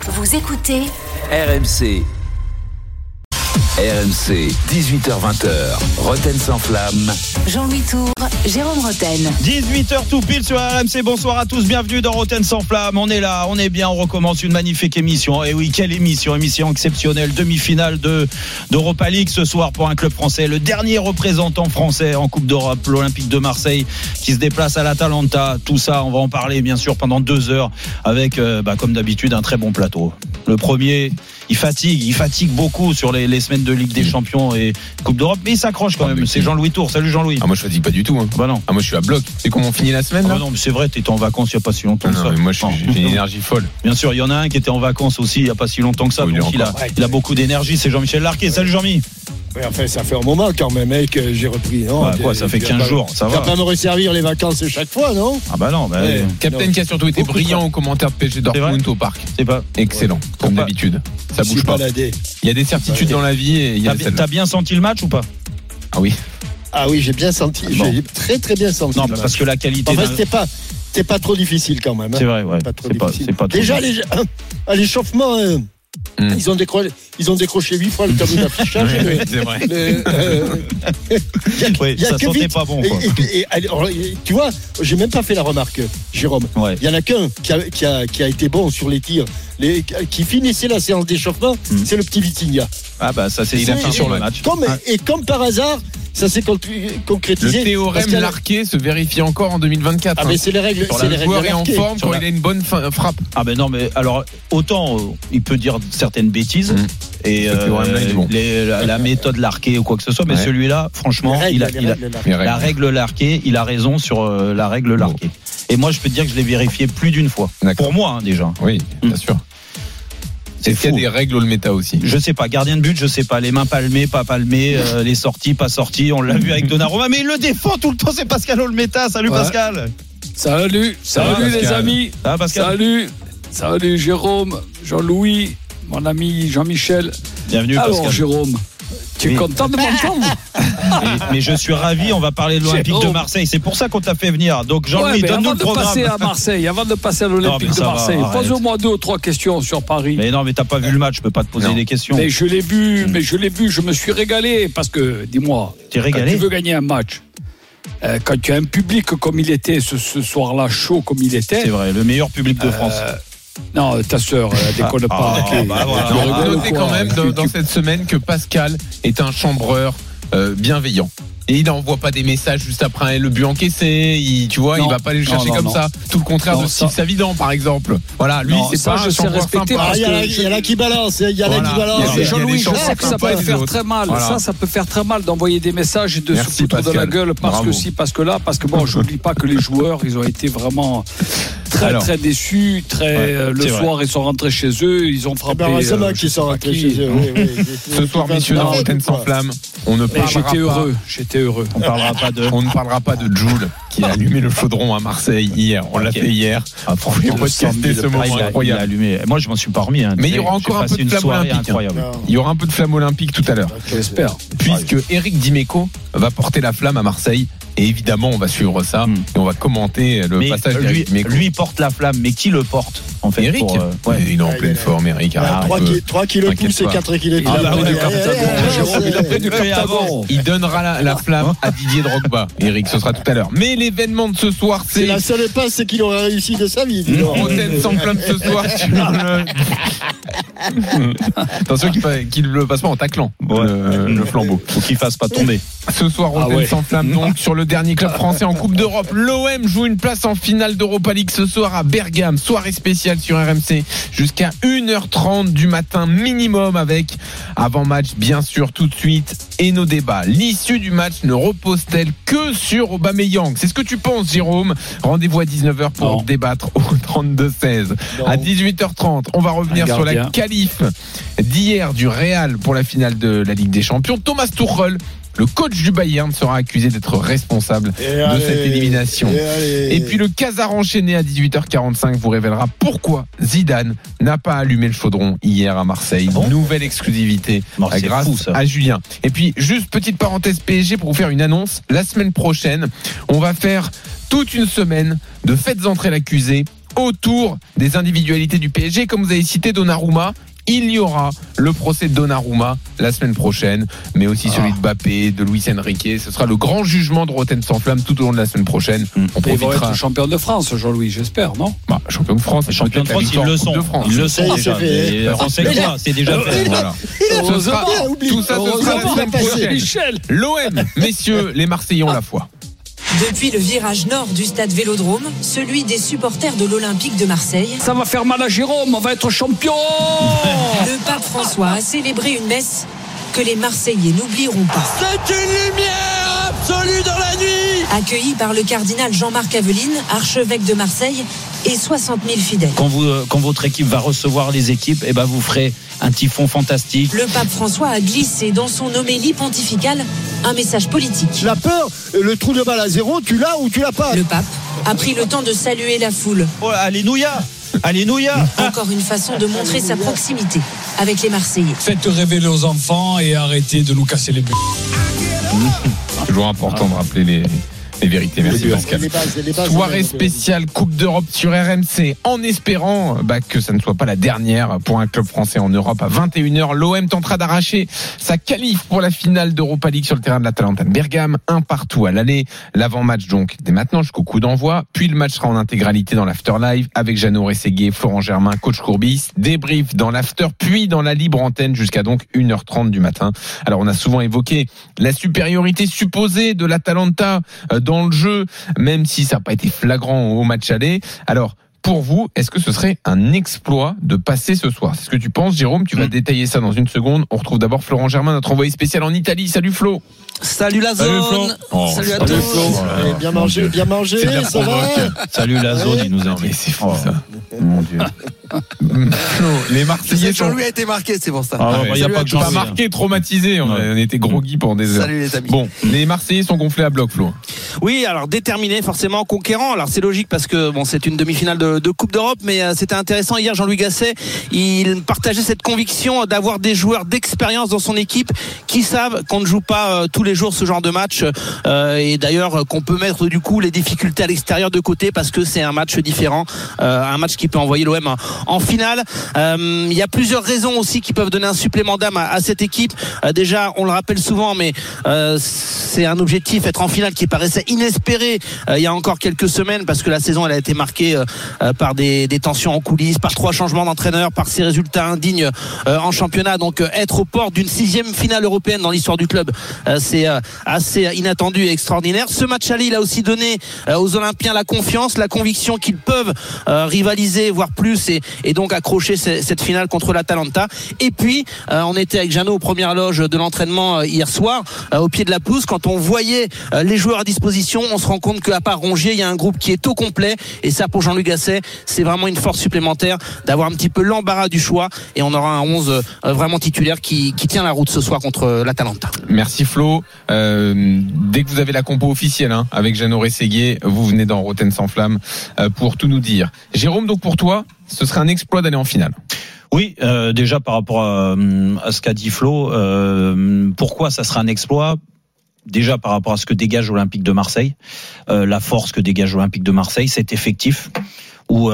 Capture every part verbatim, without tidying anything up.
Vous écoutez R M C. R M C, dix-huit heures vingt, Roten sans flamme. Jean-Louis Tour, Jérôme Roten. dix-huit heures tout pile sur R M C. Bonsoir à tous, bienvenue dans Roten sans flamme. On est là, on est bien, on recommence une magnifique émission. Et oui, quelle émission, émission exceptionnelle. Demi-finale de, d'Europa League ce soir pour un club français. Le dernier représentant français en Coupe d'Europe, l'Olympique de Marseille, qui se déplace à l'Atalanta. Tout ça, on va en parler bien sûr pendant deux heures avec, euh, bah, comme d'habitude, un très bon plateau. Le premier, il fatigue, il fatigue beaucoup sur les, les semaines de Ligue des Champions et Coupe d'Europe, mais il s'accroche quand même. C'est Jean-Louis Tour. Salut Jean-Louis. Ah, moi je fatigue pas du tout. Hein. Bah non. Ah, moi je suis à bloc. C'est comment on finit la semaine là? Ah bah non, mais c'est vrai, t'étais en vacances il y a pas si longtemps que non, ça. mais moi je suis, j'ai une énergie folle. Bien sûr, il y en a un qui était en vacances aussi il y a pas si longtemps que ça. Oui, donc il, il, a, il a beaucoup d'énergie. C'est Jean-Michel Larquet. Salut Jean-Mi. Oui, enfin, ça fait un moment quand même hein, que j'ai repris. Non, bah, quoi, ça fait quinze jours, ça va. Tu vas pas me resservir les vacances chaque fois, non? Ah bah non. Bah, ouais, Captain qui a surtout été brillant au commentaire de P S G Dortmund au parc. C'est pas excellent, ouais. Comme pas... d'habitude. Ça bouge pas. Baladé. Il y a des certitudes dans la vie et il y a t'as, bien, t'as bien senti le match ou pas? Ah oui. Ah oui, j'ai bien senti. Bon. J'ai très très bien senti. Non, bah, parce que la qualité. En fait, c'était pas. C'est pas trop difficile quand même. Hein. C'est vrai, ouais. Pas trop c'est, pas, c'est pas trop Déjà, les, à l'échauffement, euh, mm. ils, ont décroché, ils ont décroché huit fois le tableau d'affichage. mais, c'est vrai. Mais, euh, y a, oui, y a ça sentait vite, pas bon. Quoi. Et, et, et, alors, tu vois, j'ai même pas fait la remarque, Jérôme. Il ouais. y en a qu'un qui a, qui, a, qui a été bon sur les tirs. Les, qui finissait la séance d'échauffement, mm. c'est le petit Vitinha. Ah bah ça c'est, c'est il a fait sur le match. Comme, ah. Et comme par hasard, ça s'est concrétisé. Le théorème Larquet se vérifie encore en deux mille vingt-quatre. Ah mais c'est les règles. Sur c'est les joueur est en forme quand la... il a une bonne frappe. Ah ben non mais alors autant euh, il peut dire certaines bêtises mmh. et euh, bon. les, la, la méthode Larquet ou quoi que ce soit, mais ouais. celui-là franchement règles, il a, il a règles, la règle Larquet, il a raison sur euh, la règle Larquet. Et moi je peux te dire que je l'ai vérifié plus d'une fois. D'accord. Pour moi hein, déjà. Oui, mmh. bien sûr. Est-ce qu'il y a des règles au méta aussi? Je sais pas. Gardien de but, je sais pas. Les mains palmées, pas palmées, euh, les sorties, pas sorties. On l'a vu avec Donnarumma, mais il le défend tout le temps. C'est Pascal Olmeta. Salut ouais. Pascal. Salut, salut va, les amis. Ça va, salut, salut Jérôme, Jean-Louis, mon ami Jean-Michel. Bienvenue Alors, Pascal. Jérôme, tu es oui. content de m'entendre? mais, mais je suis ravi, on va parler de l'Olympique de Marseille. C'est pour ça qu'on t'a fait venir. Donc Jean-Louis, ouais, donne-nous le programme. Avant de passer à Marseille, avant de passer à l'Olympique non, de Marseille, va, pose-moi deux ou trois questions sur Paris. Mais non, mais t'as pas vu le match, je peux pas te poser non. des questions. Mais je l'ai vu, mais je l'ai vu, je me suis régalé parce que, dis-moi, t'es régalé. Quand tu veux gagner un match, euh, quand tu as un public comme il était ce, ce soir-là, chaud comme il était. C'est vrai, le meilleur public de France. Euh, Non, ta sœur, elle déconne ah, pas. Ah, bah, voilà. On noter quand même dans, dans cette semaine que Pascal est un chambreur euh, bienveillant. Et il n'envoie pas des messages juste après le but encaissé. Il, tu vois, non, il va pas aller le chercher non, non, comme non. ça. Tout le contraire non, de Steve Savidan, par exemple. Voilà, lui, non, c'est ça, pas je sais respecter. Il y, y, y a là qui balance. Il y a là qui balance. Jean-Louis, je sais que ça peut faire très mal. Voilà. Ça, ça peut faire très mal d'envoyer des messages et de Merci, se foutre Pascal. de la gueule parce Bravo. que si, parce que là, parce que bon, je n'oublie pas que les joueurs, ils ont été vraiment très Alors, très déçus. Très ouais, euh, le soir, vrai. ils sont rentrés chez eux. Ils ont frappé. Ben, c'est moi qui sont rentrés chez eux. Ce soir, messieurs, dans Roten sans flamme, on ne parlera pas. J'étais heureux. J'étais heureux. On parlera pas de. On ne parlera pas de Jules qui a allumé le chaudron à Marseille hier. On l'a okay. fait hier. Ah, franchement, podcaster ce moment incroyable. Allumé. Moi, je m'en suis pas remis. Hein. Mais il y aura encore un peu de flamme olympique. Hein. Il y aura un peu de flamme olympique tout à l'heure. J'espère. Puisque Eric Dimeco va porter la flamme à Marseille. Et évidemment, on va suivre ça mm. et on va commenter le mais passage lui, d'Eric Dimeco. Lui porte la flamme, mais qui le porte en fait? Eric pour, euh, ouais. Il est en pleine forme, Eric. trois kilos pouces et quatre kilos de Il donnera la, la flamme à Didier Drogba. Eric, ce sera tout à l'heure. Mais l'événement de ce soir, c'est. C'est la seule passe qu'il aurait réussi de sa vie. Roten sans flamme ce soir. Attention qu'il ne le passe pas en taclant ouais. le, le flambeau. Faut qu'il fasse pas tomber. Ce soir, Roten ah ouais. sans flamme, donc sur le dernier club français en Coupe d'Europe. L'O M joue une place en finale d'Europa League ce soir à Bergame. Soirée spéciale sur R M C jusqu'à une heure trente du matin minimum avec avant-match bien sûr tout de suite et nos débats. L'issue du match ne repose-t-elle que sur Aubameyang? C'est ce que tu penses, Jérôme? Rendez-vous à dix-neuf heures pour non. débattre au trente-deux seize. À dix-huit heures trente, on va revenir sur la qualif d'hier du Real pour la finale de la Ligue des Champions. Thomas Tuchel, le coach du Bayern, sera accusé d'être responsable et de allez, cette élimination. Et, et puis le Casar enchaîné à dix-huit heures quarante-cinq vous révélera pourquoi Zidane n'a pas allumé le chaudron hier à Marseille. Bon. Nouvelle exclusivité non, grâce fou, à Julien. Et puis juste petite parenthèse P S G pour vous faire une annonce. La semaine prochaine, on va faire toute une semaine de faites entrer l'accusé autour des individualités du P S G. Comme vous avez cité Donnarumma, il y aura le procès de Donnarumma la semaine prochaine, mais aussi celui de Mbappé, de Luis Enrique. Ce sera le grand jugement de Rotten sans flamme tout au long de la semaine prochaine. Mmh. On profitera. Ils vont être champion de France, Jean-Louis, j'espère, non? Bah, champion de France, champion de France, ils le sont. Ils le sont déjà. C'est déjà fait. Voilà. Tout ça, tout ça, ce sera la semaine prochaine. L'O M, messieurs, les Marseillais ont la foi. Depuis le virage nord du stade Vélodrome, celui des supporters de l'Olympique de Marseille. Ça va faire mal à Jérôme, on va être champion. Le pape François a célébré une messe que les Marseillais n'oublieront pas. C'est une lumière absolue dans la nuit. Accueilli par le cardinal Jean-Marc Aveline, archevêque de Marseille, et soixante mille fidèles. Quand, vous, quand votre équipe va recevoir les équipes, eh ben vous ferez un typhon fantastique. Le pape François a glissé dans son homélie pontificale un message politique. La peur, le trou de balle à zéro, tu l'as ou tu l'as pas. Le pape a pris le temps de saluer la foule. Oh, alléluia, alléluia. Encore une façon de montrer sa proximité avec les Marseillais. Faites révéler aux enfants et arrêtez de nous casser les buts. Toujours important de rappeler les... les vérités. Merci Pascal. Les bases, les bases, soirée spéciale Coupe d'Europe sur R M C, en espérant bah, que ça ne soit pas la dernière pour un club français en Europe. À vingt et une heures, l'O M tentera d'arracher sa qualif pour la finale d'Europa League sur le terrain de l'Atalanta de Bergame, un partout à l'aller. L'avant-match donc dès maintenant jusqu'au coup d'envoi, puis le match sera en intégralité dans l'afterlive avec Jeannot Rességuier, Florent Germain, coach Courbis, débrief dans l'after, puis dans la libre antenne jusqu'à donc une heure trente du matin. Alors on a souvent évoqué la supériorité supposée de l'Atalanta dans le jeu, même si ça n'a pas été flagrant au match aller. Alors, pour vous, est-ce que ce serait un exploit de passer ce soir? C'est ce que tu penses, Jérôme? Tu vas mmh. détailler ça dans une seconde. On retrouve d'abord Florent Germain, notre envoyé spécial en Italie. Salut Flo. Salut la zone. Salut, oh, salut à tous. Voilà. Bien mangé, bien mangé. Ça va. Salut la zone, il nous a envoyé. C'est fou ça. Mon Dieu. Flo, les Marseillais. Jean-Louis a été marqué, c'est pour ça. Ah, il n'y a pas que pas marqué, traumatisé. On, on était groggy pendant des heures. Salut les amis. Bon, les Marseillais sont gonflés à bloc, Flo. Oui, alors déterminés, forcément conquérants. Alors c'est logique parce que bon, c'est une demi-finale de, de Coupe d'Europe, mais euh, c'était intéressant hier. Jean-Louis Gasset, il partageait cette conviction d'avoir des joueurs d'expérience dans son équipe qui savent qu'on ne joue pas euh, tous les jours ce genre de match, euh, et d'ailleurs qu'on peut mettre du coup les difficultés à l'extérieur de côté parce que c'est un match différent, euh, un match qui peut envoyer l'O M en, en finale. Euh, il y a plusieurs raisons aussi qui peuvent donner un supplément d'âme à, à cette équipe. Euh, déjà, on le rappelle souvent, mais euh, c'est un objectif, être en finale, qui paraissait inespéré euh, il y a encore quelques semaines parce que la saison elle a été marquée euh, par des, des tensions en coulisses, par trois changements d'entraîneur, par ces résultats indignes euh, en championnat. Donc euh, être aux portes d'une sixième finale européenne dans l'histoire du club, euh, c'est euh, assez inattendu et extraordinaire. Ce match aller, il a aussi donné euh, aux Olympiens la confiance, la conviction qu'ils peuvent euh, rivaliser, voire plus, et, et donc accrocher c- cette finale contre l'Atalanta. Et puis euh, on était avec Jeannot aux premières loges de l'entraînement euh, hier soir, euh, au pied de la pelouse. Quand on voyait euh, les joueurs à disposition, on se rend compte qu'à part Rongier, il y a un groupe qui est au complet, et ça pour Jean-Louis Gasset, c'est vraiment une force supplémentaire d'avoir un petit peu l'embarras du choix, et on aura un onze euh, vraiment titulaire qui, qui tient la route ce soir contre l'Atalanta. Merci Flo. Euh, dès que vous avez la compo officielle hein, avec Jeannot Rességuier, vous venez dans Rotten sans flamme euh, pour tout nous dire. Jérôme, donc pour toi, ce serait un exploit d'aller en finale? Oui, euh, déjà par rapport à, à ce qu'a dit Flo, euh, pourquoi ça sera un exploit? Déjà par rapport à ce que dégage l'Olympique de Marseille, euh, la force que dégage l'Olympique de Marseille, cet effectif où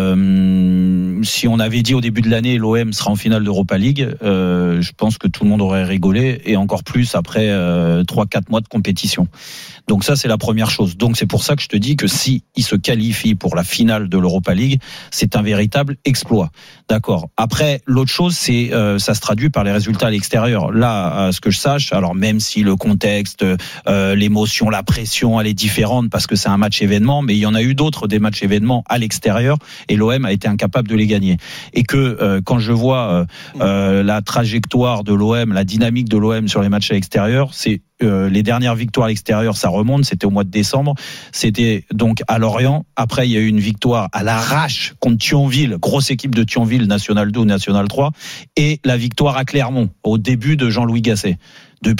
euh, si on avait dit au début de l'année l'O M sera en finale d'Europa League, euh, je pense que tout le monde aurait rigolé, et encore plus après euh, trois quatre mois de compétition. Donc ça, c'est la première chose. Donc c'est pour ça que je te dis que si il se qualifie pour la finale de l'Europa League, c'est un véritable exploit. D'accord. Après, l'autre chose, c'est euh, ça se traduit par les résultats à l'extérieur. Là, à ce que je sache, alors même si le contexte, euh, l'émotion, la pression, elle est différente parce que c'est un match événement, mais il y en a eu d'autres des matchs événements à l'extérieur et l'O M a été incapable de les gagner. Et que euh, quand je vois euh, euh, la trajectoire de l'O M, la dynamique de l'O M sur les matchs à l'extérieur, c'est Euh, les dernières victoires à l'extérieur, ça remonte, c'était au mois de décembre, c'était donc à Lorient. Après, il y a eu une victoire à l'arrache contre Thionville, grosse équipe de Thionville, National deux ou National trois, et la victoire à Clermont au début de Jean-Louis Gasset. Depuis,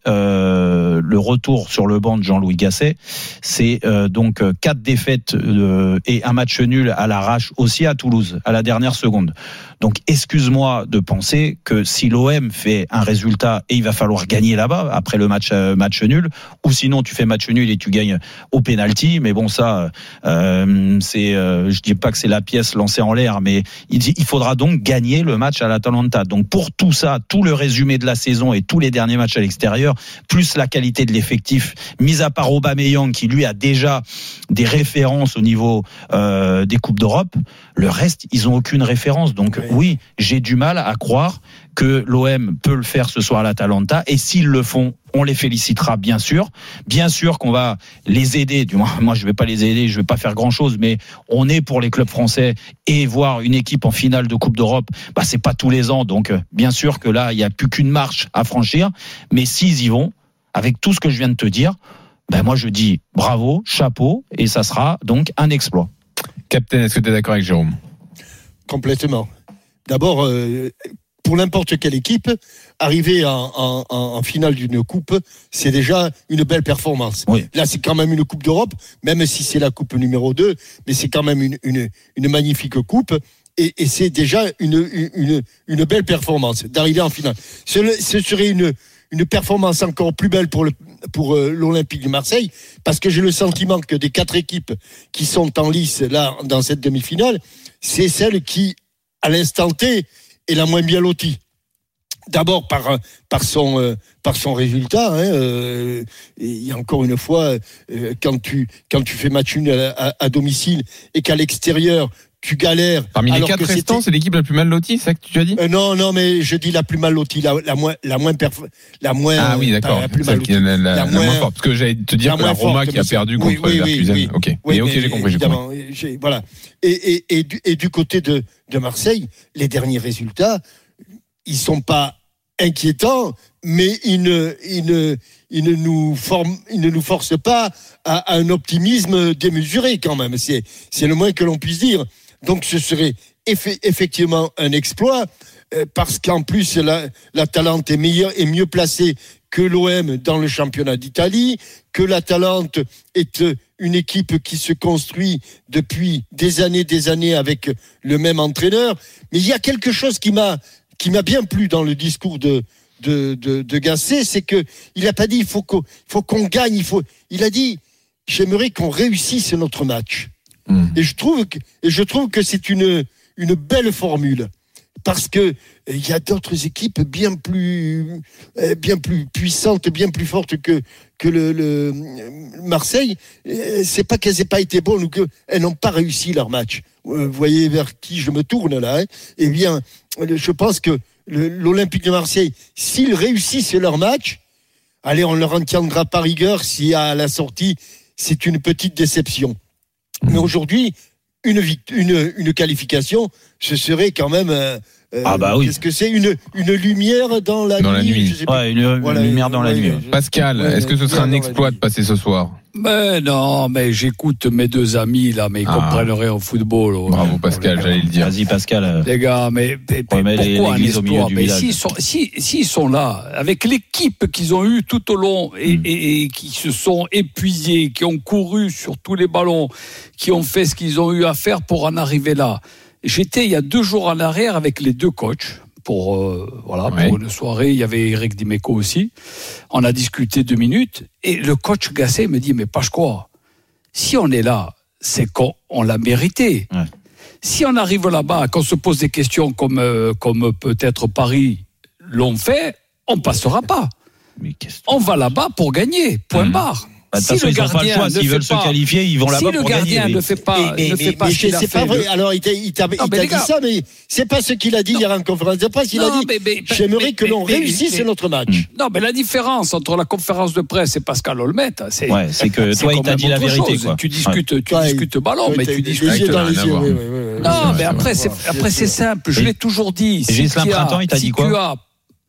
euh, le retour sur le banc de Jean-Louis Gasset, c'est euh, donc quatre défaites euh, et un match nul à l'arrache aussi à Toulouse, à la dernière seconde. Donc excuse-moi de penser que si l'O M fait un résultat et il va falloir gagner là-bas après le match euh, match nul, ou sinon tu fais match nul et tu gagnes au pénalty, mais bon ça, euh, c'est, euh, je dis pas que c'est la pièce lancée en l'air, mais il, il faudra donc gagner le match à l'Atalanta. Donc pour tout ça, tout le résumé de la saison et tous les derniers matchs à l'extérieur, plus la qualité de l'effectif, mis à part Aubameyang qui lui a déjà des références au niveau euh, des coupes d'Europe, le reste ils ont aucune référence. Donc oui, j'ai du mal à croire que l'O M peut le faire ce soir à l'Atalanta, et s'ils le font, on les félicitera bien sûr. Bien sûr qu'on va les aider, du moins moi je vais pas les aider, je vais pas faire grand chose, mais on est pour les clubs français, et voir une équipe en finale de Coupe d'Europe, bah c'est pas tous les ans, donc bien sûr que là il y a plus qu'une marche à franchir, mais s'ils y vont, avec tout ce que je viens de te dire, ben moi je dis bravo, chapeau, et ça sera donc un exploit. Captain, est-ce que tu es d'accord avec Jérôme ? Complètement. D'abord, euh, pour n'importe quelle équipe, arriver en, en, en finale d'une coupe, c'est déjà une belle performance. Oui. Là, c'est quand même une coupe d'Europe, même si c'est la coupe numéro deux, mais c'est quand même une, une, une magnifique coupe. Et, et c'est déjà une, une, une belle performance d'arriver en finale. Ce, ce serait une, une performance encore plus belle pour, le, pour euh, l'Olympique de Marseille, parce que j'ai le sentiment que des quatre équipes qui sont en lice là dans cette demi-finale, c'est celle qui, à l'instant T, est la moins bien lotie. D'abord par par son euh, par son résultat. Hein, euh, et encore une fois, euh, quand tu quand tu fais match nul à, à, à domicile et qu'à l'extérieur tu galères. Parmi les quatre restants, c'est l'équipe la plus mal lotie, c'est ça que tu as dit ? euh, Non, non, mais je dis la plus mal lotie, la, la moins, la moins, perf- la moins. Ah oui, d'accord. La plus Celle mal qui est la, la, la, la moins, moins forte, parce que j'allais te dire la que la Roma forte, qui a perdu oui, contre oui, Leverkusen. Oui, oui. Ok. Oui, mais ok, j'ai compris. Évidemment, j'ai, voilà. Et et et du, et du côté de de Marseille, les derniers résultats, ils sont pas inquiétants, mais ils ne ils ne ils ne nous forment, ils ne nous forcent pas à, à un optimisme démesuré quand même. C'est c'est le moins que l'on puisse dire. Donc ce serait eff- effectivement un exploit, euh, parce qu'en plus la, l'Atalante est meilleure et mieux placée que l'O M dans le championnat d'Italie, que l'Atalante est une équipe qui se construit depuis des années, des années avec le même entraîneur. Mais il y a quelque chose qui m'a qui m'a bien plu dans le discours de de de, de Gasset, c'est que il a pas dit il faut qu'on il faut qu'on gagne, il faut il a dit j'aimerais qu'on réussisse notre match. Mmh. Et je trouve que, et je trouve que c'est une, une belle formule. Parce que il y a d'autres équipes bien plus, bien plus puissantes, bien plus fortes que, que le, le Marseille. C'est pas qu'elles aient pas été bonnes ou qu'elles n'ont pas réussi leur match. Vous voyez vers qui je me tourne là, hein. Eh bien, je pense que le, l'Olympique de Marseille, s'ils réussissent leur match, allez, on leur en tiendra par rigueur si à la sortie, c'est une petite déception. Mais aujourd'hui, une, une, une qualification, ce serait quand même. Euh, ah bah oui. Qu'est-ce que c'est une, une lumière dans la dans nuit, la nuit. Je sais pas. Ouais, une, voilà, une lumière dans ouais, la nuit. Je... Pascal, ouais, est-ce que ce serait un exploit de passer ce soir ? Ben non, mais j'écoute mes deux amis là, mais ils ah. comprennent rien au football. Oh, bravo Pascal, j'allais le dire. Vas-y Pascal. Les gars, mais, mais, mais ouais, pourquoi un exploit ? Mais s'ils sont, si, s'ils sont là, avec l'équipe qu'ils ont eue tout au long et, mm. et, et qui se sont épuisés, qui ont couru sur tous les ballons, qui ont fait ce qu'ils ont eu à faire pour en arriver là. J'étais il y a deux jours en arrière avec les deux coachs. Pour, euh, voilà, ouais. pour une soirée, il y avait Eric Dimeco aussi. On a discuté deux minutes et le coach Gasset me dit mais Pachkoa, si on est là, c'est qu'on on l'a mérité. Ouais. Si on arrive là-bas, qu'on se pose des questions comme, euh, comme peut-être Paris l'ont fait, on passera pas. Mais on va là-bas pour gagner, point mmh. barre. De toute façon, ils n'ont pas le choix. S'ils veulent se qualifier, ils vont là-bas pour gagner. Si le gardien ne fait pas, mais, ne mais, fait pas mais ce qu'il a c'est fait. pas vrai. Alors, il t'a, il t'a, il t'a dit gars, ça, mais c'est pas ce qu'il a dit non. hier en conférence de presse. Il non, a dit, mais, mais, j'aimerais mais, que l'on mais, réussisse mais, notre match. Non, mais la différence entre la conférence de presse et Pascal Olmet, c'est, ouais, c'est que c'est toi, il t'a dit la vérité. Quoi. Tu discutes, ouais. tu ouais, discutes ballon, mais tu discutes. Non, mais après, c'est, après, c'est simple. Je l'ai toujours dit. Gislain Printemps, il t'a dit quoi?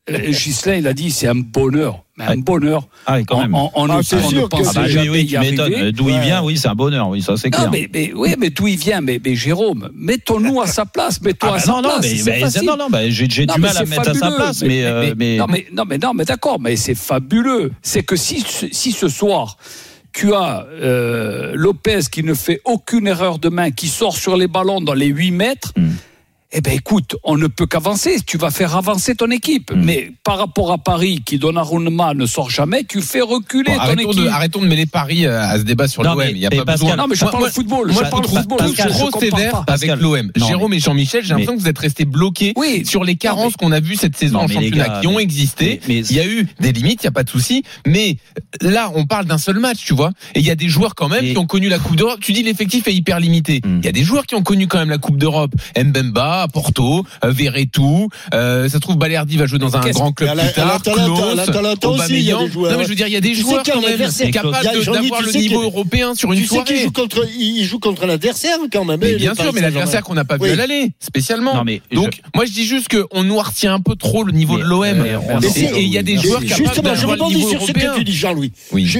Ghislain, il a dit, c'est un bonheur. Mais un bonheur. Ah, quand même. On, on, ah, on c'est ne sûr pense que ah, jamais bah, oui, oui, y tu arriver. m'étonnes. D'où ouais. il vient, oui, c'est un bonheur, oui, ça c'est clair. Non, mais, mais, oui, mais d'où il vient, mais, mais Jérôme, mettons-nous à sa place, mets-toi Ah, bah, à sa non, place. non, mais, c'est mais, facile. non, non, bah, j'ai, j'ai Non, du mais mal à c'est me mettre à sa fabuleux. place, mais, mais, euh, mais... Non, mais, non, mais, non, mais d'accord, mais c'est fabuleux. C'est que si, si ce soir, tu as euh, Lopez qui ne fait aucune erreur de main, qui sort sur les ballons dans les huit mètres, mm. eh bien, écoute, on ne peut qu'avancer. Tu vas faire avancer ton équipe. Mmh. Mais par rapport à Paris, qui Donnarumma ne sort jamais, tu fais reculer bon, ton arrêtons équipe. De, arrêtons de mêler Paris à ce débat sur non, l'O M. Il n'y a pas Pascal, besoin. Non, mais je moi, parle moi, de football. Moi, je parle je trouve football. Pascal, je trop sévère pas. avec l'O M. Non, Jérôme mais, et Jean-Michel, j'ai l'impression mais, que vous êtes restés bloqués oui, sur les carences mais, qu'on a vues cette saison non, en championnat gars, qui ont existé. Mais, mais, il y a eu des limites, il n'y a pas de souci. Mais là, on parle d'un seul match, tu vois. Et il y a des joueurs quand même mais, qui ont connu la Coupe d'Europe. Tu dis l'effectif est hyper limité. Il hum. y a des joueurs qui ont connu quand même la Coupe d'Europe. Mbemba, Porto, Verretou. Euh, ça se trouve Balerdi va jouer dans un Qu'est-ce grand club plus tard. Klose, Aubameyang. Non mais je veux dire, il y a des joueurs quand même capables d'avoir le niveau européen sur une soirée. Tu sais qu'il joue contre, il joue contre l'adversaire quand même. Mais bien sûr, mais l'adversaire qu'on n'a pas vu à l'aller, spécialement. Donc moi je dis juste qu'on noircit un peu trop le niveau de l'O M. Et il y a des joueurs capables d'avoir le niveau européen. Justement, je rebondis sur ce que tu dis, Jean-Louis.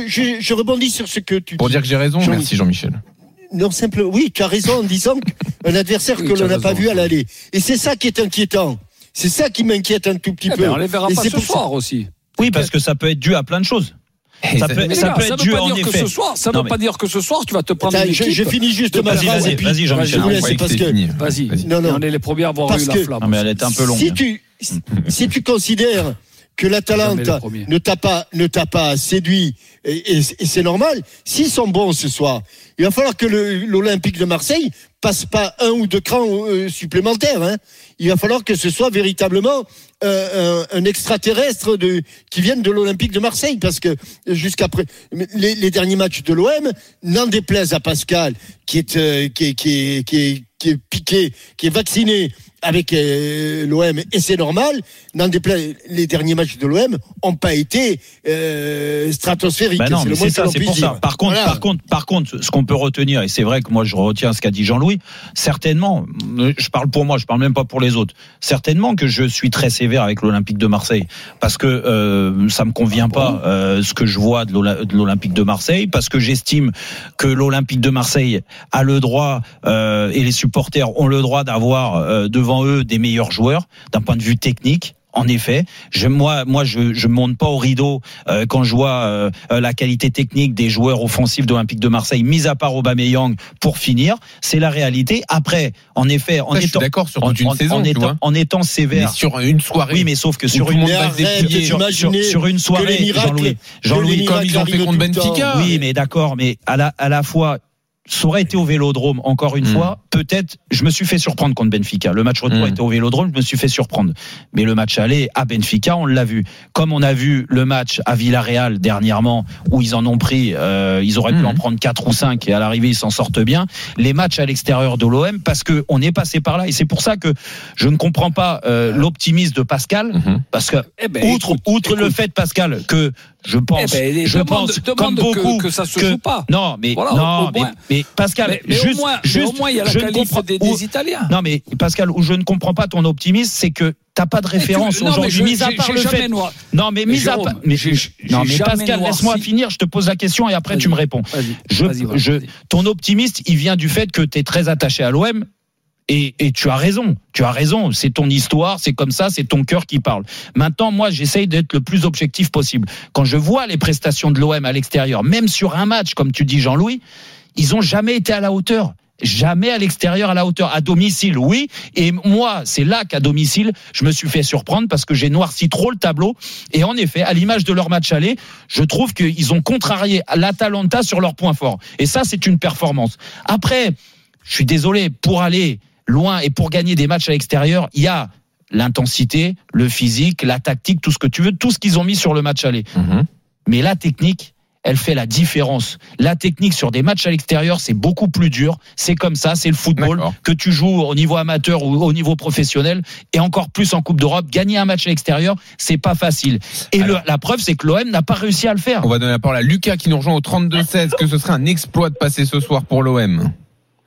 Je rebondis sur ce que tu dis. Pour dire que j'ai raison, merci Jean-Michel. Non, simple, oui, tu as raison en disant qu'un adversaire oui, que l'on n'a pas vu à l'aller. Et c'est ça qui est inquiétant. C'est ça qui m'inquiète un tout petit eh peu. Ben on les verra et pas c'est ce soir aussi. Oui, parce que ça peut être dû à plein de choses. Et ça, ça, peut, ça là, peut ça être dû en effet. Que ce soir, ça ne veut mais... pas dire que ce soir tu vas te prendre Attends, une équipe. Je, je finis juste ma phrase. Vas-y, vas-y, Jean-Michel. Vas-y, parce que... vas-y. Non, non. On est les premiers à avoir parce eu que... la flamme. Non, mais elle était un peu longue. Si tu, si tu considères que l'Atalante ne t'a pas, ne t'a pas séduit, et, et, et c'est normal, s'ils sont bons ce soir, il va falloir que le, l'Olympique de Marseille passe pas un ou deux crans euh, supplémentaires. Hein. Il va falloir que ce soit véritablement euh, un, un extraterrestre de, qui vienne de l'Olympique de Marseille, parce que jusqu'après les, les derniers matchs de l'O M, n'en déplaise à Pascal, qui est, euh, qui est, qui est, qui est, qui est piqué, qui est vacciné avec euh, l'O M, et c'est normal, n'en déplaise, les derniers matchs de l'O M n'ont pas été euh, stratosphériques. Ben non, c'est mais le c'est ça, c'est pour dire. ça. Par contre, voilà. par contre, par contre, ce qu'on peut retenir, et c'est vrai que moi je retiens ce qu'a dit Jean-Louis, certainement, je parle pour moi, je parle même pas pour les autres, certainement que je suis très sévère avec l'Olympique de Marseille, parce que euh, ça me convient ah, pas bon. euh, ce que je vois de, l'Ola, de l'Olympique de Marseille, parce que j'estime que l'Olympique de Marseille a le droit, euh, et les supporters ont le droit d'avoir euh, devant eux des meilleurs joueurs d'un point de vue technique. En effet, je, moi, moi, je, je monte pas au rideau euh, quand je vois euh, la qualité technique des joueurs offensifs de l'Olympique de Marseille, mis à part Aubameyang pour finir. C'est la réalité. Après, en effet, en ça, étant, je suis d'accord sur toute une en, saison, en, tu étant, vois. en étant sévère, mais sur une soirée. Oui, mais sauf que sur une, sur, sur, sur une soirée, miracles, Jean-Louis, Jean-Louis, comme ils ont fait contre Benfica. Oui, mais d'accord, mais à la, à la fois. Ça aurait été au Vélodrome, encore une mmh. fois. Peut-être, je me suis fait surprendre contre Benfica. Le match retour mmh. était au Vélodrome, je me suis fait surprendre. Mais le match aller à Benfica, on l'a vu. Comme on a vu le match à Villarreal dernièrement, où ils en ont pris, euh, ils auraient mmh. pu en prendre quatre ou cinq, et à l'arrivée, ils s'en sortent bien. Les matchs à l'extérieur de l'O M, parce que on est passé par là. Et c'est pour ça que je ne comprends pas euh, l'optimisme de Pascal. Mmh. Parce que, eh ben, outre, écoute, outre écoute. le fait, Pascal, que je pense, eh ben, je demande, pense, demande comme beaucoup, que, que ça se que, joue pas. Non, mais, voilà, non, mais, mais, Pascal, mais, mais juste, au moins, juste, mais au moins, il y a la qualif des, des Italiens. Non, mais Pascal, où je ne comprends pas ton optimisme, c'est que t'as pas de référence aujourd'hui, mis à part le fait. Noir. Non, mais mis à part. Mais, j'ai, j'ai non, mais Pascal, laisse-moi si... finir. Je te pose la question et après vas-y, tu me réponds. Vas-y, je, vas-y, vas-y, je, vas-y. Ton optimisme, il vient du fait que t'es très attaché à l'O M. Et, et tu as raison, tu as raison, c'est ton histoire, c'est comme ça, c'est ton cœur qui parle. Maintenant, moi, j'essaye d'être le plus objectif possible. Quand je vois les prestations de l'O M à l'extérieur, même sur un match, comme tu dis Jean-Louis, ils ont jamais été à la hauteur. Jamais à l'extérieur à la hauteur. À domicile, oui. Et moi, c'est là qu'à domicile, je me suis fait surprendre parce que j'ai noirci trop le tableau. Et en effet, à l'image de leur match aller, je trouve qu'ils ont contrarié l'Atalanta sur leur point fort. Et ça, c'est une performance. Après, je suis désolé, pour aller loin et pour gagner des matchs à l'extérieur, il y a l'intensité, le physique, la tactique, tout ce que tu veux, tout ce qu'ils ont mis sur le match aller. Mmh. Mais la technique, elle fait la différence. La technique sur des matchs à l'extérieur, c'est beaucoup plus dur. C'est comme ça, c'est le football. D'accord. Que tu joues au niveau amateur ou au niveau professionnel, et encore plus en Coupe d'Europe. Gagner un match à l'extérieur, c'est pas facile. Et Alors, le, la preuve, c'est que l'O M n'a pas réussi à le faire. On va donner la parole à Lucas qui nous rejoint au trente-deux seize, que ce serait un exploit de passer ce soir pour l'O M.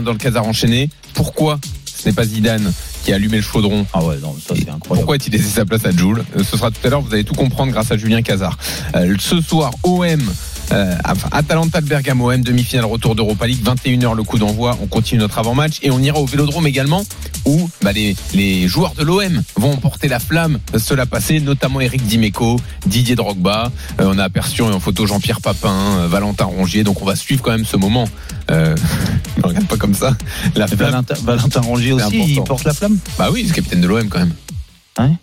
dans le Casar enchaîné. Pourquoi ce n'est pas Zidane qui a allumé le chaudron. Ah ouais, non, ça c'est incroyable. Pourquoi a-t-il laissé sa place à Jul? Ce sera tout à l'heure, vous allez tout comprendre grâce à Julien Cazard. Euh, ce soir, O M Euh, Atalanta de Bergame, O M, demi-finale retour d'Europa League, vingt et une heures le coup d'envoi. On continue notre avant-match et on ira au Vélodrome également où bah, les, les joueurs de l'O M vont porter la flamme, cela passé, notamment Eric Dimeco, Didier Drogba. Euh, on a aperçu en photo Jean-Pierre Papin, euh, Valentin Rongier. Donc on va suivre quand même ce moment. Euh, ne regarde pas comme ça. La flamme, Valentin, Valentin Rongier aussi, important. Il porte la flamme. Bah oui, c'est capitaine de l'O M quand même. Ouais.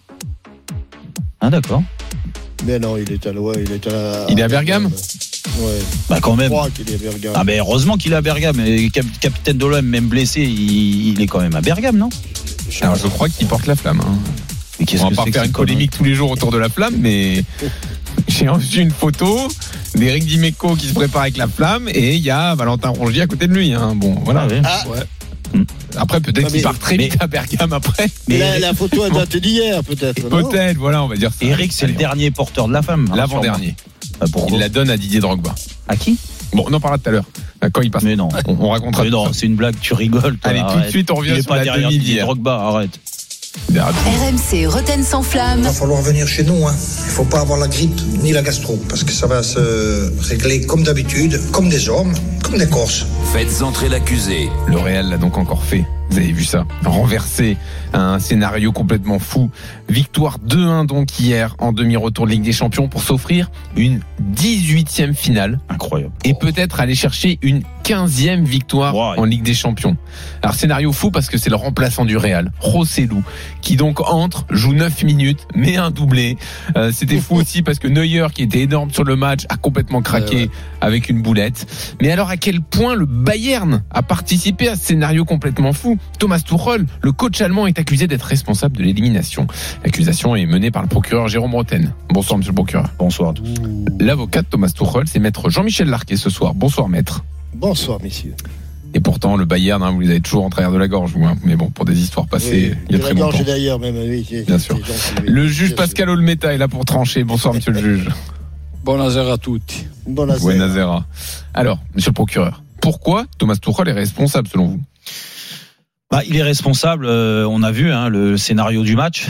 Ah d'accord. Mais non, il est à l'O M, il est à. Il est à Bergame. Ouais. Bah quand même. Je crois qu'il est à Bergame. Ah mais heureusement qu'il est à Bergame. Et cap- capitaine de l'O M, même blessé, il, il est quand même à Bergame, non? Alors je crois qu'il porte la flamme. Hein. Mais qu'est-ce On va que pas c'est faire que une c'est polémique tous les jours autour de la flamme, mais j'ai reçu une photo d'Éric Dimeco qui se prépare avec la flamme et il y a Valentin Rongier à côté de lui. Hein. Bon, voilà. Ah, oui. Ah. Ouais. Après, peut-être Ah, qu'il mais, part très vite mais, à Bergame après. Mais la, la photo elle date d'hier, peut-être. Peut-être, voilà, on va dire ça. Eric, c'est Allez, le dernier porteur de la femme. L'avant-dernier. Bah, pourquoi? Il la donne à Didier Drogba. À qui? Bon, on en parlera tout à l'heure. Quand il passe. Mais non. On, on racontera. Mais non, c'est une blague, tu rigoles. Toi, allez, arrête. tout de suite, on revient il est sur pas la derrière demi Didier d'hier. Drogba, arrête. R M C Rotten sans flamme. Il va falloir venir chez nous. Hein. Il ne faut pas avoir la grippe ni la gastro, parce que ça va se régler comme d'habitude, comme des hommes, comme des Corses. Faites entrer l'accusé. Le Real l'a donc encore fait. Vous avez vu ça, renversé, un scénario complètement fou. Victoire deux un donc hier en demi-retour de Ligue des Champions pour s'offrir une dix-huitième finale. Incroyable. Et peut-être aller chercher une quinzième victoire wow. en Ligue des Champions. Alors scénario fou parce que c'est le remplaçant du Real, Rossellou, qui donc entre, joue neuf minutes, met un doublé. Euh, c'était fou aussi parce que Neuer, qui était énorme sur le match, a complètement craqué ouais, ouais. avec une boulette. Mais alors à quel point le Bayern a participé à ce scénario complètement fou? Thomas Tuchel, le coach allemand, est accusé d'être responsable de l'élimination. L'accusation est menée par le procureur Jérôme Rotten. Bonsoir monsieur le procureur. Bonsoir. L'avocat de Thomas Tuchel, c'est maître Jean-Michel Larquet ce soir. Bonsoir maître. Bonsoir messieurs. Et pourtant le Bayern, hein, vous les avez toujours en travers de la gorge, vous, hein. Mais bon, pour des histoires passées, oui, il y a très longtemps. La gorge d'ailleurs même, oui. C'est, bien sûr. Gentil, oui. Le juge Pascal Olmeta est là pour trancher. Bonsoir monsieur le juge. Buonasera a tutti. Buonasera. Buonasera. Alors, monsieur le procureur, pourquoi Thomas Tuchel est responsable selon vous? Bah, il est responsable. Euh, on a vu hein, le scénario du match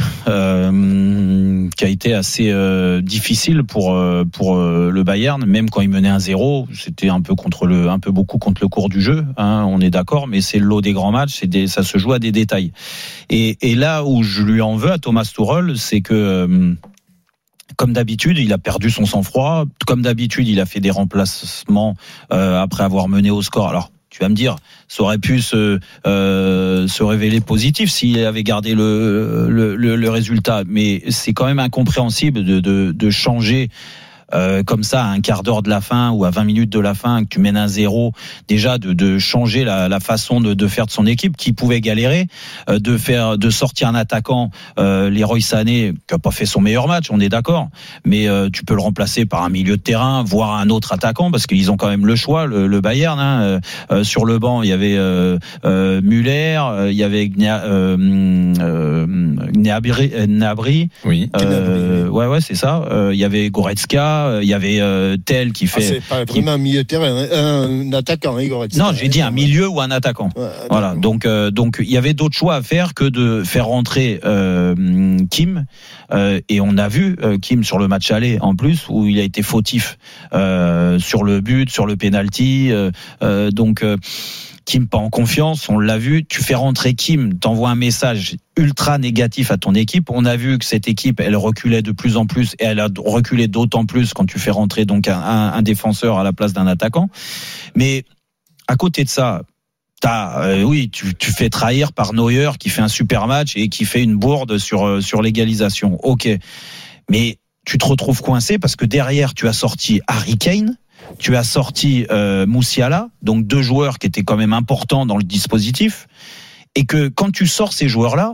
euh, qui a été assez euh, difficile pour euh, pour euh, le Bayern. Même quand il menait un zéro, c'était un peu contre le, un peu beaucoup contre le cours du jeu. Hein, on est d'accord, mais c'est le lot des grands matchs. C'est des, ça se joue à des détails. Et, et là où je lui en veux à Thomas Tuchel, c'est que euh, comme d'habitude, il a perdu son sang-froid. Comme d'habitude, il a fait des remplacements euh, après avoir mené au score. Alors. Tu vas me dire, ça aurait pu se, euh, se révéler positif s'il avait gardé le, le, le, le résultat. Mais c'est quand même incompréhensible de, de, de changer euh, comme ça à un quart d'heure de la fin ou à vingt minutes de la fin, que tu mènes un zéro. Déjà de, de changer la, la façon de, de faire de son équipe qui pouvait galérer, euh, de faire, de sortir un attaquant, euh, Leroy Sané qui a pas fait son meilleur match, on est d'accord, mais euh, tu peux le remplacer par un milieu de terrain, voire un autre attaquant parce qu'ils ont quand même le choix, le, le Bayern. Hein, euh, sur le banc, il y avait euh, euh, Müller, euh, il y avait Gna, euh, euh, Gnabry, Gnabry. Oui. Euh, ouais, ouais, c'est ça. Euh, il y avait Goretzka. Il y avait euh, Tel qui fait. Ah, c'est pas vraiment un milieu de terrain, un, un attaquant, hein, Goretzka. Non, j'ai dit un milieu ou un attaquant. Ouais, voilà. Donc, euh, donc il y avait d'autres choix à faire que de faire rentrer euh, Kim. Euh, et on a vu euh, Kim sur le match aller en plus où il a été fautif euh, sur le but, sur le penalty. Euh, euh, donc. Euh, Kim pas en confiance, on l'a vu, tu fais rentrer Kim, t'envoies un message ultra négatif à ton équipe. On a vu que cette équipe, elle reculait de plus en plus et elle a reculé d'autant plus quand tu fais rentrer donc un, un, un défenseur à la place d'un attaquant. Mais à côté de ça, t'as, euh, oui, tu, tu fais trahir par Neuer qui fait un super match et qui fait une bourde sur, sur l'égalisation. Ok, mais tu te retrouves coincé parce que derrière, tu as sorti Harry Kane. Tu as sorti euh, Moussiala, donc deux joueurs qui étaient quand même importants dans le dispositif, et que quand tu sors ces joueurs-là,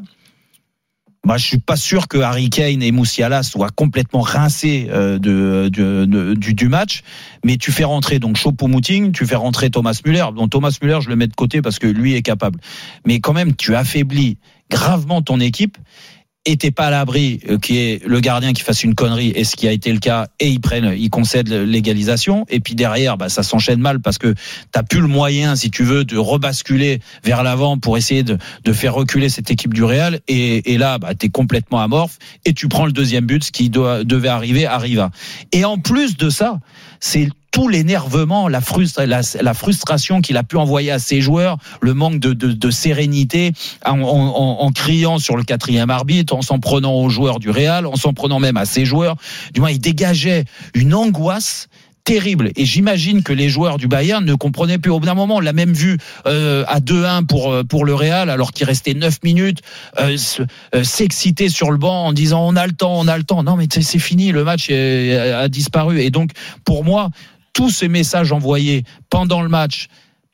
bah, je suis pas sûr que Harry Kane et Moussiala soient complètement rincés euh, de, de, de, du, du match, mais tu fais rentrer donc Choupo-Moting, tu fais rentrer Thomas Müller. Donc Thomas Müller, je le mets de côté parce que lui est capable, mais quand même tu affaiblis gravement ton équipe. et t'es pas à l'abri euh, qui est le gardien qui fasse une connerie, et ce qui a été le cas, et ils prennent, ils concèdent l'égalisation, et puis derrière, bah, ça s'enchaîne mal parce que t'as plus le moyen, si tu veux, de rebasculer vers l'avant pour essayer de, de faire reculer cette équipe du Real, et, et là, bah, t'es complètement amorphe, et tu prends le deuxième but, ce qui doit, devait arriver, arriva. Et en plus de ça, c'est tout l'énervement, la, frustra- la, la frustration qu'il a pu envoyer à ses joueurs, le manque de, de, de sérénité, en, en, en criant sur le quatrième arbitre, en s'en prenant aux joueurs du Real, en s'en prenant même à ses joueurs. Du moins, il dégageait une angoisse terrible. Et j'imagine que les joueurs du Bayern ne comprenaient plus. Au bout d'un moment, on l'a même vu euh, à deux un pour pour le Real, alors qu'il restait neuf minutes, euh, euh, s'exciter sur le banc en disant on a le temps, on a le temps. Non, mais c'est fini, le match est, a disparu. Et donc, pour moi, tous ces messages envoyés pendant le match,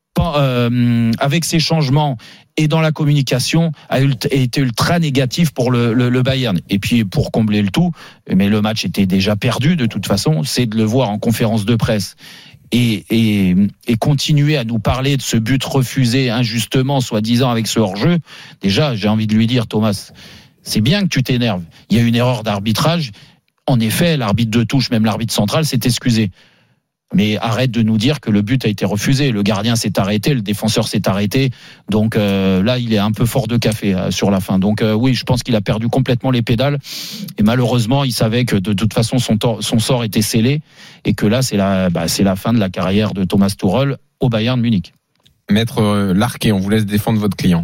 euh, avec ces changements et dans la communication, a été ultra négatif pour le, le, le Bayern. Et puis, pour combler le tout, mais le match était déjà perdu de toute façon, c'est de le voir en conférence de presse et, et, et continuer à nous parler de ce but refusé injustement, soi-disant avec ce hors-jeu. Déjà, j'ai envie de lui dire, Thomas, c'est bien que tu t'énerves. Il y a une erreur d'arbitrage. En effet, l'arbitre de touche, même l'arbitre central, s'est excusé. Mais arrête de nous dire que le but a été refusé. Le gardien s'est arrêté, le défenseur s'est arrêté. Donc euh, là, il est un peu fort de café euh, sur la fin. Donc euh, oui, je pense qu'il a perdu complètement les pédales. Et malheureusement, il savait que de, de toute façon, son, tor- son sort était scellé. Et que là, c'est la, bah, c'est la fin de la carrière de Thomas Tuchel au Bayern de Munich. Maître euh, Larquet, on vous laisse défendre votre client.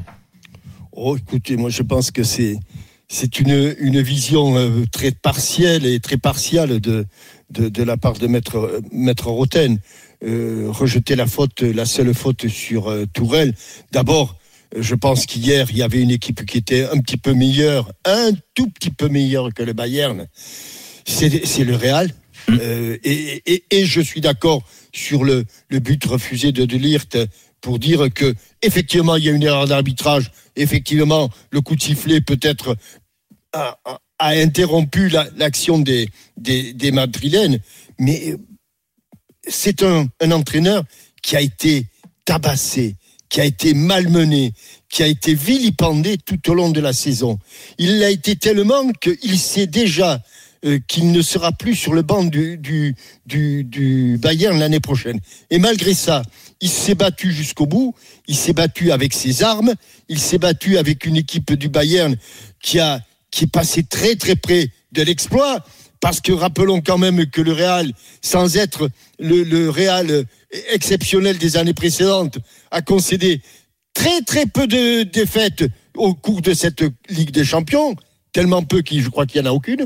Oh, écoutez, moi je pense que c'est... C'est une, une vision euh, très partielle et très partiale de, de, de la part de Maître, Maître Roten. Euh, rejeter la faute, la seule faute sur euh, Tourelle. D'abord, je pense qu'hier, il y avait une équipe qui était un petit peu meilleure, un tout petit peu meilleure que le Bayern. C'est, c'est le Real. Euh, et, et, et je suis d'accord sur le, le but refusé de De Ligt pour dire que effectivement il y a une erreur d'arbitrage. Effectivement, le coup de sifflet peut-être a, a, a interrompu la, l'action des, des, des Madrilènes, mais c'est un, un entraîneur qui a été tabassé, qui a été malmené, qui a été vilipendé tout au long de la saison. Il l'a été tellement qu'il sait déjà euh, qu'il ne sera plus sur le banc du, du, du, du Bayern l'année prochaine. Et malgré ça, il s'est battu jusqu'au bout, il s'est battu avec ses armes, il s'est battu avec une équipe du Bayern qui a qui est passée très très près de l'exploit, parce que rappelons quand même que le Real, sans être le, le Real exceptionnel des années précédentes, a concédé très très peu de défaites au cours de cette Ligue des Champions, tellement peu qu'il, je crois qu'il n'y en a aucune.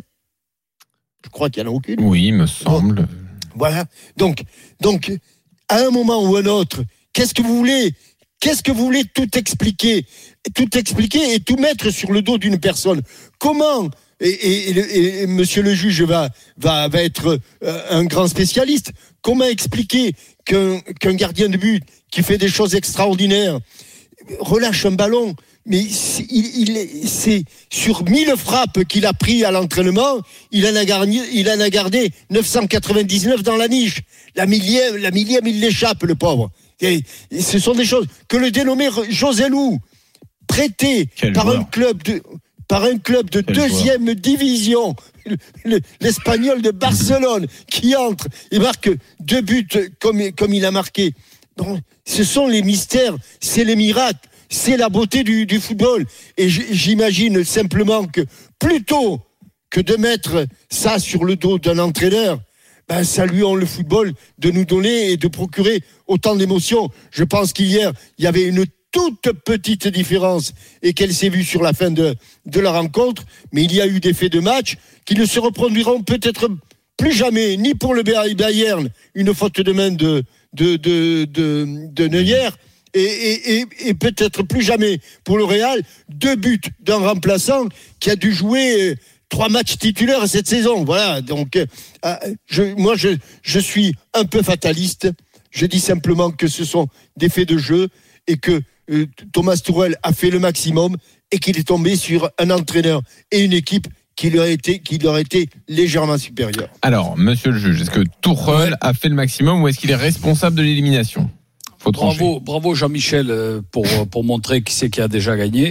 Je crois qu'il n'y en a aucune. Oui, il me semble. Bon, voilà. Donc, donc, à un moment ou un autre, qu'est-ce que vous voulez ? Qu'est-ce que vous voulez tout expliquer ? Tout expliquer et tout mettre sur le dos d'une personne. Comment ? Et, et, et, et monsieur le juge va, va, va être un grand spécialiste. Comment expliquer qu'un, qu'un gardien de but qui fait des choses extraordinaires relâche un ballon, mais c'est, il, il, c'est sur mille frappes qu'il a pris à l'entraînement, il en a gardé, il en a gardé neuf cent quatre-vingt-dix-neuf dans la niche. La millième, la millième, il l'échappe, le pauvre. Et, et ce sont des choses que le dénommé José Lou, prêté Quel par joueur. un club de, par un club de Quel deuxième joueur. division, le, l'Espagnol de Barcelone, qui entre et marque deux buts comme, comme il a marqué. Donc, ce sont les mystères, c'est les miracles, c'est la beauté du, du football. Et j'imagine simplement que plutôt que de mettre ça sur le dos d'un entraîneur, ben, saluons le football de nous donner et de procurer autant d'émotions. Je pense qu'hier, il y avait une toute petite différence et qu'elle s'est vue sur la fin de, de la rencontre, mais il y a eu des faits de match qui ne se reproduiront peut-être plus jamais, ni pour le Bayern, une faute de main de, de, de, de, de Neuer, et, et, et, et peut-être plus jamais pour le Real, deux buts d'un remplaçant qui a dû jouer trois matchs titulaires cette saison. Voilà, donc euh, je, moi je, je suis un peu fataliste. Je dis simplement que ce sont des faits de jeu et que euh, Thomas Tuchel a fait le maximum et qu'il est tombé sur un entraîneur et une équipe qui leur a été, qui leur a été légèrement supérieur. Alors, monsieur le juge, est-ce que Tuchel a fait le maximum ou est-ce qu'il est responsable de l'élimination ? Faut trancher. Bravo, bravo Jean-Michel pour, pour montrer qui c'est qui a déjà gagné.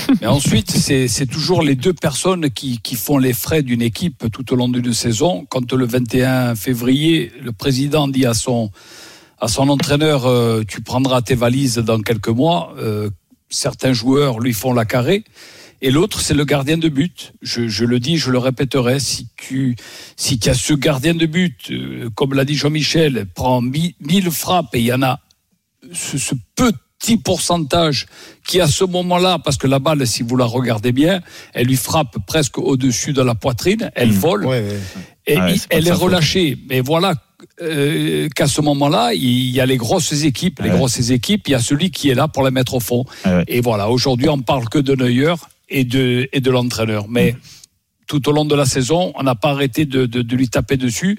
Mais ensuite, c'est, c'est toujours les deux personnes qui, qui font les frais d'une équipe tout au long d'une saison. Quand le vingt et un février, le président dit à son, à son entraîneur, euh, tu prendras tes valises dans quelques mois, euh, certains joueurs lui font la carré. Et l'autre, c'est le gardien de but. Je, je le dis, je le répéterai. Si tu, si tu as ce gardien de but, euh, comme l'a dit Jean-Michel, prend mille frappes et il y en a ce, ce petit pourcentage qui, à ce moment-là, parce que la balle, si vous la regardez bien, elle lui frappe presque au-dessus de la poitrine, elle mmh. vole, ouais, ouais. et ah ouais, il, elle est relâchée. Mais voilà. Euh, qu'à ce moment-là, il y a les grosses équipes, les ouais. grosses équipes, il y a celui qui est là pour les mettre au fond. Ouais. Et voilà, aujourd'hui, on parle que de Neuer et de, et de l'entraîneur. Mais mmh. tout au long de la saison, on n'a pas arrêté de, de, de lui taper dessus.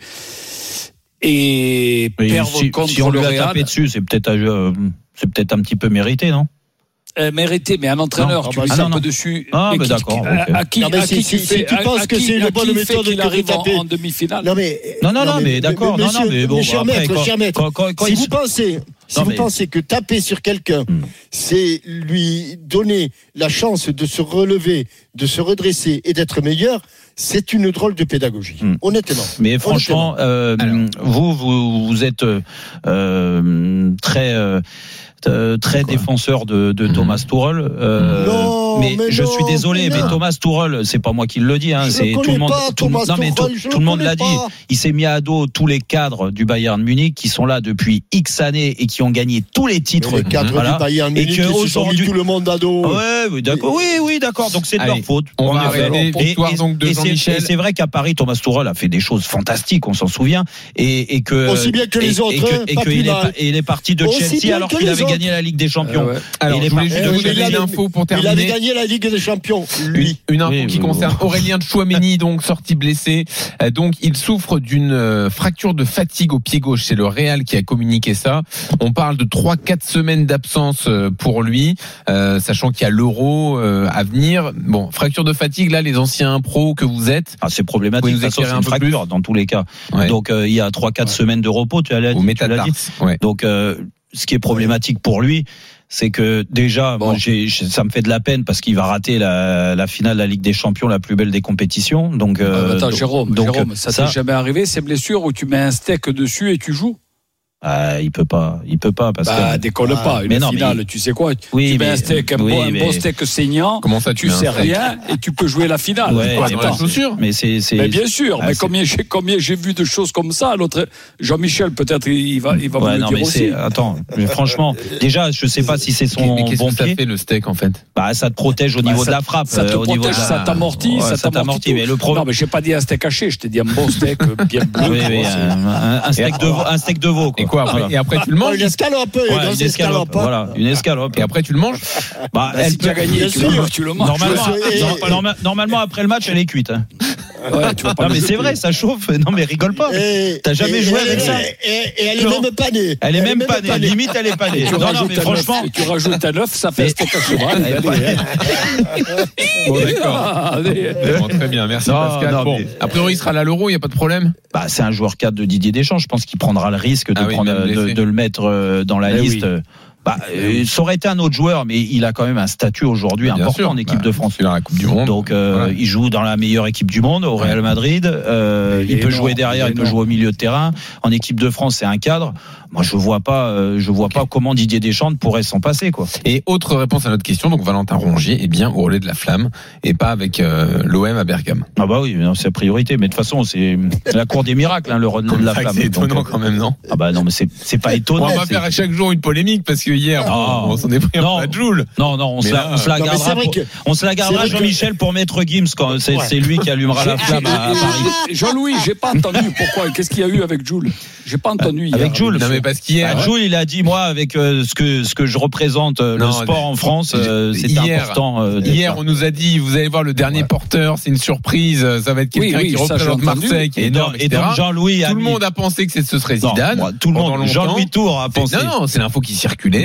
Et oui, perdre si, contre si on le lui a Real. tapé dessus, c'est peut-être, euh, c'est peut-être un petit peu mérité, non? Euh, mérité, mais un entraîneur, non, tu ah bah, lui tapes dessus. Ah, mais qui, d'accord. Qui, okay. À qui, non, mais à si, qui si, tu si fais, tu penses que c'est une bonne méthode qu'il arrive en, taper en demi-finale. Non, mais, non, non, non, mais, mais d'accord. Monsieur, non, non, mais bon, cher après, maître, quand, cher maître, quand, quand, quand si il... vous pensez, si non, vous mais... pensez que taper sur quelqu'un, hmm. c'est lui donner la chance de se relever, de se redresser et d'être meilleur, c'est une drôle de pédagogie, mmh. honnêtement. Mais franchement, euh, vous, vous, vous êtes euh, très, euh, très défenseur de, de mmh. Thomas Tuchel. Euh, non, mais, mais je non, suis désolé, mais, mais Thomas Tuchel, c'est pas moi qui le dis. Hein, je c'est tout le monde. Pas, tout le monde, non, mais tout, tout le monde l'a pas. dit. Il s'est mis à dos tous les cadres du Bayern Munich qui sont là depuis X années et qui ont gagné tous les titres. Mais les cadres voilà. du Bayern Munich, et que aujourd'hui tout le monde à dos. Ouais, oui, d'accord. Oui, oui, d'accord. Donc c'est de Allez, leur faute. On va arrêter. Victoire donc de Jean-Michel. Et c'est vrai qu'à Paris, Thomas Tuchel a fait des choses fantastiques, on s'en souvient, et, et que aussi bien que les et, autres, et que, et pas que plus il, mal. est, il est parti de aussi Chelsea alors qu'il avait autres. gagné la Ligue des Champions. Euh, ouais. Alors, je voulais juste vous donner une info pour terminer. Il avait gagné la Ligue des Champions, lui. Une, une info oui, qui oui, concerne oui. Aurélien Tchouaméni, donc sorti blessé. Euh, donc, il souffre d'une euh, fracture de fatigue au pied gauche. C'est le Real qui a communiqué ça. On parle de trois quatre semaines d'absence euh, pour lui, euh, sachant qu'il y a l'Euro euh, à venir. Bon, fracture de fatigue, là, les anciens pros que vous êtes. Ah, c'est problématique. Vous nous c'est une fracture plus. Dans tous les cas. Ouais. Donc, euh, il y a trois quatre ouais. semaines de repos, tu allais dit. Ouais. Donc, euh, ce qui est problématique pour lui, c'est que déjà, bon. moi, j'ai, ça me fait de la peine parce qu'il va rater la, la finale de la Ligue des Champions, la plus belle des compétitions. Donc, euh, attends, donc, Jérôme, donc, Jérôme, ça, ça t'est jamais arrivé ces blessures où tu mets un steak dessus et tu joues? Ah, il peut pas, il peut pas parce bah, que décolle ah, pas. Une mais non, finale, mais... tu sais quoi? Oui, tu mais... mets un steak, un, oui, bon, mais... un bon steak saignant. Comment ça, tu, tu sais rien et tu peux jouer la finale. Ouais, quoi, mais, pas. Pas. mais c'est, c'est. Mais bien sûr. Ah, mais c'est... combien j'ai, combien j'ai vu de choses comme ça. L'autre, Jean-Michel, peut-être, il va, il va ouais, me non, le dire mais aussi. C'est... Attends, mais franchement, déjà, je sais pas si c'est son mais qu'est-ce bon que ça pied. fait le steak en fait? Bah, ça te protège au bah, niveau ça, de la frappe. Ça te euh, protège, au niveau de la... ça t'amortit, ouais, ça t'amortit. Mais le problème. Non, mais j'ai pas dit un steak haché. Je t'ai dit un bon steak bien bleu. Oui, oui, un steak de veau, un steak de veau. Et quoi après? Et après tu le manges? Une escalope, ouais, une escalope, voilà, une escalope. Et après tu le manges? Bah, bah elle si peut... tu as gagné, tu le, tu le manges. Normalement, et... norma... normalement après le match, elle est cuite. Hein. Ouais, tu vas pas non mais c'est vrai, ça chauffe. Non mais rigole pas. Et, T'as jamais et, joué et, avec et, ça. Et, et elle est non. même panée. Elle est elle même, même panée. panée. Limite, elle est panée. Tu non, rajoutes non, mais franchement, tu rajoutes un œuf, ça fait un steak à cheval. Bon d'accord. Bon, très bien, merci non, Pascal. Non, bon, mais... a priori, il sera là à l'Euro, il y a pas de problème. Bah, c'est un joueur cadre de Didier Deschamps. Je pense qu'il prendra le risque de, ah oui, prendre, de, de le mettre dans la eh liste. Oui. Bah, euh, ça aurait été un autre joueur, mais il a quand même un statut aujourd'hui important sûr. en équipe bah, de France. Il est dans la Coupe du Monde. Donc, euh, voilà. il joue dans la meilleure équipe du monde, au Real Madrid. Euh, il, il peut jouer derrière, il, il peut jouer au milieu de terrain. En équipe de France, c'est un cadre. Moi, je vois pas, euh, je vois okay. pas comment Didier Deschamps pourrait s'en passer, quoi. Et autre réponse à notre question, donc Valentin Rongier est bien au relais de la Flamme et pas avec euh, l'O M à Bergame. Ah bah oui, non, c'est la priorité. Mais de toute façon, c'est la cour des miracles, hein, le relais de la Flamme. C'est étonnant donc, quand même, non? Ah bah non, mais c'est c'est pas étonnant. On va c'est... faire à chaque jour une polémique parce que hier, oh. on s'en est pris un peu à Joule. Non, non, on se la, on se la gardera. Pour, que, on se la gardera, Jean-Michel, que... pour Maître Gims quand c'est, ouais. c'est lui qui allumera la flamme à, à Paris. Jean-Louis, j'ai pas entendu pourquoi. Qu'est-ce qu'il y a eu avec Joule? J'ai pas entendu. Avec Joule. Non mais parce qu'hier, bah, Joule, il a dit moi avec euh, ce que ce que je représente euh, non, le sport en France, euh, c'est hier, important. Euh, hier, on nous a dit vous allez voir le dernier ouais. porteur, c'est une surprise, ça va être quelqu'un oui, oui, qui représente Marseille, qui est énorme, et donc Jean-Louis, tout le monde a pensé que ce serait Zidane. Tout le monde, Jean-Louis Tour a pensé. Non, non, c'est l'info qui circulait.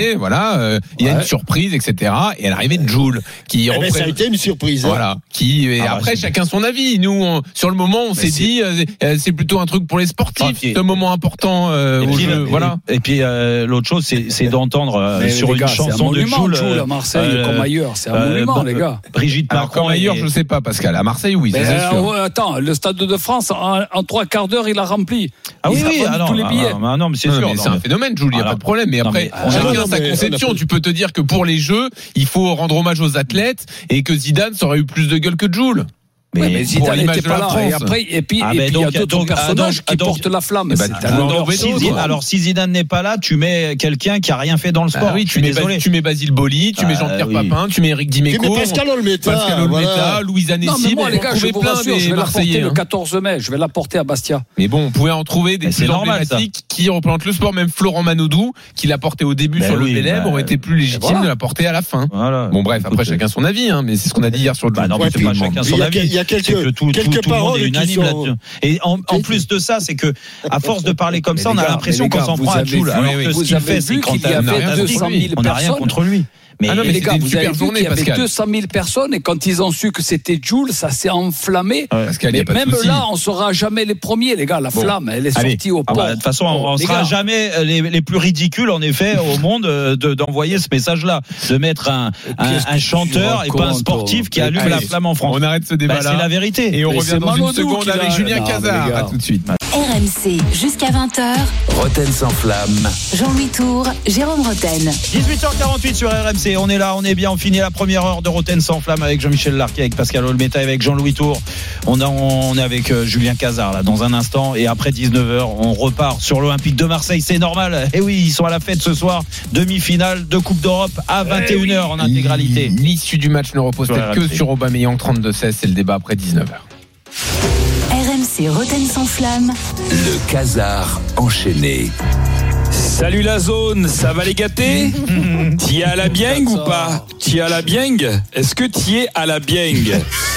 arrivé, voilà, euh, il y a ouais. une surprise, et cetera. Et à l'arrivée de Jul, qui eh représente... ben, ça a été une surprise. Voilà, qui et ah après bah, chacun son avis. Nous, on, sur le moment, on mais s'est c'est... dit, euh, c'est plutôt un truc pour les sportifs, ah, puis... ce moment important euh, au puis, jeu. Et, voilà. Et puis euh, l'autre chose, c'est, c'est d'entendre euh, sur une gars, chanson de Jul à Marseille euh, comme ailleurs, c'est un euh, monument, euh, les gars. Brigitte Alors, Macron comme ailleurs, et... je sais pas, Pascal. À Marseille, oui, c'est euh, sûr. Ouais, attends, le Stade de France, en, en trois quarts d'heure, il a rempli. Ah oui, oui, ah non, tous les billets. Ah non, mais c'est sûr. C'est un phénomène, Jules, il n'y a pas de problème. Mais après, chacun sa conception. Tu peux te dire que pour les Jeux, il faut rendre hommage aux athlètes et que Zidane ça aurait eu plus de gueule que Jul. Mais, oui, mais Zidane n'était pas là. Et après, et puis, ah, et puis donc, il y a d'autres donc, personnages donc, qui donc, portent la flamme. Bah, alors, si Zidane, alors, si Zidane n'est pas là, tu mets quelqu'un qui a rien fait dans le sport. Ah oui, tu mets, Bas, tu mets Basile Boli, tu mets Jean-Pierre ah, oui. Papin, tu mais Eric Dimeco, tu mets Pascal Olmeta, Pascal Olmeta, voilà. Louise Anessi. Moi, les gars, je vous rassure, je vais l'apporter le quatorze mai. Je vais l'apporter à Bastia. Mais bon, on pouvait en trouver des plus emblématiques qui représentent le sport. Même Florent Manodou, qui l'a porté au début sur le Bélèbre, aurait été plus légitime de la porter à la fin. Bon, bref, après, chacun son avis, mais c'est ce qu'on a dit hier sur le Bah non, mais c'est pas chacun son avis. Il y a quelques quelques paroles unanimes sont... là-dessus. Et en, en plus de ça, c'est que à force de parler comme ça, on a l'impression qu'on s'en prend à Jul. Alors que ce qu'il fait, c'est quand il y avait deux cent mille personnes. On n'a rien contre lui. Mais, ah non, mais les gars, vous avez vu qu'il y avait deux cent mille personnes et quand ils ont su que c'était Jul, ça s'est enflammé. Ouais, mais même là, on sera jamais les premiers, les gars. La bon. flamme, elle est sortie Allez. au port. Ah bah, de toute façon, on, on sera gars. jamais les, les plus ridicules, en effet, au monde de, d'envoyer ce message-là, de mettre un, un, un chanteur et pas un sportif qui allume Allez. la flamme en France. On arrête ce débat-là. Bah, c'est la vérité. Et on revient dans une seconde avec Julien Cazard. À tout de suite. R M C jusqu'à vingt heures. Roten sans flamme. Jean-Louis Tour, Jérôme Roten. dix-huit heures quarante-huit sur R M C. On est là, on est bien. On finit la première heure de Roten sans flamme avec Jean-Michel Larquet, avec Pascal Olmeta, avec Jean-Louis Tour. On, a, on est avec euh, Julien Cazard là dans un instant. Et après dix-neuf heures, on repart sur l'Olympique de Marseille. C'est normal. Et oui, ils sont à la fête ce soir. Demi-finale de Coupe d'Europe à vingt et une heures en intégralité. L'issue du match ne repose-t-elle que sur Aubameyang trente-deux seize. C'est le débat après dix-neuf heures. R M C Roten sans flamme. Le Cazard enchaîné. Salut la zone, ça va les gâter? T'y es à la bieng ou pas? T'y es à la bieng? Est-ce que t'y es à la bieng?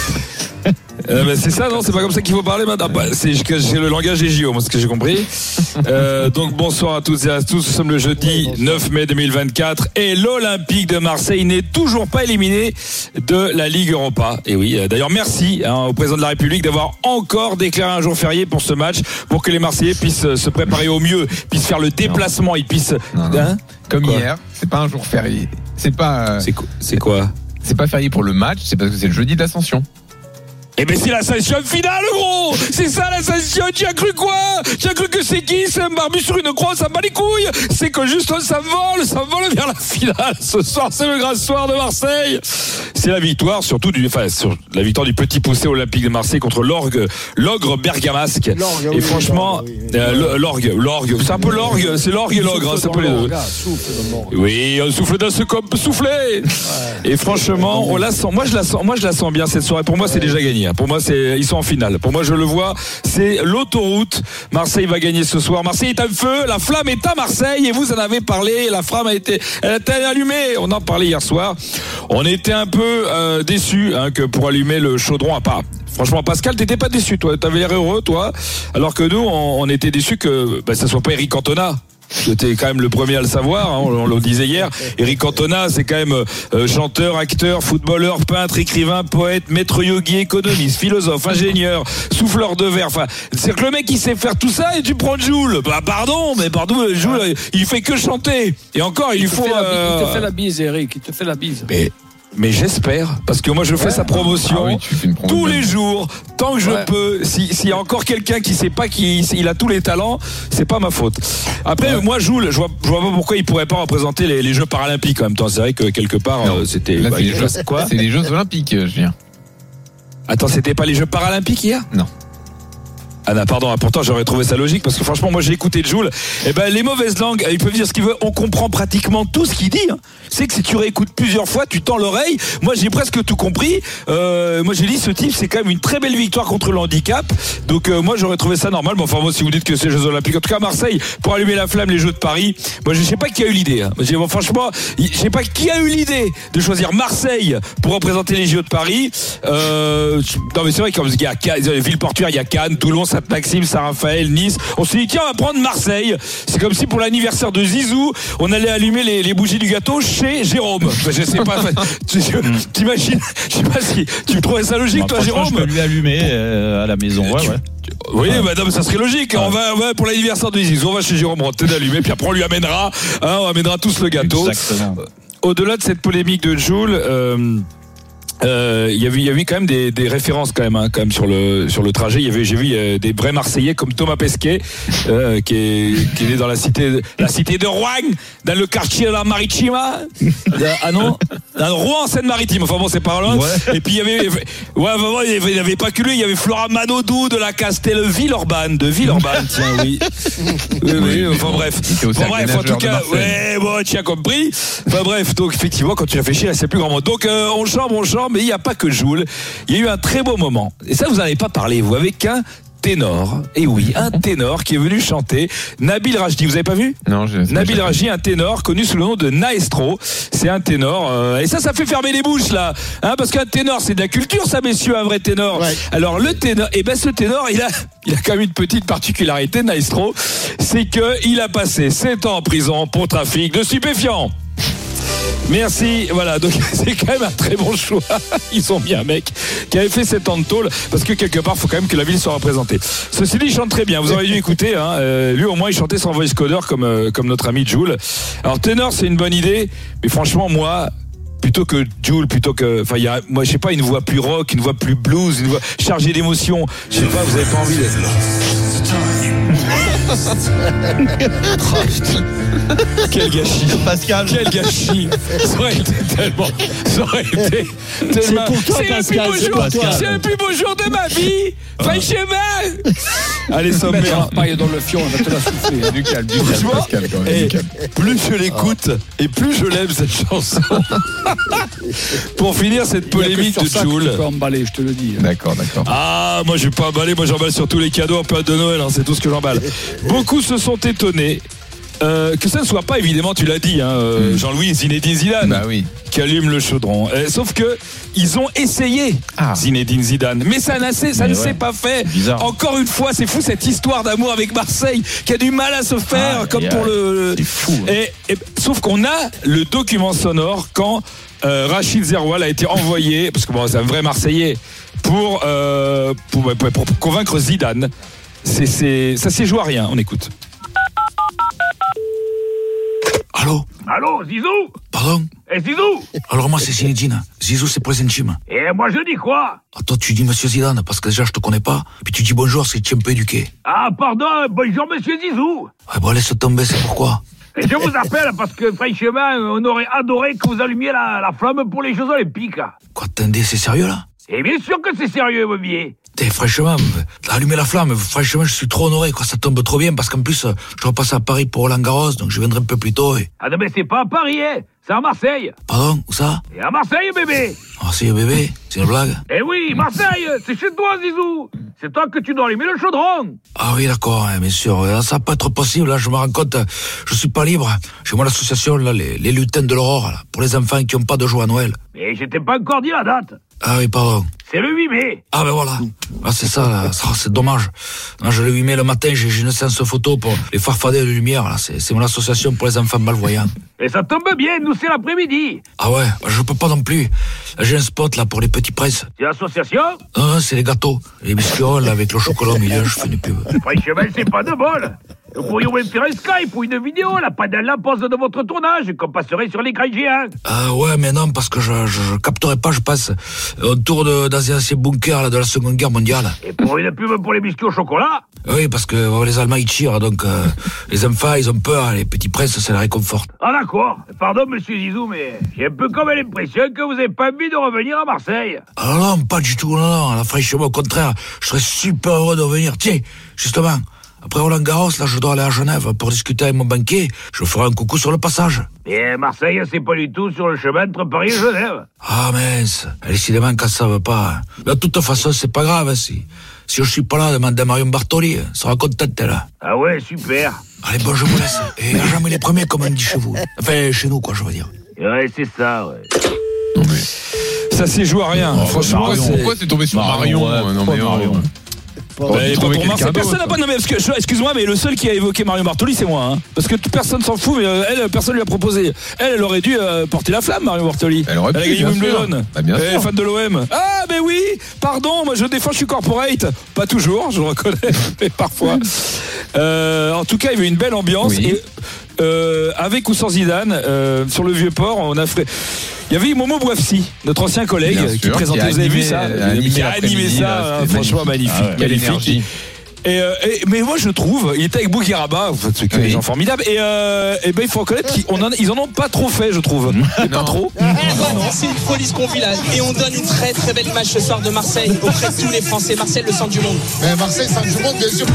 Euh, bah, c'est ça, non? C'est pas comme ça qu'il faut parler maintenant. Bah, c'est, c'est le langage des J O, moi, ce que j'ai compris. Euh, donc, bonsoir à toutes et à tous. Nous sommes le jeudi neuf mai deux mille vingt-quatre et l'Olympique de Marseille n'est toujours pas éliminé de la Ligue Europa. Et oui, d'ailleurs, merci hein, au président de la République d'avoir encore déclaré un jour férié pour ce match, pour que les Marseillais puissent se préparer au mieux, puissent faire le déplacement, non. ils puissent. Non, non. Hein comme quoi hier, c'est pas un jour férié. C'est pas. Euh, c'est, quoi, c'est quoi? C'est pas férié pour le match, c'est parce que c'est le jeudi de l'Ascension. Eh ben c'est l'ascension finale, gros. C'est ça l'ascension. Tu as cru quoi? Tu as cru que c'est qui? C'est un barbu sur une croix, ça bat les couilles. C'est que juste ça vole, ça vole vers la finale. Ce soir, c'est le grand soir de Marseille. C'est la victoire, surtout du, enfin, sur la victoire du petit poussé olympique de Marseille contre l'orgue, l'ogre bergamasque. L'orgue, et oui, franchement, oui, oui. Euh, l'orgue, l'orgue, c'est un peu l'orgue, c'est l'orgue et l'ogre, hein, c'est un peu les deux. Oui, on souffle d'un seul comme souffler. Ouais. Et franchement, on la sent. Moi, je la sens. Moi, je la sens bien cette soirée. Pour moi, c'est déjà gagné. Pour moi, c'est, ils sont en finale. Pour moi, je le vois, c'est l'autoroute. Marseille va gagner ce soir. Marseille est à feu, la flamme est à Marseille et vous en avez parlé. La flamme a été, elle a été allumée. On en parlait hier soir. On était un peu euh, déçus hein, que pour allumer le chaudron à part. Franchement, Pascal, t'étais pas déçu, toi. T'avais l'air heureux, toi. Alors que nous, on, on était déçus que bah, ça soit pas Eric Cantona. C'était quand même le premier à le savoir, hein, on, on le disait hier. Eric Cantona, c'est quand même euh, chanteur, acteur, footballeur, peintre, écrivain, poète, maître yogi, économiste, philosophe, ingénieur, souffleur de verre. Enfin, c'est que le mec il sait faire tout ça et tu prends Jul. Bah pardon, mais pardon, Jul, ouais. il fait que chanter. Et encore, il, il lui faut. Euh... Il te fait la bise, Eric. Il te fait la bise. Mais... Mais j'espère, parce que moi je fais ouais. sa promotion ah oui, tous les jours, tant que je ouais. peux. S'il si y a encore quelqu'un qui sait pas qu'il a tous les talents, c'est pas ma faute. Après, ouais. moi, Joule, je vois, je vois pas pourquoi il pourrait pas représenter les, les Jeux Paralympiques en même temps. C'est vrai que quelque part, euh, c'était. Là, bah, c'est, les jeux, quoi c'est les Jeux Olympiques, je viens. Attends, c'était pas les Jeux Paralympiques hier? Non. Ah non, pardon, pourtant j'aurais trouvé ça logique parce que franchement moi j'ai écouté Jul. Et ben les mauvaises langues, ils peuvent dire ce qu'ils veulent, on comprend pratiquement tout ce qu'il dit. Hein. C'est que si tu réécoutes plusieurs fois, tu tends l'oreille. Moi j'ai presque tout compris. Euh, moi j'ai dit ce type c'est quand même une très belle victoire contre le handicap. Donc euh, moi j'aurais trouvé ça normal. Mais enfin moi si vous dites que c'est les Jeux Olympiques, en tout cas Marseille pour allumer la flamme les Jeux de Paris. Moi je sais pas qui a eu l'idée. Hein. Bon, franchement, je sais pas qui a eu l'idée de choisir Marseille pour représenter les Jeux de Paris. Euh, non mais c'est vrai qu'il y a, il y a Ville Portuaire, il y a Cannes, Toulon. Saint-Maxime, Saint-Raphaël, Nice. On s'est dit tiens, on va prendre Marseille. C'est comme si pour l'anniversaire de Zizou, on allait allumer les, les bougies du gâteau chez Jérôme. Enfin, je sais pas. Tu, t'imagines? Je sais pas si tu trouvais ça logique, non, toi, Jérôme? Je peux lui allumer euh, à la maison. Ouais, tu, ouais. Oui, bah, non, mais ça serait logique. Ouais. On, va, on va pour l'anniversaire de Zizou, on va chez Jérôme Rotten allumer, puis après on lui amènera, hein, on amènera tous le gâteau. Exactement. Au-delà de cette polémique de Jul, euh, Euh, il y avait, il y avait quand même des, des références quand même, hein, quand même sur le sur le trajet. Il y avait, j'ai vu euh, des vrais Marseillais comme Thomas Pesquet, euh, qui est qui est né dans la cité, la cité de Rouen, dans le quartier de la Maritima. Ah non, dans Rouen en Seine-Maritime. Enfin bon, c'est pas loin. Ouais. Et puis il y avait, ouais, vraiment, il y avait, il y avait pas que lui. Il y avait Flora Manodou de la Castel-Villeurbanne, de Villeurbanne. Tiens, oui. Oui, oui. Enfin bref. Bon, bref, en tout cas, ouais, bon, tu as compris. Enfin bref, donc effectivement, quand tu réfléchis, c'est plus grand monde. Donc euh, on chambre, on chambre. Mais il n'y a pas que Jul. Il y a eu un très beau moment. Et ça, vous n'en avez pas parlé, vous, avec un ténor. Et oui, un ténor qui est venu chanter. Nabil Rajdi, vous avez pas vu? Non, je Nabil Rajdi, un ténor connu sous le nom de Naestro. C'est un ténor. Euh, et ça, ça fait fermer les bouches, là. Hein, parce qu'un ténor, c'est de la culture, ça, messieurs, un vrai ténor. Ouais. Alors, le ténor, et ben, ce ténor, il a, il a quand même une petite particularité, Naestro. C'est qu'il a passé sept ans en prison pour trafic de stupéfiants. Merci, voilà, donc c'est quand même un très bon choix. Ils ont mis un mec qui avait fait sept ans de tôle, parce que quelque part, il faut quand même que la ville soit représentée. Ceci dit, il chante très bien, vous aurez dû écouter, hein. euh, lui au moins il chantait sans voice coder comme, euh, comme notre ami Jul. Alors ténor, c'est une bonne idée, mais franchement moi, plutôt que Jul, plutôt que, enfin, il y a, moi je sais pas, une voix plus rock, une voix plus blues, une voix chargée d'émotion, je sais pas, vous avez pas envie d'être... Quel gâchis, Pascal. Quel gâchis. Ça aurait été tellement. Ça aurait été tellement. C'est pour toi, Pascal. C'est, pour toi. C'est le plus beau jour de ma vie. Fais chemin. Allez, sommaire. Paille dans le fion, on va te la souffler. Du calme, du calme, Pascal, quand même. Et plus je l'écoute, et plus je l'aime cette chanson. Pour finir cette polémique de Jul. Tu peux emballer, je te le dis. D'accord, d'accord. Ah, moi je vais pas emballer, moi j'emballe sur tous les cadeaux en période de Noël, hein, c'est tout ce que j'emballe. Beaucoup se sont étonnés euh, que ça ne soit pas, évidemment, tu l'as dit, hein, euh, mm. Jean-Louis Zinedine Zidane, bah oui. qui allume le chaudron. Euh, sauf que ils ont essayé, ah. Zinedine Zidane, mais ça, n'a, ça mais ne ouais. s'est pas fait. Encore une fois, c'est fou cette histoire d'amour avec Marseille qui a du mal à se faire, ah, comme yeah. pour le. C'est fou. Hein. Et, et, sauf qu'on a le document sonore quand euh, Rachid Zeroual a été envoyé, parce que bon, c'est un vrai Marseillais, pour, euh, pour, pour, pour, pour convaincre Zidane. C'est, c'est, ça s'est joué à rien, on écoute. Allô? Allô, Zizou? Pardon? Eh, Zizou? Alors moi c'est Zinedine, Zizou c'est pour les intimes. Et moi je dis quoi? Ah, toi tu dis monsieur Zidane, parce que déjà je te connais pas, et puis tu dis bonjour, c'est que tu es un peu éduqué. Ah pardon, bonjour monsieur Zizou. Ouais bon laisse tomber, c'est pourquoi? Et je vous appelle parce que franchement, on aurait adoré que vous allumiez la, la flamme pour les Jeux Olympiques. Quoi, attendez, c'est sérieux là? Et bien sûr que c'est sérieux, mon vieil. T'es franchement, allumer la flamme, franchement, je suis trop honoré, quoi. Ça tombe trop bien, parce qu'en plus, je repasse à Paris pour Roland Garros, donc je viendrai un peu plus tôt. Et... Ah non, mais c'est pas à Paris, hein. C'est à Marseille. Pardon, où ça? Et à Marseille, bébé. Marseille, bébé? C'est une blague? Eh oui, Marseille, c'est chez toi, Zizou. C'est toi que tu dois allumer le chaudron. Ah oui, d'accord, hein, bien sûr. Là, ça va pas être possible, là, je me rends compte, je suis pas libre. J'ai moi l'association, là, les, les lutins de l'aurore, là, pour les enfants qui ont pas de joie à Noël. Mais je t'ai pas encore dit la date. Ah oui, pardon. C'est le huit mai. Ah ben voilà. Ah, c'est ça, là. Ça, c'est dommage. Non, je le huit mai le matin, j'ai, j'ai une séance photo pour les farfadets de lumière. Là. C'est, c'est mon association pour les enfants malvoyants. Et ça tombe bien, nous c'est l'après-midi. Ah ouais, je peux pas non plus. J'ai un spot là pour les petits princes. C'est l'association? Non, c'est les gâteaux. Les biscuits là, avec le chocolat au milieu, je fais une pub. Franchement, c'est pas de bol. Nous pourrions même faire un Skype ou une vidéo là, pendant la pause de votre tournage qu'on passerait sur l'écran géant. Ah ouais, mais non, parce que je, je, je capterai pas, je passe. On tourne dans un ancien bunker là, de la Seconde Guerre mondiale. Et pour une pub pour les biscuits au chocolat? Oui, parce que euh, les Allemands ils tirent, donc euh, les enfants ils ont peur, les petits princes ça les réconforte. Ah d'accord. Pardon monsieur Zizou, mais j'ai un peu comme l'impression que vous n'avez pas envie de revenir à Marseille. Ah non, pas du tout, non, non. Franchement, au contraire, je serais super heureux de revenir. Tiens, justement. Après Roland Garros, là, je dois aller à Genève pour discuter avec mon banquier. Je ferai un coucou sur le passage. Et Marseille, c'est pas du tout sur le chemin entre Paris et Genève. Ah mince, décidément quand ça veut pas. De toute façon, c'est pas grave. Si, si je suis pas là, demandez à Marion Bartoli. Elle sera contente, elle. Ah ouais, super. Allez, bon, je vous laisse. Et jamais les premiers, comme on dit chez vous. Enfin, chez nous, quoi, je veux dire. Ouais, c'est ça, ouais. Non mais... Ça s'est joué à rien. Oh, franchement, Marion, c'est... Pourquoi c'est tombé sur Marion, Marion, ouais, non, mais Marion. Ouais, pas pour Marseille. Personne n'a pas nommé. Parce que, excuse-moi, mais le seul qui a évoqué Mario Bartoli, c'est moi. Hein. Parce que personne s'en fout, mais elle, personne lui a proposé. Elle, elle aurait dû euh, porter la flamme, Mario Bartoli. Elle aurait pu. Elle a gagné Wimbledon. Bah, bien sûr. Fan de l'O M. Ah, mais oui. Pardon, moi je défends, je suis corporate. Pas toujours, je le reconnais, mais parfois. Euh, en tout cas, il y avait une belle ambiance. Oui. Et euh, avec ou sans Zidane, euh, sur le Vieux-Port, on a fait. Il y avait Momo Bouafsi, notre ancien collègue, sûr, qui présentait, vous avez vu ça, qui a animé ça, là, hein, franchement magnifique, ah ouais, magnifique. Et, euh, et, mais moi je trouve, il était avec Bougueraba, c'est oui. des gens formidables, et, euh, et ben il faut reconnaître qu'ils en, ils en ont pas trop fait, je trouve. Pas trop. Non, non, c'est une folie ce qu'on vit là, et on donne une très très belle image ce soir de Marseille auprès de tous les Français. Marseille, le centre du monde. Mais Marseille, centre du monde, bien sûr.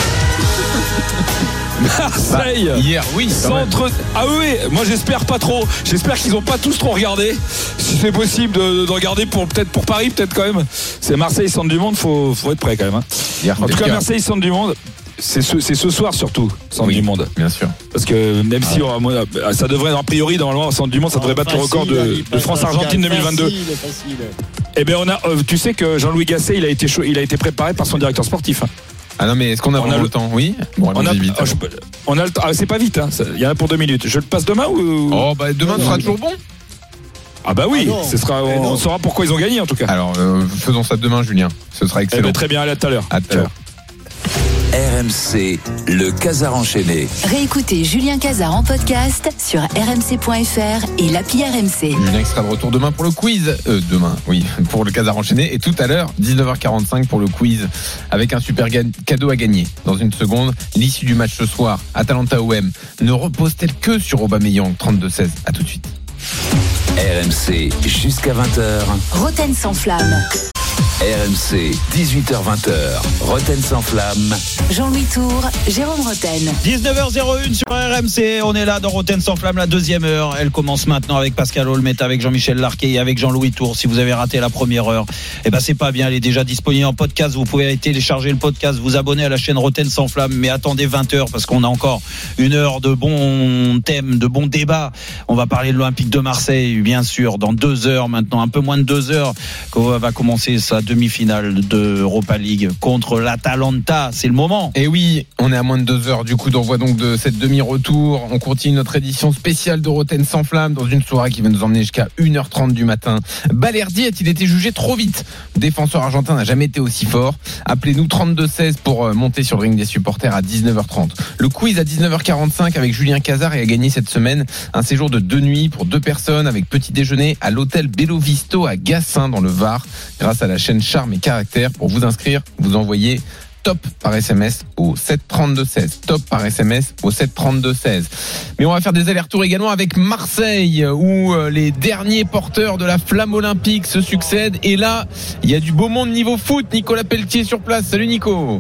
Marseille, bah, hier, oui. Centre. Ah oui, moi j'espère pas trop. J'espère qu'ils ont pas tous trop regardé. Si c'est possible de, de regarder pour peut-être pour Paris, peut-être quand même. C'est Marseille, centre du monde. Faut, faut être prêt quand même. Hein. Hier, en tout cas, Marseille, centre du monde. C'est ce, c'est ce soir surtout, centre oui, du monde. Bien sûr. Parce que même ah, si on, ça devrait, a priori, normalement, centre du monde, ça devrait battre facile, le record de, de France-Argentine deux mille vingt-deux. Facile, facile. Eh bien, on a. Euh, tu sais que Jean-Louis Gasset, il a été, il a été préparé par son directeur sportif. Hein. Ah non, mais est-ce qu'on a on vraiment a le, le temps? Oui. Bon, on, a, vite, ah, je, on a le temps. Ah, c'est pas vite, hein. Il y en a pour deux minutes. Je le passe demain ou. Oh, bah demain, ce sera toujours bon. Ah, bah oui, ah ce sera, on, on saura pourquoi ils ont gagné en tout cas. Alors, euh, faisons ça demain, Julien. Ce sera excellent. Eh ben, très bien, allez, à tout à l'heure. À tout à l'heure. R M C, le Casar enchaîné. Réécoutez Julien Casar en podcast sur r m c point f r et l'appli R M C. Julien qui sera de retour demain pour le quiz. Euh, demain, oui, pour le Casar enchaîné. Et tout à l'heure, dix-neuf heures quarante-cinq pour le quiz avec un super ga- cadeau à gagner. Dans une seconde, l'issue du match ce soir, Atalanta-O M, ne repose-t-elle que sur Aubameyang? Trente-deux seize. À tout de suite. R M C, jusqu'à vingt heures. Roten sans flamme. R M C, dix-huit heures vingt, Roten sans flamme. Jean-Louis Tour, Jérôme Roten. dix-neuf heures zéro un sur R M C. On est là dans Roten sans flamme, la deuxième heure. Elle commence maintenant avec Pascal Olmet, avec Jean-Michel Larquet et avec Jean-Louis Tour. Si vous avez raté la première heure, eh ben c'est pas bien. Elle est déjà disponible en podcast. Vous pouvez aller télécharger le podcast, vous abonner à la chaîne Roten sans flamme. Mais attendez vingt heures parce qu'on a encore une heure de bons thèmes, de bons débats. On va parler de l'Olympique de Marseille, bien sûr, dans deux heures maintenant, un peu moins de deux heures, qu'on va commencer sa demi-finale de Europa League contre l'Atalanta. C'est le moment. Et oui, on est à moins de deux heures du coup d'envoi donc de cette demi-retour. On continue notre édition spéciale de Roten sans flamme dans une soirée qui va nous emmener jusqu'à une heure trente du matin. Balerdi a-t-il été jugé trop vite? Le défenseur argentin n'a jamais été aussi fort. Appelez-nous trente-deux seize pour monter sur le ring des supporters à dix-neuf heures trente. Le quiz à dix-neuf heures quarante-cinq avec Julien Casar et a gagné cette semaine un séjour de deux nuits pour deux personnes avec petit déjeuner à l'hôtel Bello Visto à Gassin dans le Var grâce à la chaîne Charme et Caractère. Pour vous inscrire, vous envoyez top par S M S au sept trente-deux seize. Top par S M S au sept trente-deux seize. Mais on va faire des allers-retours également avec Marseille où les derniers porteurs de la flamme olympique se succèdent. Et là, il y a du beau monde niveau foot. Nicolas Pelletier sur place. Salut Nico.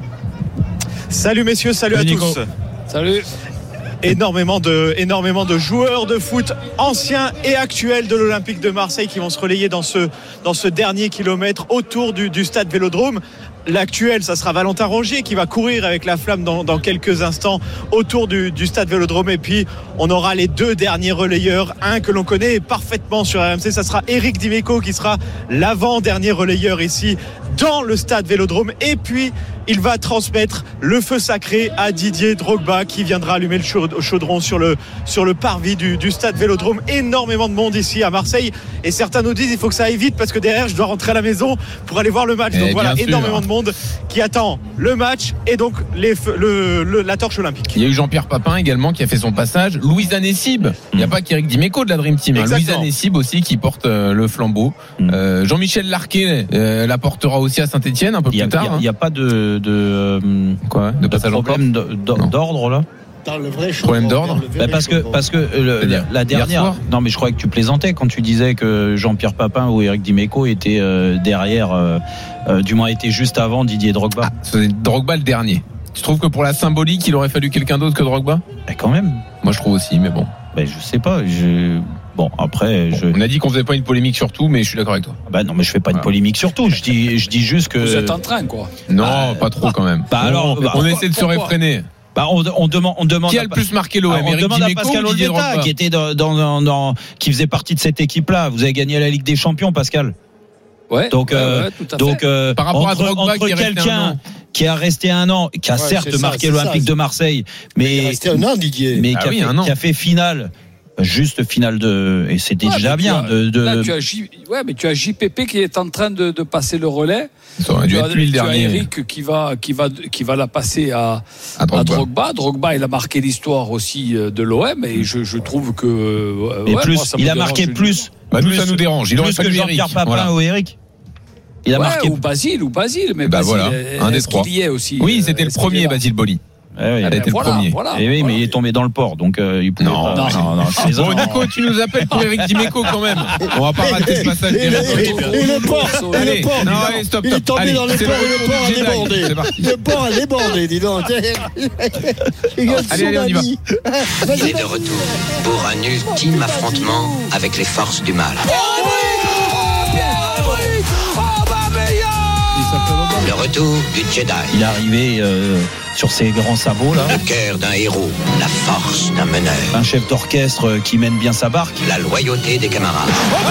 Salut messieurs, salut, salut à Nico. tous. Salut. Énormément de, énormément de joueurs de foot anciens et actuels de l'Olympique de Marseille qui vont se relayer dans ce, dans ce dernier kilomètre autour du, du stade Vélodrome. L'actuel, ça sera Valentin Rongier qui va courir avec la flamme dans, dans quelques instants autour du, du stade Vélodrome. Et puis, on aura les deux derniers relayeurs. Un que l'on connaît parfaitement sur R M C, ça sera Eric Dimeco qui sera l'avant-dernier relayeur ici dans le stade Vélodrome. Et puis, il va transmettre le feu sacré à Didier Drogba qui viendra allumer le chaudron sur le, sur le parvis du, du stade Vélodrome. Énormément de monde ici à Marseille. Et certains nous disent il faut que ça aille vite parce que derrière, je dois rentrer à la maison pour aller voir le match. Donc et voilà, énormément de monde qui attend le match et donc les, le, le, la torche olympique. Il y a eu Jean-Pierre Papin également qui a fait son passage. Louisa Nessib, il n'y a pas qu'Éric Dimeco de la Dream Team. Hein. Louisa Nessib aussi qui porte euh, le flambeau. Mm. Euh, Jean-Michel Larquet euh, la portera aussi à Saint-Etienne un peu plus a, tard. Il n'y a, hein. a pas de, de, euh, Quoi, de, de problème d'ordre là. Dans le vrai problème d'ordre bah parce que parce que le, la, la dernière non mais je croyais que tu plaisantais quand tu disais que Jean-Pierre Papin ou Éric Dimeco étaient euh, derrière euh, euh, du moins étaient juste avant Didier Drogba. Ah, c'est Drogba le dernier. Tu trouves que pour la symbolique il aurait fallu quelqu'un d'autre que Drogba? Bah quand même. Moi je trouve aussi mais bon. Bah je sais pas, je Bon après, bon, je... on a dit qu'on faisait pas une polémique sur tout, mais je suis d'accord avec toi. Bah non, mais je fais pas une voilà. polémique sur tout. Je dis, je dis juste que. Vous êtes en train, quoi. Non, bah, pas trop quand même. Bah alors, bah, on essaie de se réfréner. Bah on, on demande, on demande. Qui a le plus marqué l'O M? On demande à Pascal Olmeta, qui était dans, dans, dans, dans, qui faisait partie de cette équipe-là. Vous avez gagné la Ligue des Champions, Pascal. Ouais, donc, ouais, euh, ouais, tout à donc fait. euh, Par rapport entre, à Drogba entre qui est resté un quelqu'un an. qui a resté un an, qui a Ouais, certes c'est ça, marqué c'est l'Olympique ça. de Marseille, Il mais est resté un an, Didier. mais Ah qui, a oui, fait, un an. qui a fait finale, juste finale de, et c'était Ouais, déjà mais tu bien as- de. de- Là, tu as J, ouais, mais tu as J P P qui est en train de, de passer le relais. Ça aurait dû Tu être as, lui le tu as dernier. Eric qui va, qui va, qui va la passer à, À Drogba. à Drogba. Drogba, il a marqué l'histoire aussi de l'O M et je, je trouve que. euh, et ouais, plus, moi, ça me il a dérange marqué du- plus. Bah, nous, plus, ça nous dérange. Il aurait plus que fallu Jean-Pierre Eric. Papin Voilà. ou Eric. Il a Ouais, marqué. ou Basile, ou Basile, mais Bah Basile, voilà, un des est-ce trois. qu'il y est aussi Oui, euh, c'était le est-ce qu'il est premier, là Basile Boli. Eh oui, Elle a Ben été le voilà, premier. voilà, Et oui, voilà. mais il est tombé dans le port, donc euh, il pouvait Non, pas. non, non, c'est Bon, non. Nico, tu nous appelles pour Eric Dimeco quand même. On va pas rater ce passage. Et le- d'Eric. et- et le port, et Allez, le port, non, dis donc. allez, stop, il est stop. tombé Allez, dans le c'est port le et le retour port a du Jedi. débordé. C'est parti. Le port a débordé, dis donc. Il y a le Allez, allez, on y va. tsunami. Il Vas-y, est de retour pour un ultime affrontement avec les forces du mal. Le retour du Jedi. Il est arrivé euh, sur ses grands sabots là. Le cœur d'un héros, la force d'un meneur, Un chef d'orchestre euh, qui mène bien sa barque. la loyauté des camarades,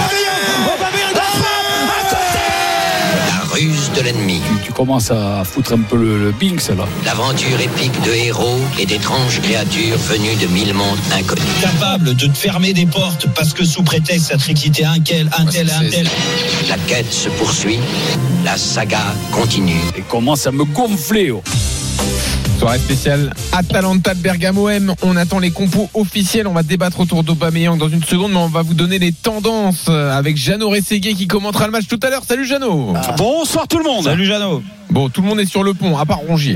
la ruse de l'ennemi, Tu, tu commences à foutre un peu le, le Binks là. l'aventure épique de héros et d'étranges créatures venues de mille mondes inconnus. Capable de te fermer des portes parce que sous prétexte ça te fait quitter un tel, un tel, un tel. La quête se poursuit, la saga continue. Et commence à me gonfler. Oh. Soirée spéciale Atalanta de Bergamo M. On attend les compos officiels. On va débattre autour d'Aubameyang dans une seconde, mais on va vous donner les tendances avec Jeannot Rességuier qui commentera le match tout à l'heure. Salut Jeannot. Bonsoir tout le monde. Salut Jeannot. Bon, tout le monde est sur le pont, à part Rongier.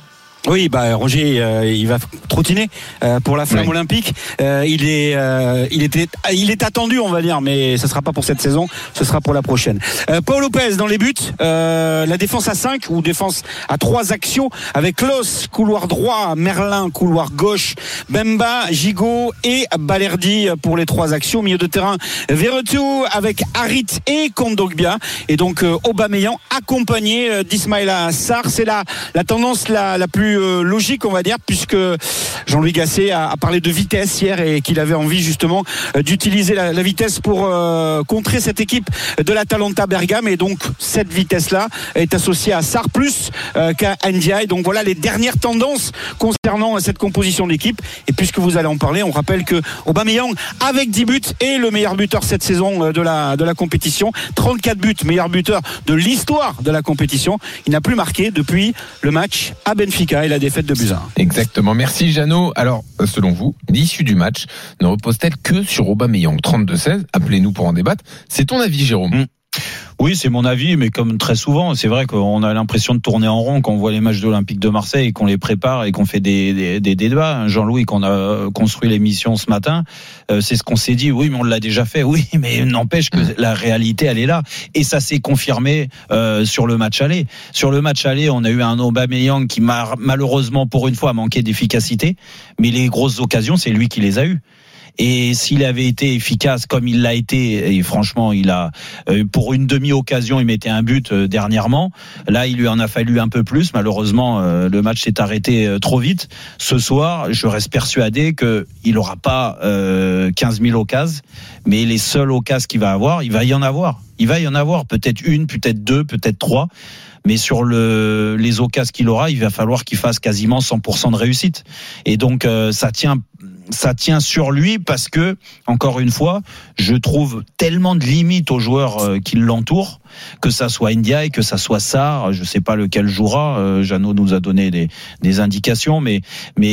Oui, bah Roger, euh, il va trottiner euh, pour la flamme Oui. olympique. Euh, il est, euh, il était, il est attendu, on va dire, mais ce sera pas pour cette saison, ce sera pour la prochaine. Euh, Paul Lopez dans les buts, euh, la défense à cinq ou défense à trois axiaux avec Los couloir droit, Merlin couloir gauche, Bemba, Gigot et Balerdi pour les trois axiaux. Milieu de terrain, Verretou avec Harit et Kondogbia et donc euh, Aubameyang accompagné euh, d'Ismaïla Sarr. C'est la la tendance la, la plus euh, logique, on va dire, puisque Jean-Louis Gasset a, a parlé de vitesse hier et qu'il avait envie justement euh, d'utiliser la, la vitesse pour euh, contrer cette équipe de l'Atalanta Bergame. Et donc cette vitesse-là est associée à Sarr plus euh, qu'à Ndiaye. Donc voilà les dernières tendances concernant cette composition d'équipe. Et puisque vous allez en parler, on rappelle que Aubameyang avec dix buts est le meilleur buteur cette saison euh, de la, de la compétition. trente-quatre buts, meilleur buteur de l'histoire de la compétition. Il n'a plus marqué depuis le match à Benfica et la défaite de Buzyn. Exactement. Merci Jeannot. Alors, selon vous, l'issue du match ne repose-t-elle que sur Aubameyang trente-deux seize? Appelez-nous pour en débattre. C'est ton avis, Jérôme? Mmh. Oui, c'est mon avis, mais comme très souvent, c'est vrai qu'on a l'impression de tourner en rond quand on voit les matchs de l'Olympique de Marseille, qu'on les prépare et qu'on fait des, des, des débats. Jean-Louis, qu'on a construit l'émission ce matin, euh, c'est ce qu'on s'est dit. Oui, mais on l'a déjà fait. Oui, mais n'empêche que la réalité, elle est là. Et ça s'est confirmé euh, sur le match aller. Sur le match aller, on a eu un Aubameyang qui m'a malheureusement, pour une fois, manqué d'efficacité. Mais les grosses occasions, c'est lui qui les a eues. Et s'il avait été efficace comme il l'a été, et franchement, il a euh, pour une demi-occasion, il mettait un but euh, dernièrement. Là, il lui en a fallu un peu plus. Malheureusement, euh, le match s'est arrêté euh, trop vite. Ce soir, je reste persuadé que il aura pas euh, quinze mille occasions, mais les seules occasions qu'il va avoir, il va y en avoir. Il va y en avoir peut-être une, peut-être deux, peut-être trois. Mais sur le, les occasions qu'il aura, il va falloir qu'il fasse quasiment cent pour cent de réussite. Et donc, euh, ça tient, ça tient sur lui parce que, encore une fois, je trouve tellement de limites aux joueurs euh, qui l'entourent, que ça soit Ndiaye, que ça soit Sarr, je sais pas lequel jouera. Euh, Jeannot nous a donné des, des indications, mais, mais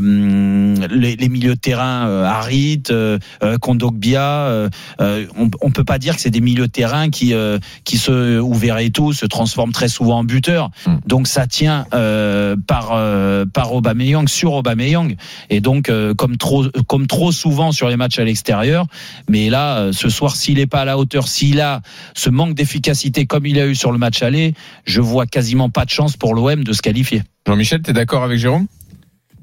euh, les, les milieux de terrain, euh, Harit, euh, Kondogbia, euh, euh, on, on peut pas dire que c'est des milieux de terrain qui, euh, qui se, ou Verretou, se transforment très souvent en buteur. Mmh. Donc ça tient euh, par euh, par Aubameyang sur Aubameyang. Et donc euh, comme trop comme trop souvent sur les matchs à l'extérieur. Mais là, euh, ce soir, s'il est pas à la hauteur, s'il a ce manque d'efficacité comme il a eu sur le match aller, je vois quasiment pas de chance pour l'O M de se qualifier. Jean-Michel, t'es d'accord avec Jérôme?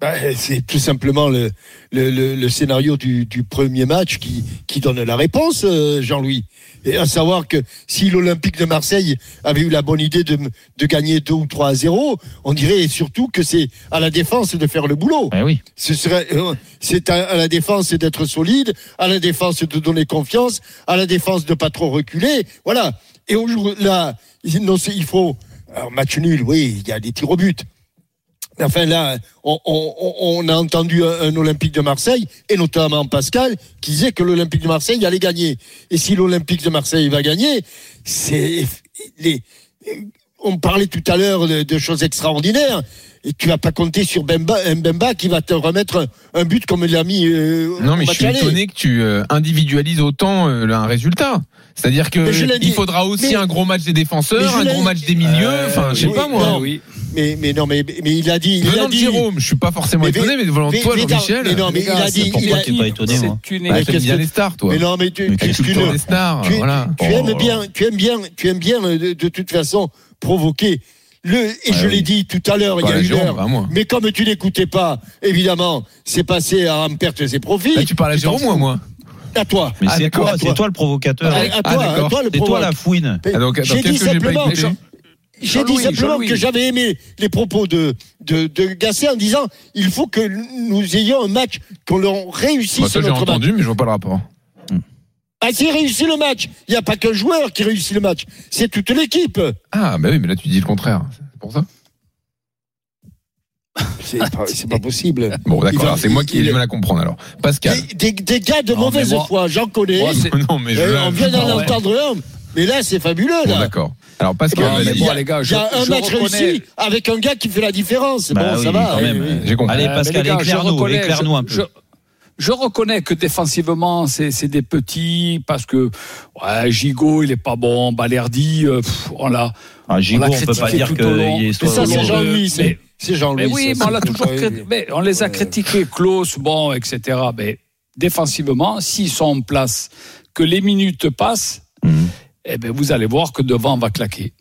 Bah, c'est tout simplement le, le, le, le scénario du, du premier match qui, qui donne la réponse, Jean-Louis. Et à savoir que si l'Olympique de Marseille avait eu la bonne idée de, de gagner deux ou trois à zéro, on dirait surtout que c'est à la défense de faire le boulot. Eh oui. Ce serait, c'est à, à la défense d'être solide, à la défense de donner confiance, à la défense de pas trop reculer. Voilà. Et au jour là, non, il faut, alors match nul, oui, il y a des tirs au but. Enfin là, on, on, on a entendu un, un Olympique de Marseille, et notamment Pascal, qui disait que l'Olympique de Marseille allait gagner. Et si l'Olympique de Marseille va gagner, c'est les. On parlait tout à l'heure de, de choses extraordinaires. Et tu vas pas compter sur Bemba, Mbemba qui va te remettre un but comme il l'a mis. Euh, non, mais je suis étonné que tu euh, individualises autant euh, un résultat. C'est-à-dire que il faudra aussi mais, un gros match des défenseurs, un gros match des milieux. Enfin, euh, je sais oui, pas moi. Non, oui. Mais, mais non, mais, mais il a dit. Il venant a dit, de Jérôme, je suis pas forcément mais, étonné, mais venant de toi, Jean-Michel. Mais non, mais il a dit. Pourquoi tu n'es pas étonné, moi? Tu aimes bien les stars, toi. Mais non, mais tu aimes les stars. Tu aimes bien, tu aimes bien, tu aimes bien de toute façon provoquer. Le, et ah je oui. l'ai dit tout à l'heure, il y a une heure. Mais comme tu n'écoutais pas, évidemment, c'est passé à en perdre ses profits. Ah, tu parles à Jérôme ou à moi? À toi. Mais ah, c'est, toi, c'est toi le provocateur. À, à toi, ah, à toi le c'est toi la fouine. Ah, donc, attends, j'ai dit simplement, j'ai, j'ai dit simplement que j'avais aimé les propos de, de, de Gasset en disant il faut que nous ayons un match, qu'on l'on réussisse. Bah, ça, j'ai notre entendu, match. mais je vois pas le rapport. Ah, s'il réussit le match, il n'y a pas qu'un joueur qui réussit le match, c'est toute l'équipe. Ah, bah oui, mais là tu dis le contraire, c'est pour ça. C'est pas, c'est pas possible. Bon, d'accord, alors, c'est moi qui ai du mal à comprendre alors. Pascal. Des, des, des gars de non, mauvaise moi, foi, j'en connais. Moi, non, mais je euh, on vient d'en ouais. entendre un, mais là c'est fabuleux. Là. Bon, d'accord. Alors Pascal, non, mais bon, les gars, il y a je, un je match reconnais... réussi avec un gars qui fait la différence. Bah bon, oui, ça va. Quand même. Oui. J'ai compris. Allez, Pascal, gars, éclaire-nous, éclaire-nous un peu. Je... Je reconnais que défensivement, c'est, c'est des petits, parce que ouais, Gigot, il est pas bon, Balerdi, euh, pff, on l'a. Ah, Gigot, on, on peut pas dire qu'il est. Mais ça, c'est Jean-Louis. C'est, c'est Jean-Louis. Mais oui, ça, mais on l'a toujours. Cré... Mais on les a critiqués, Klaus, bon, et cetera. Mais défensivement, s'ils sont en place, que les minutes passent, mmh. eh ben vous allez voir que devant on va claquer.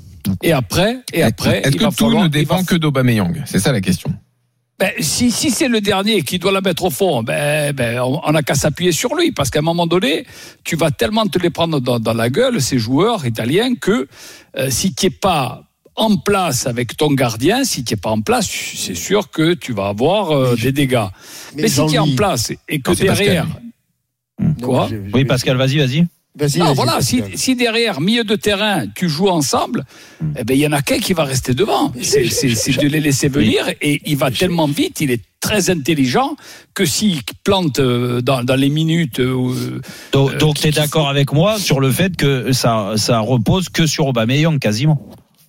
Et après, et après, est-ce que tout ne dépend que d'Aubameyang? C'est ça la question. Ben, si, si c'est le dernier qui doit la mettre au fond, ben, ben, on n'a qu'à s'appuyer sur lui, parce qu'à un moment donné, tu vas tellement te les prendre dans, dans la gueule, ces joueurs italiens, que euh, si tu n'es pas en place avec ton gardien, si tu n'es pas en place, c'est sûr que tu vas avoir euh, des dégâts. Mais, mais si tu es en place et que non, derrière... Pascal. Quoi non, Oui, Pascal, vas-y, vas-y. Vas-y, non, vas-y, voilà, si, si derrière, milieu de terrain, tu joues ensemble, mm. eh ben, il y en a qu'un qui va rester devant. C'est, c'est, c'est de les laisser venir et il va tellement vite, il est très intelligent que s'il plante dans, dans les minutes. Euh, donc, euh, donc tu es d'accord faut... avec moi sur le fait que ça, ça repose que sur Aubameyang quasiment?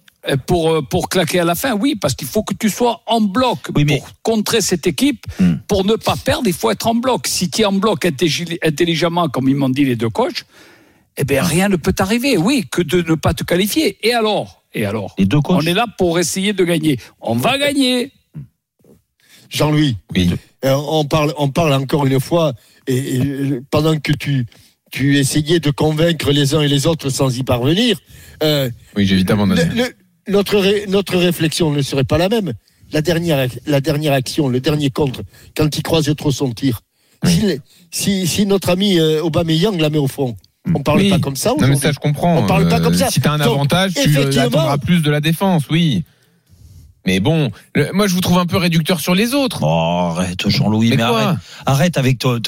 Pour, pour claquer à la fin, oui, parce qu'il faut que tu sois en bloc oui, mais... pour contrer cette équipe. Mm. Pour ne pas perdre, il faut être en bloc. Si tu es en bloc intelligemment, comme ils m'ont dit les deux coachs, eh bien, rien ne peut t'arriver, oui, que de ne pas te qualifier. Et alors Et alors Les deux coachs. On est là pour essayer de gagner. On va gagner. Jean-Louis, oui. on, parle, on parle encore une fois, et, et pendant que tu, tu essayais de convaincre les uns et les autres sans y parvenir. Euh, oui, j'ai évidemment le, le, notre, ré, notre réflexion ne serait pas la même. La dernière, la dernière action, le dernier contre, quand il croise trop son tir. Oui. Si, si, si notre ami euh, Aubameyang la met au fond. On parle oui. pas comme ça. Non mais ça je comprends. On parle pas comme ça. Si t'as un avantage, donc, tu attendras plus de la défense, oui. Mais bon, le, moi je vous trouve un peu réducteur sur les autres. Oh, arrête, Jean-Louis, mais, mais arrête, arrête avec toi,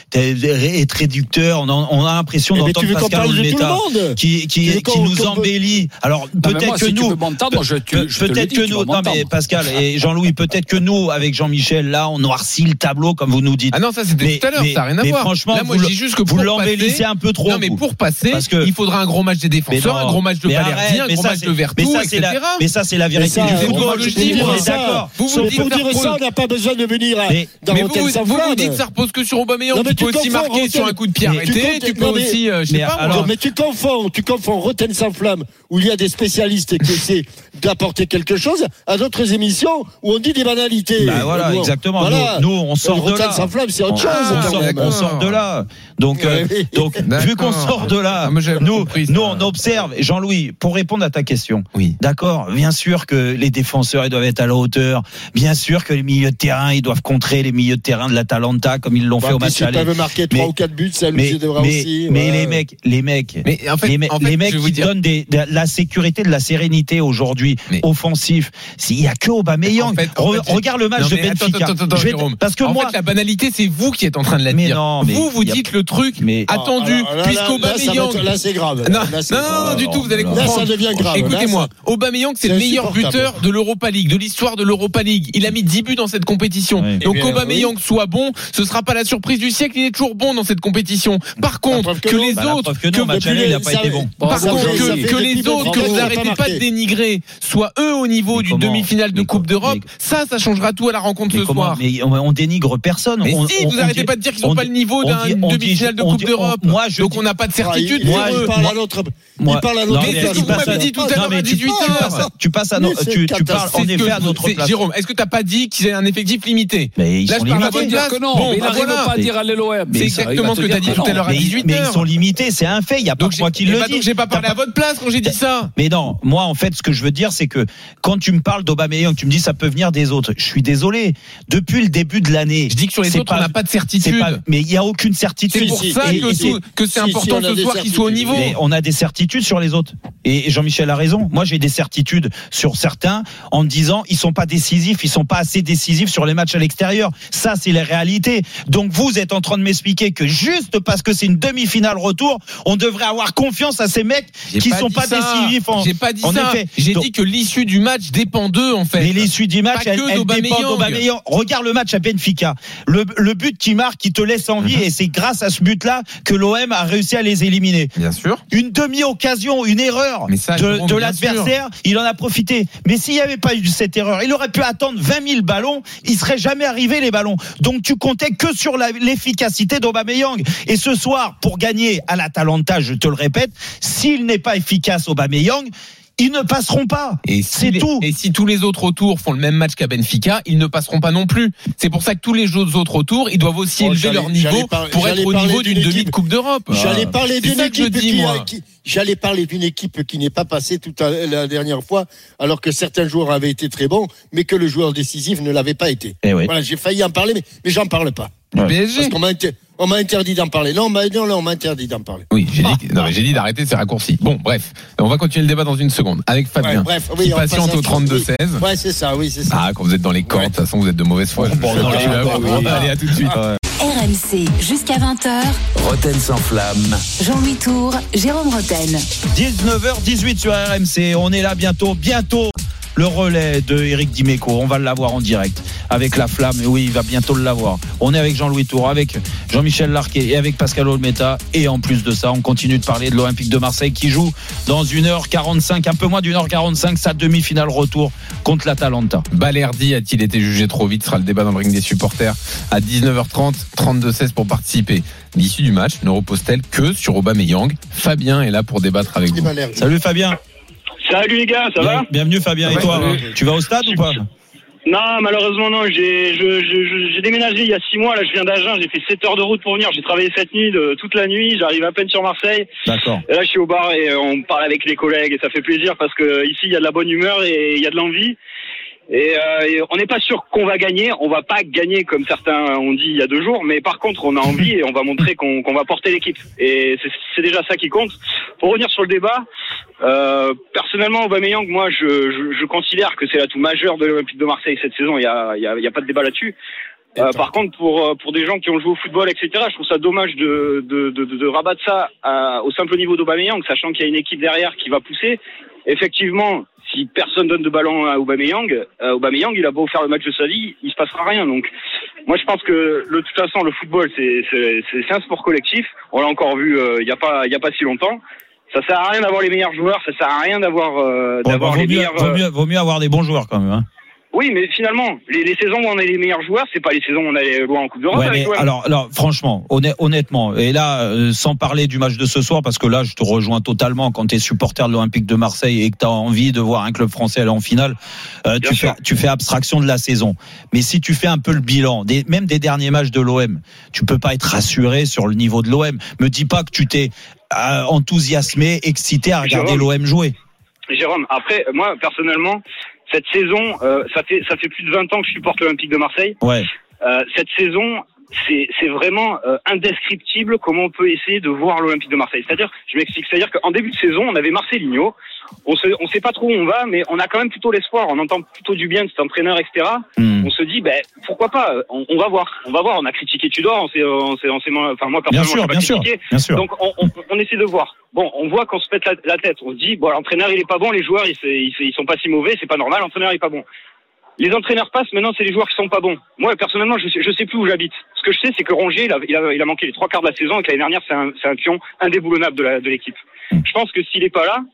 être réducteur. On a, on a l'impression d'entendre Pascal Olmeta qui, qui, qui nous embellit. Alors non, peut-être moi, que si nous, je, tu, peut, je peut-être dis, que nous, non mais Pascal et Jean-Louis, peut-être que nous, avec Jean-Michel, là, on noircit le tableau comme vous nous dites. Ah non, ça c'était mais, tout à l'heure, mais, ça n'a rien à mais voir. Franchement, là, moi je dis juste que pour vous l'embellissez un peu trop. Non mais pour passer, il faudra un gros match des défenseurs, un gros match de Balerdi, un gros match de Vertou, et cetera. Mais ça c'est la vérité du football. Je dis d'accord. Vous, vous pour dire ça, on n'a pas besoin de venir à, mais, dans mais Rotten sans vous, flamme. vous dites que ça repose que sur Aubameyang. Tu peux aussi marquer sur un coup de pied arrêté. Tu peux aussi, je sais pas moi. Mais tu confonds, tu confonds Rotten sans flamme où il y a des spécialistes qui essaient d'apporter quelque chose à d'autres émissions où on dit des banalités. Bah voilà, nous, exactement. Voilà. Nous, nous, on sort de là. Rotten sans flamme, c'est autre chose. On, sort, on sort de là. Donc, euh, donc vu qu'on sort de là, nous, nous, on observe. Jean-Louis, pour répondre à ta question. Oui. D'accord. Bien sûr que les défenseurs ils doivent être à la hauteur. Bien sûr que les milieux de terrain, ils doivent contrer les milieux de terrain de l'Atalanta comme ils l'ont bah, fait au match aller. Ils peuvent marquer trois ou quatre buts, ça lui devrait mais, aussi. Mais ouais. les mecs, les mecs, mais en fait, les, en fait, les mecs qui dire... donnent des, de la sécurité, de la sérénité aujourd'hui, mais... offensif. Il y a que Aubameyang. En fait, en Re, fait, regarde le match non, de Benfica. Attends, attends, attends, vais... Parce que en moi, fait, la banalité, c'est vous qui êtes en train de la dire. Non, vous, vous dites a... le truc mais... attendu, ah, là, puisqu'Aubameyang. Là, là, c'est grave. Non, là, c'est non, grave. non, non, du tout. Vous allez comprendre. Là, ça devient grave. Écoutez-moi, Aubameyang, c'est le meilleur buteur de l'Europa League, de l'histoire de l'Europa League. Il a mis dix buts dans cette compétition. Oui. Donc bien, Aubameyang oui. soit bon, ce sera pas la surprise du siècle. Il est toujours bon dans cette compétition. Par contre, que, que les bah, autres, que, non, que les, il a pas été bon. Par contre, que, que les autres que vous n'arrêtez pas de dénigrer soient eux au niveau d'une demi-finale de Coupe d'Europe, ça, ça changera tout à la rencontre ce soir. Mais on dénigre personne. Mais si, vous n'arrêtez pas de dire qu'ils n'ont pas le niveau d'une demi-finale de Coupe d'Europe. Donc on n'a pas de certitude. Il parle à l'autre. Il parle à l'autre. Mais c'est ce que vous m'avez dit tout à l'heure à dix-huit heures. Tu passes à notre, tu parles en effet à notre place. Jérôme, est-ce que t'as pas dit qu'ils avaient un effectif limité? Mais ils Là, sont je parle limités. à votre place. Que non, bon, mais il n'arrive bah, pas à dire à l'L O M. C'est exactement ce que t'as dit tout à l'heure à dix-huit heures. Mais ils sont limités, c'est un fait. Il y a pas que moi qui le dis. Donc j'ai pas parlé à votre place quand j'ai dit ça. Mais non, moi en fait, ce que je veux dire, c'est que quand tu me parles d'Aubameyang, tu me dis ça peut venir des autres. Je suis désolé. Depuis le début de l'année, je dis que sur les autres, on n'a pas de certitude. Mais il y a aucune certitude. C'est pour ça que c'est important ce soir qu'ils soient au niveau. On a des certitudes sur les autres. Et Jean-Michel a raison. Moi, j'ai des certitudes sur certains en me disant ils sont pas décisifs, ils sont pas assez décisifs sur les matchs à l'extérieur. Ça, c'est la réalité. Donc vous êtes en train de m'expliquer que juste parce que c'est une demi-finale retour, on devrait avoir confiance à ces mecs j'ai qui pas sont pas ça. décisifs. En, j'ai pas dit en ça. Effet. J'ai Donc, dit que l'issue du match dépend d'eux en fait. Mais l'issue du match, elle, elle dépend d'Aubameyang. Regarde le match à Benfica. Le, le but qui marque, qui te laisse en vie, mm-hmm. et c'est grâce à ce but-là que l'O M a réussi à les éliminer. Bien sûr. Une demi-occasion, une erreur ça, de, de l'adversaire, sûr. Il en a profité. Mais s'il n'y avait pas eu cette erreur, il aurait pu attendre vingt mille ballons, il serait jamais arrivé les ballons. Donc tu comptais que sur la, l'efficacité d'Aubameyang. Et ce soir, pour gagner à l'Atalanta, je te le répète, s'il n'est pas efficace Aubameyang, ils ne passeront pas. Et si c'est les, tout. Et si tous les autres autour font le même match qu'à Benfica, ils ne passeront pas non plus. C'est pour ça que tous les autres autour, ils doivent aussi oh, élever leur niveau par, pour être au niveau d'une, d'une demi de Coupe d'Europe. J'allais parler d'une équipe dis, qui, qui, j'allais parler d'une équipe qui n'est pas passée toute la dernière fois, alors que certains joueurs avaient été très bons, mais que le joueur décisif ne l'avait pas été. Eh oui. Voilà, j'ai failli en parler, mais, mais j'en parle pas. Ouais. P S G. Parce qu'on m'a, inter... on m'a interdit d'en parler. Non, mais non, non, on m'a interdit d'en parler. Oui, j'ai dit, que... non, mais j'ai dit d'arrêter ces raccourcis. Bon, bref, on va continuer le débat dans une seconde avec Fabien. Ouais, bref, oui, qui patiente au trente-deux seize. Oui. Ouais, c'est ça, oui, c'est ça. Ah, quand vous êtes dans les cordes, de toute façon, vous êtes de mauvaise foi. Bon, non, les gars, oui. Allez, à tout de suite. Ouais. R M C jusqu'à vingt heures. Roten sans flamme. Jean-Louis Tour, Jérôme Roten. dix-neuf heures dix-huit sur R M C. On est là bientôt, bientôt. Le relais de Eric Dimeco, on va l'avoir en direct avec la flamme. Et oui, il va bientôt l'avoir. On est avec Jean-Louis Tour, avec Jean-Michel Larquet et avec Pascal Olmeta. Et en plus de ça, on continue de parler de l'Olympique de Marseille qui joue dans une heure quarante-cinq, un peu moins d'une heure quarante-cinq, sa demi-finale retour contre l'Atalanta. Balerdi a-t-il été jugé trop vite? Ce sera le débat dans le ring des supporters à dix-neuf heures trente, trente-deux seize pour participer. L'issue du match ne repose-t-elle que sur Aubameyang? Fabien est là pour débattre avec vous. Salut Fabien. Salut les gars, ça Bien, va? Bienvenue Fabien, et toi? Tu vas au stade ou pas? Non, malheureusement non, j'ai, je, je, j'ai déménagé il y a six mois, là je viens d'Agen, j'ai fait sept heures de route pour venir, j'ai travaillé cette nuit, de, toute la nuit, j'arrive à peine sur Marseille. D'accord. Et là je suis au bar et on parle avec les collègues et ça fait plaisir parce que ici il y a de la bonne humeur et il y a de l'envie. Et, euh, et on n'est pas sûr qu'on va gagner, on va pas gagner comme certains ont dit il y a deux jours, mais par contre on a envie et on va montrer qu'on, qu'on va porter l'équipe. Et c'est, c'est déjà ça qui compte. Pour revenir sur le débat, euh, personnellement Aubameyang, moi je, je, je considère que c'est l'atout majeur de l'Olympique de Marseille cette saison. Il y a, il y a, il y a pas de débat là-dessus. Euh, par contre, pour pour des gens qui ont joué au football, et cetera, je trouve ça dommage de de de, de, de rabattre ça à, au simple niveau d'Aubameyang, sachant qu'il y a une équipe derrière qui va pousser. Effectivement, si personne donne de ballon à Aubameyang, euh, Aubameyang, il a beau faire le match de sa vie, il se passera rien. Donc, moi, je pense que de toute façon, le football, c'est c'est c'est, c'est un sport collectif. On l'a encore vu euh, il y a pas il y a pas si longtemps. Ça sert à rien d'avoir les meilleurs joueurs, ça sert à rien d'avoir euh, bon, d'avoir bah, les mieux, meilleurs. Vaut mieux, vaut mieux avoir des bons joueurs quand même. Hein. Oui, mais finalement, les, les saisons où on a les meilleurs joueurs, c'est pas les saisons où on a les loin en Coupe d'Europe. Ouais, mais alors, alors, franchement, honnêtement, et là, euh, sans parler du match de ce soir, parce que là, je te rejoins totalement quand tu es supporter de l'Olympique de Marseille et que tu as envie de voir un club français aller en finale, euh, tu fais, tu fais abstraction de la saison. Mais si tu fais un peu le bilan, des, même des derniers matchs de l'O M, tu peux pas être rassuré sur le niveau de l'O M. Me dis pas que tu t'es euh, enthousiasmé, excité à regarder Jérôme, l'O M jouer. Jérôme, après, moi, personnellement, cette saison, euh, ça fait ça fait plus de vingt ans que je supporte l'Olympique de Marseille. Ouais. Euh, cette saison, c'est c'est vraiment euh, indescriptible comment on peut essayer de voir l'Olympique de Marseille. C'est-à-dire, je m'explique, c'est-à-dire qu'en début de saison, on avait Marcelinho. On se, on sait pas trop où on va, mais on a quand même plutôt l'espoir. On entend plutôt du bien de cet entraîneur, et cetera. Mm. On se dit, ben pourquoi pas on, on va voir, on va voir. On a critiqué Tudor, on s'est, on s'est, on s'est, enfin moi personnellement, bien sûr, pas bien critiqué. Sûr, bien sûr. Donc on, on, on essaie de voir. Bon, on voit qu'on se pète la, la tête. On se dit, bon, l'entraîneur il est pas bon, les joueurs ils, ils, ils sont pas si mauvais, c'est pas normal. L'entraîneur il est pas bon. Les entraîneurs passent, maintenant c'est les joueurs qui sont pas bons. Moi personnellement, je sais, je sais plus où j'habite. Ce que je sais, c'est que Rongier, il a, il a, il a manqué les trois quarts de la saison et que l'année dernière c'est un, c'est un pion indéboulonnable de, la, de l'équipe. Mm. Je pense que s'il est pas là.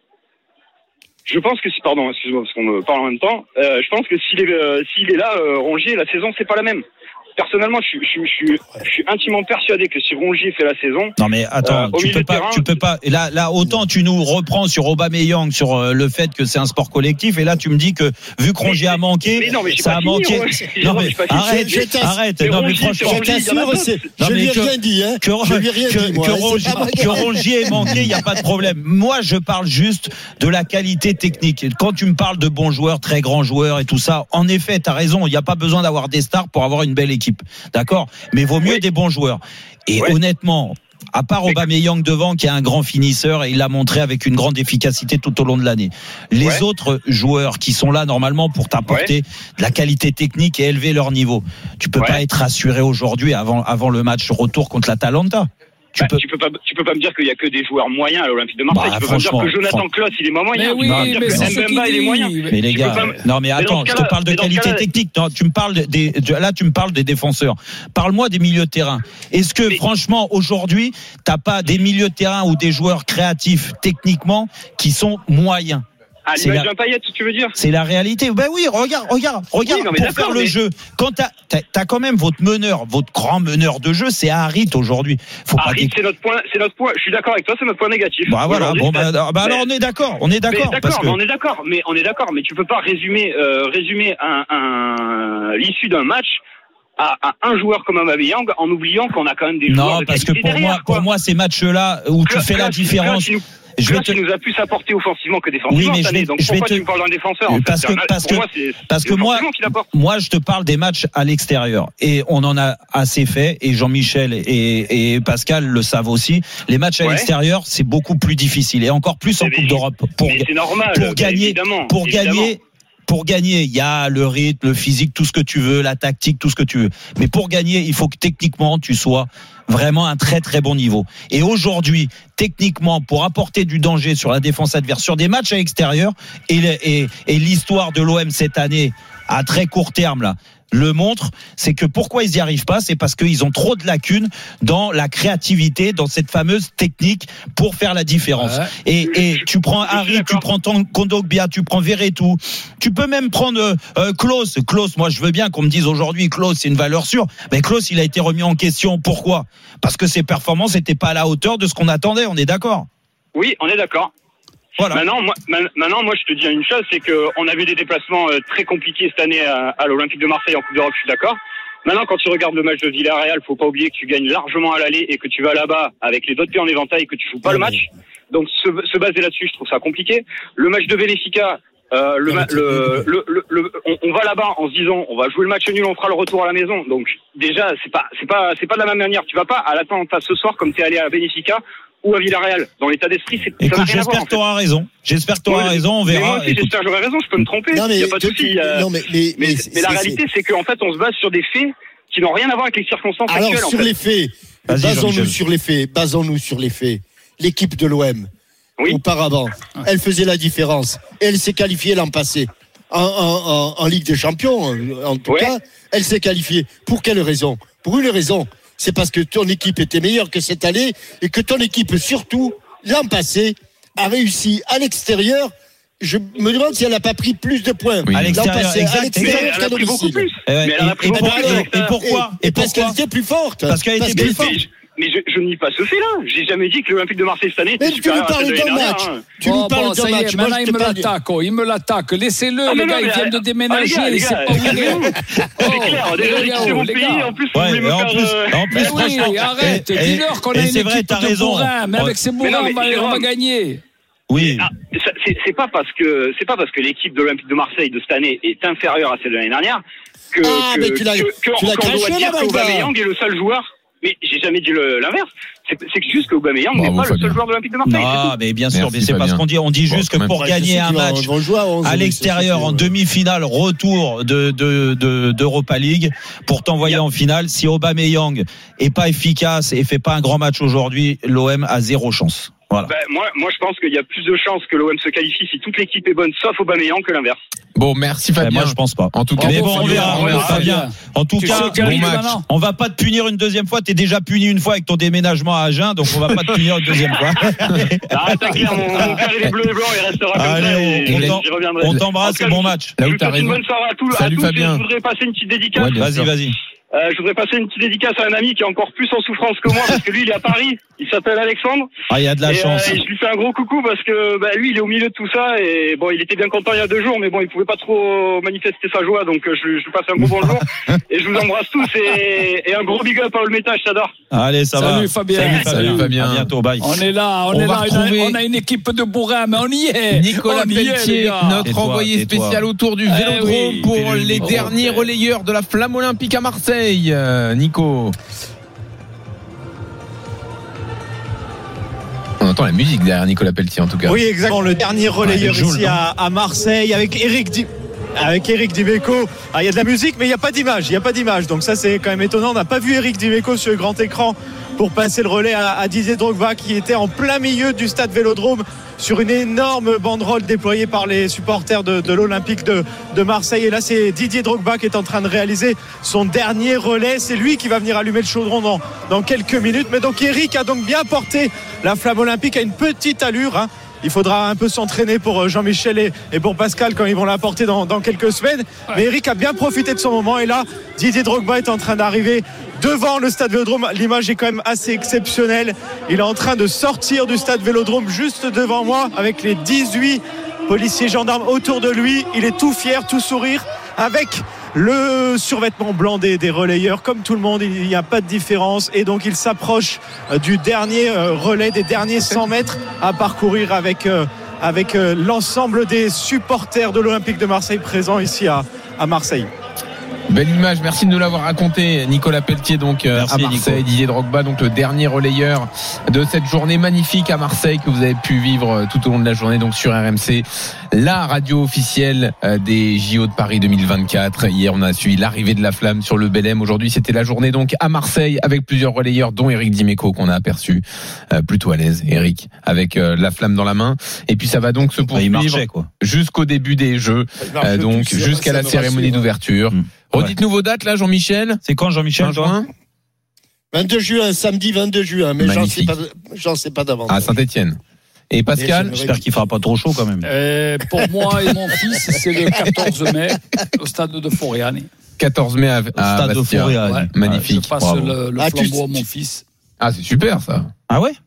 Je pense que si, pardon, excuse-moi parce qu'on me parle en même temps. Euh, je pense que s'il est, euh, s'il est là, euh, Rongier, la saison c'est pas la même. Personnellement, je, je, je, je, je suis intimement persuadé que si Rongier fait la saison, non mais attends, euh, tu peux pas, terrain, tu peux pas. Et là, là, autant tu nous reprends sur Aubameyang sur euh, le fait que c'est un sport collectif, et là tu me dis que vu que Rongier a manqué, mais non, mais ça a fini, manqué. Ouais. Non mais arrête, je, arrête. Non mais franchement, je t'assure, je lui ai rien dit, hein. Que, je lui ai rien que, dit, moi, que, Rongier, que Rongier ait manqué, il y a pas de problème. Moi, je parle juste de la qualité technique. Quand tu me parles de bons joueurs, très grands joueurs et tout ça, en effet, t'as raison. Il n'y a pas besoin d'avoir des stars pour avoir une belle équipe, d'accord? Mais vaut mieux oui. des bons joueurs. Et ouais. honnêtement, à part Aubameyang devant qui est un grand finisseur et il l'a montré avec une grande efficacité tout au long de l'année. Les ouais. autres joueurs qui sont là normalement pour t'apporter ouais. de la qualité technique et élever leur niveau. Tu peux ouais. pas être rassuré aujourd'hui avant avant le match retour contre l'Atalanta. Tu, bah, peux... tu peux pas, tu peux pas me dire qu'il y a que des joueurs moyens à l'Olympique de Marseille. Bah, tu peux pas me dire que Jonathan Klaus il est pas moyen. Mais oui, tu peux mais pas me dire que Mbemba il est moyen. Mais les gars, pas... non mais attends, mais je te parle de qualité technique. Non, tu me parles des, là tu me parles des défenseurs. Parle-moi des milieux de terrain. Est-ce que mais... franchement aujourd'hui t'as pas des milieux de terrain ou des joueurs créatifs techniquement qui sont moyens? À l'image d'un Payet, tu veux dire? C'est la réalité. Ben oui, regarde, regarde, regarde. Oui, pour faire le mais... jeu, quand t'as, t'as, t'as quand même votre meneur, votre grand meneur de jeu, c'est Harit aujourd'hui. Faut Harit, pas c'est notre point, c'est notre point. Je suis d'accord avec toi, c'est notre point négatif. Bah voilà. Bon, bah, bah mais... alors on est d'accord, on est d'accord. Mais d'accord, parce que... mais on est d'accord, mais on est d'accord, mais tu peux pas résumer, euh, résumer un, un l'issue d'un match. À, à un joueur comme Aubameyang en oubliant qu'on a quand même des non, joueurs de parce que pour derrière, moi, quoi. pour moi, ces matchs-là où tu fais la différence. Je vais te... nous a plus apporté offensivement que défensivement. Oui, mais je vais, donc je pourquoi te... tu me parles d'un défenseur en parce fait, que parce que moi, c'est, parce c'est que moi moi je te parle des matchs à l'extérieur et on en a assez fait et Jean-Michel et, et Pascal le savent aussi. Les matchs à ouais. l'extérieur c'est beaucoup plus difficile et encore plus en mais Coupe d'Europe pour mais c'est normal, pour gagner évidemment, pour évidemment. gagner. Pour gagner, il y a le rythme, le physique, tout ce que tu veux, la tactique, tout ce que tu veux. Mais pour gagner, il faut que techniquement, tu sois vraiment à un très très bon niveau. Et aujourd'hui, techniquement, pour apporter du danger sur la défense adverse, sur des matchs à l'extérieur, et, et, et l'histoire de l'O M cette année, à très court terme, là, le montre, c'est que pourquoi ils n'y arrivent pas, c'est parce qu'ils ont trop de lacunes dans la créativité, dans cette fameuse technique pour faire la différence. Ouais. Et, et tu prends Harit, tu prends Kondogbia, tu prends Verretou, tu peux même prendre euh, Klose. Klose, moi je veux bien qu'on me dise aujourd'hui Klose c'est une valeur sûre, mais Klose il a été remis en question. Pourquoi? Parce que ses performances n'étaient pas à la hauteur de ce qu'on attendait, on est d'accord? Oui, on est d'accord. Voilà. Maintenant, moi, maintenant, moi, je te dis une chose, c'est qu'on a vu des déplacements très compliqués cette année à, à l'Olympique de Marseille en Coupe d'Europe, je suis d'accord. Maintenant, quand tu regardes le match de Villarreal, faut pas oublier que tu gagnes largement à l'aller et que tu vas là-bas avec les autres pieds en éventail et que tu joues pas oui, le match. Donc, se, se baser là-dessus, je trouve ça compliqué. Le match de Benfica, euh, le, le, le, le, le, le, on, on va là-bas en se disant, on va jouer le match nul, on fera le retour à la maison. Donc, déjà, c'est pas, c'est pas, c'est pas de la même manière. Tu vas pas à l'Atalanta ce soir comme t'es allé à Benfica ou à Villarreal. Dans l'état d'esprit, c'est Écoute, ça n'a rien j'espère à voir, que tu auras raison. J'espère que tu auras ouais, raison, on verra. Mais moi aussi, j'espère que j'aurai raison, je peux me tromper. Il n'y a pas de souci. Euh, mais, mais, mais, mais, mais la réalité, c'est qu'en fait, on se base sur des faits qui n'ont rien à voir avec les circonstances Alors, actuelles. sur en fait. les faits, basons-nous sur les faits, basons-nous sur les faits. L'équipe de l'O M, oui. auparavant, elle faisait la différence. Et elle s'est qualifiée l'an passé. En, en, en, en Ligue des Champions, en tout ouais. cas, elle s'est qualifiée. Pour quelle raison? Pour une raison. C'est parce que ton équipe était meilleure que cette année et que ton équipe, surtout, l'an passé, a réussi à l'extérieur. Je me demande si elle n'a pas pris plus de points. Oui. À l'extérieur, passé, exact, à l'extérieur elle a pris beaucoup plus. Et, et, et, et, et pourquoi Et, et parce qu'elle était plus forte. Parce qu'elle était plus forte. Mais je, je nie pas ce fait-là. J'ai jamais dit que l'Olympique de Marseille cette année était supérieur à celle de l'année dernière. Tu nous parles d'un match. Maintenant, il me l'attaque. Il me l'attaque. Laissez-le, ah, les gars. Non, ils viennent de déménager. Les gars, c'est pas où il est. C'est clair. Déjà, c'est mon pays. En plus, vous voulez me faire. En plus, oui, arrête. Dis-leur qu'on a une équipe de bourrin. Mais avec ces bourrins, on va gagner. Oui. Ah, ça, c'est, c'est pas parce que c'est pas parce que l'équipe de l'Olympique de Marseille de cette année est inférieure à celle de l'année dernière que ah, que, mais tu l'as, que, que tu l'as qu'on craché, doit dire là, qu'Aubameyang est le seul joueur. Mais j'ai jamais dit le, l'inverse. C'est, c'est juste qu'Aubameyang n'est pas Fabien. le seul joueur de l'Olympique de Marseille. Non, mais bien sûr, Merci, mais c'est Fabien. parce qu'on dit, on dit juste bon, que pour gagner un match à l'extérieur en demi-finale, retour de, de, de, d'Europa League, pour t'envoyer en finale, si Aubameyang est pas efficace et fait pas un grand match aujourd'hui, l'O M a zéro chance. Voilà. Ben, moi, moi, je pense qu'il y a plus de chances que l'O M se qualifie si toute l'équipe est bonne, sauf Aubameyang, que l'inverse. Bon, merci Fabien. Ben moi, je pense pas. En tout cas, mais bon, on verra, on verra, Fabien. En tout cas, bon match. On va pas te punir une deuxième fois. T'es déjà puni une fois avec ton déménagement à Agen, donc on va pas te punir une deuxième fois. Ah, t'inquiète, mon, mon cœur il est bleu et blanc, il restera comme Allez, ça. Et, on, et t'en, j'y reviendrai. on t'embrasse et bon match. Je vous souhaite une bonne soirée à tous. Salut à tous Fabien. Je voudrais passer une petite dédicace. Ouais, vas-y, vas-y. Euh, je voudrais passer une petite dédicace à un ami qui est encore plus en souffrance que moi parce que lui il est à Paris, il s'appelle Alexandre. Ah, il y a de la et, chance. Euh, et je lui fais un gros coucou parce que bah, lui il est au milieu de tout ça et bon il était bien content il y a deux jours mais bon il pouvait pas trop manifester sa joie donc euh, je, je lui passe un gros bonjour et je vous embrasse tous et, et un gros big up à Olmeta, je t'adore. Allez, ça Salut, va. Fabien. Salut Fabien. Salut Fabien. À bientôt, bye. On est là, on, on est là, retrouver... on a une équipe de bourrins, mais on y est. Nicolas on Pelletier, est, notre tais-toi, envoyé tais-toi. spécial autour du Vélodrome eh oui, pour puis les le derniers micro. relayeurs de la Flamme Olympique à Marseille. Euh, Nico. On entend la musique derrière Nicolas Pelletier en tout cas. Oui, exactement. Le dernier relayeur ouais, Joule, ici à, à Marseille avec Eric Di... Avec Eric Dimeco. Ah, il y a de la musique, mais il n'y a pas d'image. Il n'y a pas d'image. Donc ça, c'est quand même étonnant. On n'a pas vu Eric Dimeco sur le grand écran pour passer le relais à, à Didier Drogba qui était en plein milieu du stade Vélodrome sur une énorme banderole déployée par les supporters de, de l'Olympique de, de Marseille. Et là, c'est Didier Drogba qui est en train de réaliser son dernier relais. C'est lui qui va venir allumer le chaudron dans, dans quelques minutes. Mais donc Eric a donc bien porté la Flamme Olympique à une petite allure, hein. Il faudra un peu s'entraîner pour Jean-Michel et, et pour Pascal quand ils vont l'apporter dans, dans quelques semaines. Mais Eric a bien profité de son moment. Et là, Didier Drogba est en train d'arriver devant le stade Vélodrome. L'image est quand même assez exceptionnelle. Il est en train de sortir du stade Vélodrome juste devant moi avec les dix-huit policiers gendarmes autour de lui. Il est tout fier, tout sourire avec le survêtement blanc des, des relayeurs. Comme tout le monde, il n'y a pas de différence. Et donc, il s'approche du dernier relais, des derniers cent mètres à parcourir avec, avec l'ensemble des supporters de l'Olympique de Marseille présents ici à, à Marseille. Belle image, merci de nous l'avoir raconté Nicolas Pelletier donc merci, à Marseille. Nico. Didier Drogba donc le dernier relayeur de cette journée magnifique à Marseille que vous avez pu vivre tout au long de la journée donc sur R M C, la radio officielle des J O de Paris deux mille vingt-quatre. Hier on a suivi l'arrivée de la Flamme sur le Belém. Aujourd'hui c'était la journée donc à Marseille avec plusieurs relayeurs dont Eric Dimeco qu'on a aperçu euh, plutôt à l'aise, Eric avec euh, la Flamme dans la main et puis ça va donc se poursuivre bah, marchait, quoi. Jusqu'au début des Jeux euh, donc jusqu'à la cérémonie d'ouverture. Mmh. Redites-nous ouais. vos dates là, Jean-Michel. C'est quand, Jean-Michel, juin vingt-deux juin, samedi vingt-deux juin, mais j'en sais pas, j'en sais pas d'avance. À Saint-Étienne. Et Pascal, j'espère qu'il fera pas trop chaud quand même. Euh, pour moi et mon fils, c'est le quatorze mai au stade de Foriani. quatorze mai à, à stade Bastia. de Foriani. Ouais. Magnifique. Je passe Bravo. le, le ah, flambeau à mon fils. Ah, c'est super ça. Ah ouais.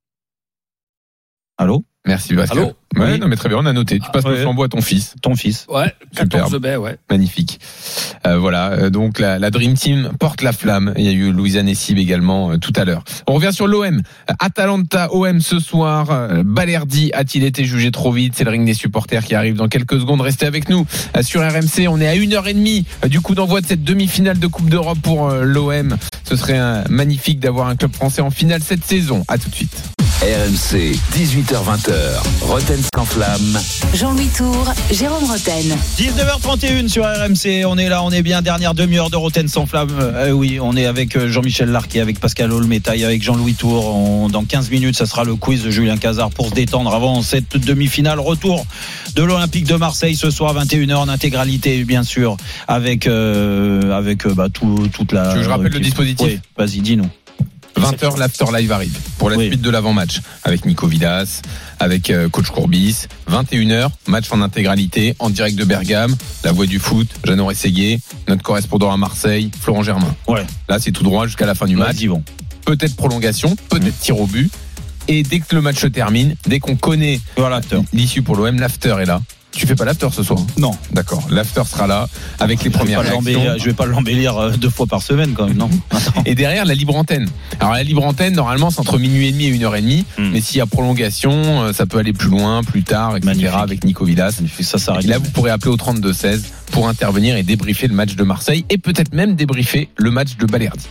Allô. Merci Pascal. Allô ouais, oui. non mais très bien, on a noté. Tu passes ah, ouais. le flambeau à ton fils. Ton fils. Ouais. quatorze mai, ouais. Magnifique. Euh, voilà. Donc la, la Dream Team porte la flamme. Il y a eu Louisa Nessib également euh, tout à l'heure. On revient sur l'O M. Atalanta O M ce soir. Euh, Balerdi a-t-il été jugé trop vite? C'est le ring des supporters qui arrive dans quelques secondes. Restez avec nous euh, sur R M C. On est à une heure trente euh, du coup d'envoi de cette demi-finale de Coupe d'Europe pour euh, l'O M. Ce serait euh, magnifique d'avoir un club français en finale cette saison. À tout de suite. R M C, dix-huit heures vingt, Roten sans flamme. Jean-Louis Tour, Jérôme Roten. dix-neuf heures trente et une sur R M C. On est là, on est bien. Dernière demi-heure de Roten sans flamme. Euh, oui, on est avec Jean-Michel Larquet, avec Pascal Olmeta, avec Jean-Louis Tour. On, dans quinze minutes, ça sera le quiz de Julien Cazard pour se détendre avant cette demi-finale. Retour de l'Olympique de Marseille ce soir, vingt et une heures en intégralité, bien sûr, avec, euh, avec bah, tout, toute la. Tu veux que je rappelle le dispositif? Oui, vas-y, dis-nous. vingt heures, l'After Live arrive pour la oui. suite de l'avant-match avec Nico Vidas, avec euh, Coach Courbis. vingt et une heures, match en intégralité, en direct de Bergame, la voix du foot, Jeannot Rességuier, notre correspondant à Marseille, Florent Germain. Ouais. Là, c'est tout droit jusqu'à la fin du Là, match. bon. Peut-être prolongation, peut-être mmh. tir au but. Et dès que le match se termine, dès qu'on connaît voilà, l'issue pour l'O M, l'After est là. Tu fais pas l'after ce soir? Non. D'accord. L'after sera là avec les je premières vais réactions. Je vais pas l'embellir deux fois par semaine quand même, non? Et derrière, la libre antenne. Alors la libre antenne, normalement, c'est entre minuit et demi et une heure et demie. Mm. Mais s'il y a prolongation, ça peut aller plus loin, plus tard, et cetera. Magnifique. Avec Nico Villas. Ça, ça et là, vous pourrez appeler au trente-deux seize pour intervenir et débriefer le match de Marseille et peut-être même débriefer le match de Balerdi.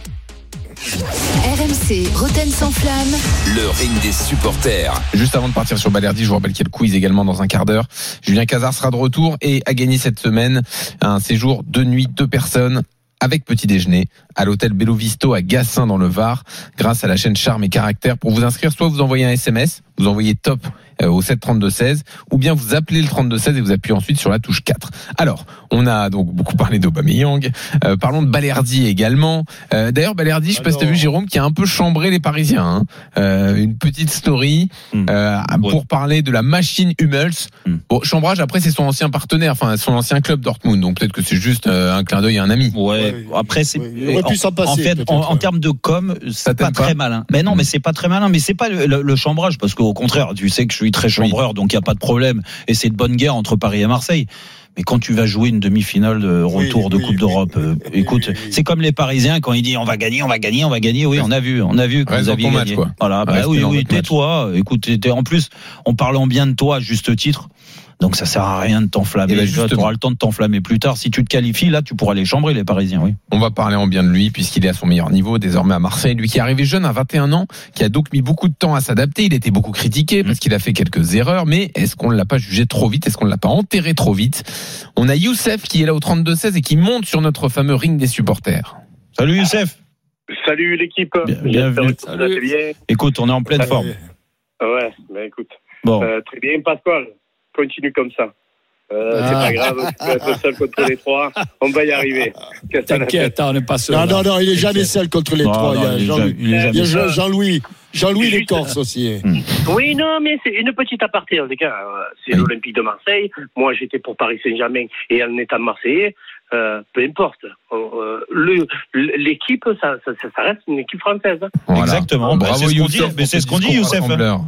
R M C, Roten sans flamme. Le ring des supporters. Juste avant de partir sur Balerdi, je vous rappelle qu'il y a le quiz également dans un quart d'heure. Julien Cazard sera de retour et a gagné cette semaine un séjour de nuit, deux personnes avec petit déjeuner à l'hôtel Bello Visto à Gassin dans le Var grâce à la chaîne Charme et Caractère. Pour vous inscrire, soit vous envoyez un S M S, vous envoyez top au sept trente-deux seize ou bien vous appelez le trente-deux seize et vous appuyez ensuite sur la touche quatre. Alors, on a donc beaucoup parlé d'Aubameyang, euh, parlons de Balerdi également. Euh, d'ailleurs, Balerdi, je sais pas si t'as vu Jérôme, qui a un peu chambré les Parisiens. Hein. Euh, une petite story euh, pour ouais. parler de la machine Hummels. Mm. Bon, chambrage, après c'est son ancien partenaire, enfin son ancien club Dortmund, donc peut-être que c'est juste euh, un clin d'œil à un ami. Ouais. ouais. Après, c'est ouais. en, en, passer, en fait, en, en termes de com, c'est pas, pas très malin. Mais non, mm. mais c'est pas très malin. Mais c'est pas le, le, le chambrage, parce qu'au contraire, tu sais que je suis très chambreur, oui. donc il y a pas de problème. Et c'est de bonne guerre entre Paris et Marseille. Mais quand tu vas jouer une demi-finale de retour oui, de Coupe oui, d'Europe, oui, euh, oui, écoute, oui, oui. c'est comme les Parisiens quand ils disent on va gagner, on va gagner, on va gagner. Oui, on a vu, on a vu que vous aviez gagné. Match, quoi. Voilà, bah oui, oui, tais-toi. Écoute, en plus, on parlant bien de toi à juste titre. Donc ça sert à rien de t'enflammer. Ben tu auras le temps de t'enflammer plus tard. Si tu te qualifies, là, tu pourras les chambrer, les Parisiens, oui. On va parler en bien de lui, puisqu'il est à son meilleur niveau, désormais à Marseille. Lui qui est arrivé jeune à vingt et un ans, qui a donc mis beaucoup de temps à s'adapter. Il était beaucoup critiqué parce qu'il a fait quelques erreurs. Mais est-ce qu'on ne l'a pas jugé trop vite? Est-ce qu'on ne l'a pas enterré trop vite? On a Youssef qui est là au trente-deux seize et qui monte sur notre fameux ring des supporters. Salut Youssef. Salut l'équipe. Bien, bienvenue. Salut. Bien. Écoute, on est en pleine Salut. forme. Ouais, ben écoute. Bon. Euh, très bien, Pascal. Continue comme ça. Euh, ah. C'est pas grave, tu peux être seul contre les trois, on va y arriver. T'inquiète, on n'est pas seul. Non, non, non, il est jamais seul contre les non, trois. Non, il y a Jean-Louis, il est il y a Jean-Louis, Jean-Louis les Corses aussi. Oui, non, mais c'est une petite aparté, en tout cas. C'est oui. l'Olympique de Marseille. Moi, j'étais pour Paris Saint-Germain et en étant Marseillais, euh, peu importe. Euh, le, l'équipe, ça, ça, ça reste une équipe française. Voilà. Exactement, bah, c'est, ce qu'on dit, mais c'est ce qu'on dit, Youssef.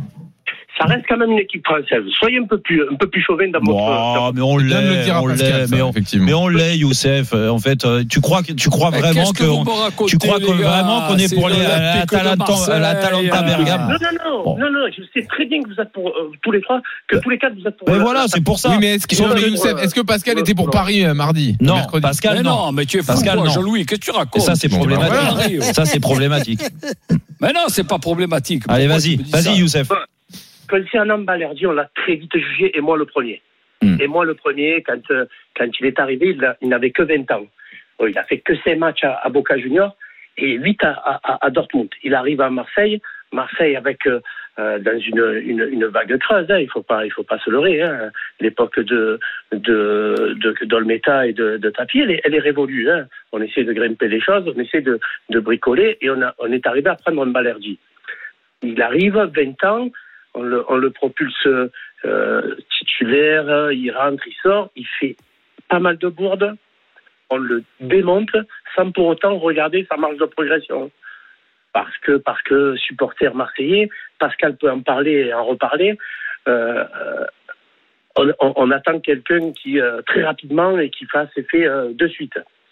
Ça reste quand même une équipe française. Soyez un peu plus, un peu plus chauvin dans votre. Oh, mais on l'est, on l'est, mais on, mais on l'est, Youssef. En fait, tu crois que tu crois vraiment que, que tu crois que vraiment qu'on est pour les à la Atalanta Bergame. Non, non, non, bon. non, non. Je sais très bien que vous êtes pour euh, tous les trois, que tous les quatre vous êtes pour. Mais euh, voilà, c'est pour ça. Oui, mais est-ce que, mais Youssef, est-ce que Pascal était pour Paris euh, mardi? Non, Pascal, mais non. Mais tu es Pascal, Jean-Louis, qu'est-ce que tu racontes? Ça, c'est problématique. Ça, c'est problématique. Mais non, c'est pas problématique. Allez, vas-y, vas-y, Youssef. Concernant Balerdi, on l'a très vite jugé, et moi le premier. Mm. Et moi le premier, quand, euh, quand il est arrivé, il, a, il n'avait que vingt ans. Il a fait que cinq matchs à, à Boca Juniors et huit à, à, à Dortmund. Il arrive à Marseille, Marseille avec euh, dans une, une, une vague creuse. Hein, il faut pas, il faut pas se leurrer. Hein. L'époque de de, de d'Olmeta et de, de Tapie, elle est, elle est révolue. Hein. On essaie de grimper les choses, on essaie de, de bricoler, et on a, on est arrivé à prendre un Balerdi. Il arrive, vingt ans. On le, on le propulse euh, titulaire, il rentre, il sort, il fait pas mal de bourdes, on le démonte sans pour autant regarder sa marge de progression. Parce que, parce que supporter marseillais, Pascal peut en parler et en reparler, euh, on, on, on attend quelqu'un qui, euh, très rapidement, et qui fasse effet euh, de suite.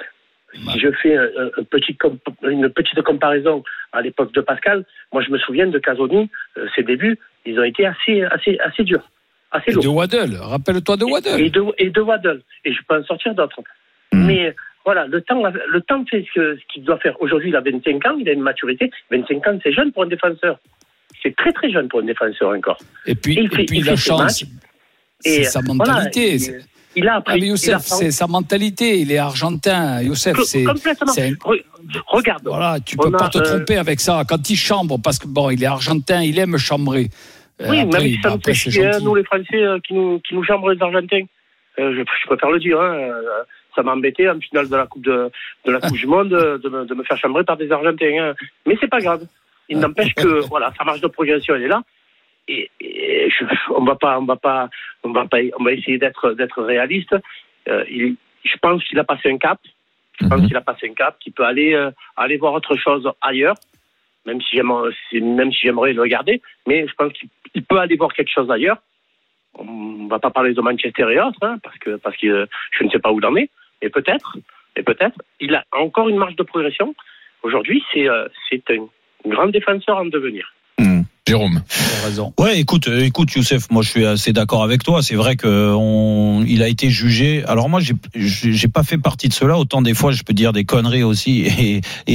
Si je fais un, un petit comp- une petite comparaison à l'époque de Pascal, moi je me souviens de Casoni, euh, ses débuts, ils ont été assez, assez, assez durs, assez lourds. Et de Waddle, rappelle-toi de Waddle. Et de, et de Waddle, et je peux en sortir d'autres. Mmh. Mais voilà, le temps, le temps fait ce, ce qu'il doit faire. Aujourd'hui, il a vingt-cinq ans, il a une maturité. vingt-cinq ans, c'est jeune pour un défenseur. C'est très très jeune pour un défenseur encore. Et puis, et il fait, et puis il la chance, c'est sa mentalité. Voilà, il, Il a appris. Ah, mais Youssef, c'est sa mentalité. Il est argentin. Youssef, c'est. Complètement. C'est un... Regarde. Voilà, tu peux pas a, te tromper euh... avec ça. Quand il chambre, parce que bon, il est argentin, il aime chambrer. Oui, après, même si ça nous fait chier, nous les Français, euh, qui nous qui nous chambrent les Argentins. Euh, je, je préfère le dire. Hein, euh, ça m'a embêté en finale de la Coupe de, de la Coupe du Monde de me, de me faire chambrer par des Argentins. Hein. Mais c'est pas grave. Il n'empêche que voilà, sa marge de progression elle est là. Et, et je, on va pas, on va pas, on va pas, on va essayer d'être d'être réaliste. Euh, il, je pense qu'il a passé un cap. Je pense qu'il a passé un cap, qu'il peut aller euh, aller voir autre chose ailleurs. Même si j'aime, même si j'aimerais le regarder, mais je pense qu'il peut aller voir quelque chose ailleurs. on ne va pas parler de Manchester et autres, hein, parce que parce que euh, je ne sais pas où il en est, et peut-être, et peut-être, il a encore une marge de progression. Aujourd'hui, c'est euh, c'est un grand défenseur en devenir. Mmh. Jérôme. Raison. Ouais, écoute, écoute, Youssef, moi je suis assez d'accord avec toi. C'est vrai que on, il a été jugé. Alors moi, j'ai, j'ai pas fait partie de cela. Autant des fois, je peux dire des conneries aussi et et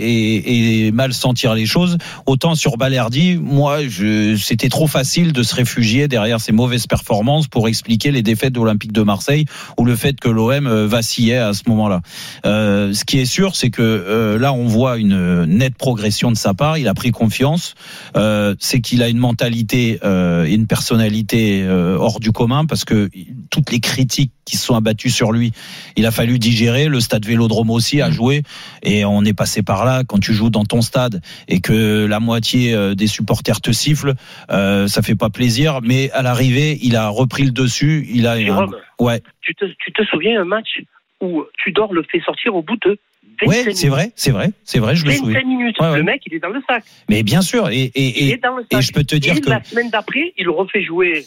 et, et mal sentir les choses. Autant sur Balerdi, moi, je, c'était trop facile de se réfugier derrière ces mauvaises performances pour expliquer les défaites de l'Olympique de Marseille ou le fait que l'O M vacillait à ce moment-là. Euh, ce qui est sûr, c'est que euh, là, on voit une nette progression de sa part. Il a pris confiance. Euh, c'est qu'il a une mentalité euh, et une personnalité euh, hors du commun, parce que toutes les critiques qui se sont abattues sur lui, il a fallu digérer. Le stade Vélodrome aussi a joué, et on est passé par là. Quand tu joues dans ton stade et que la moitié des supporters te sifflent, euh, ça fait pas plaisir, mais à l'arrivée, il a repris le dessus. Il a Jérôme, un... ouais. tu te tu te souviens un match où Tudor le fait sortir au bout de Oui, c'est vrai, c'est vrai, c'est vrai, je me souviens. vingt-cinq minutes, ouais, ouais. Le mec, il est dans le sac. Mais bien sûr, et, et, et, il est dans le sac. Et je peux te dire et que la semaine d'après, il refait jouer.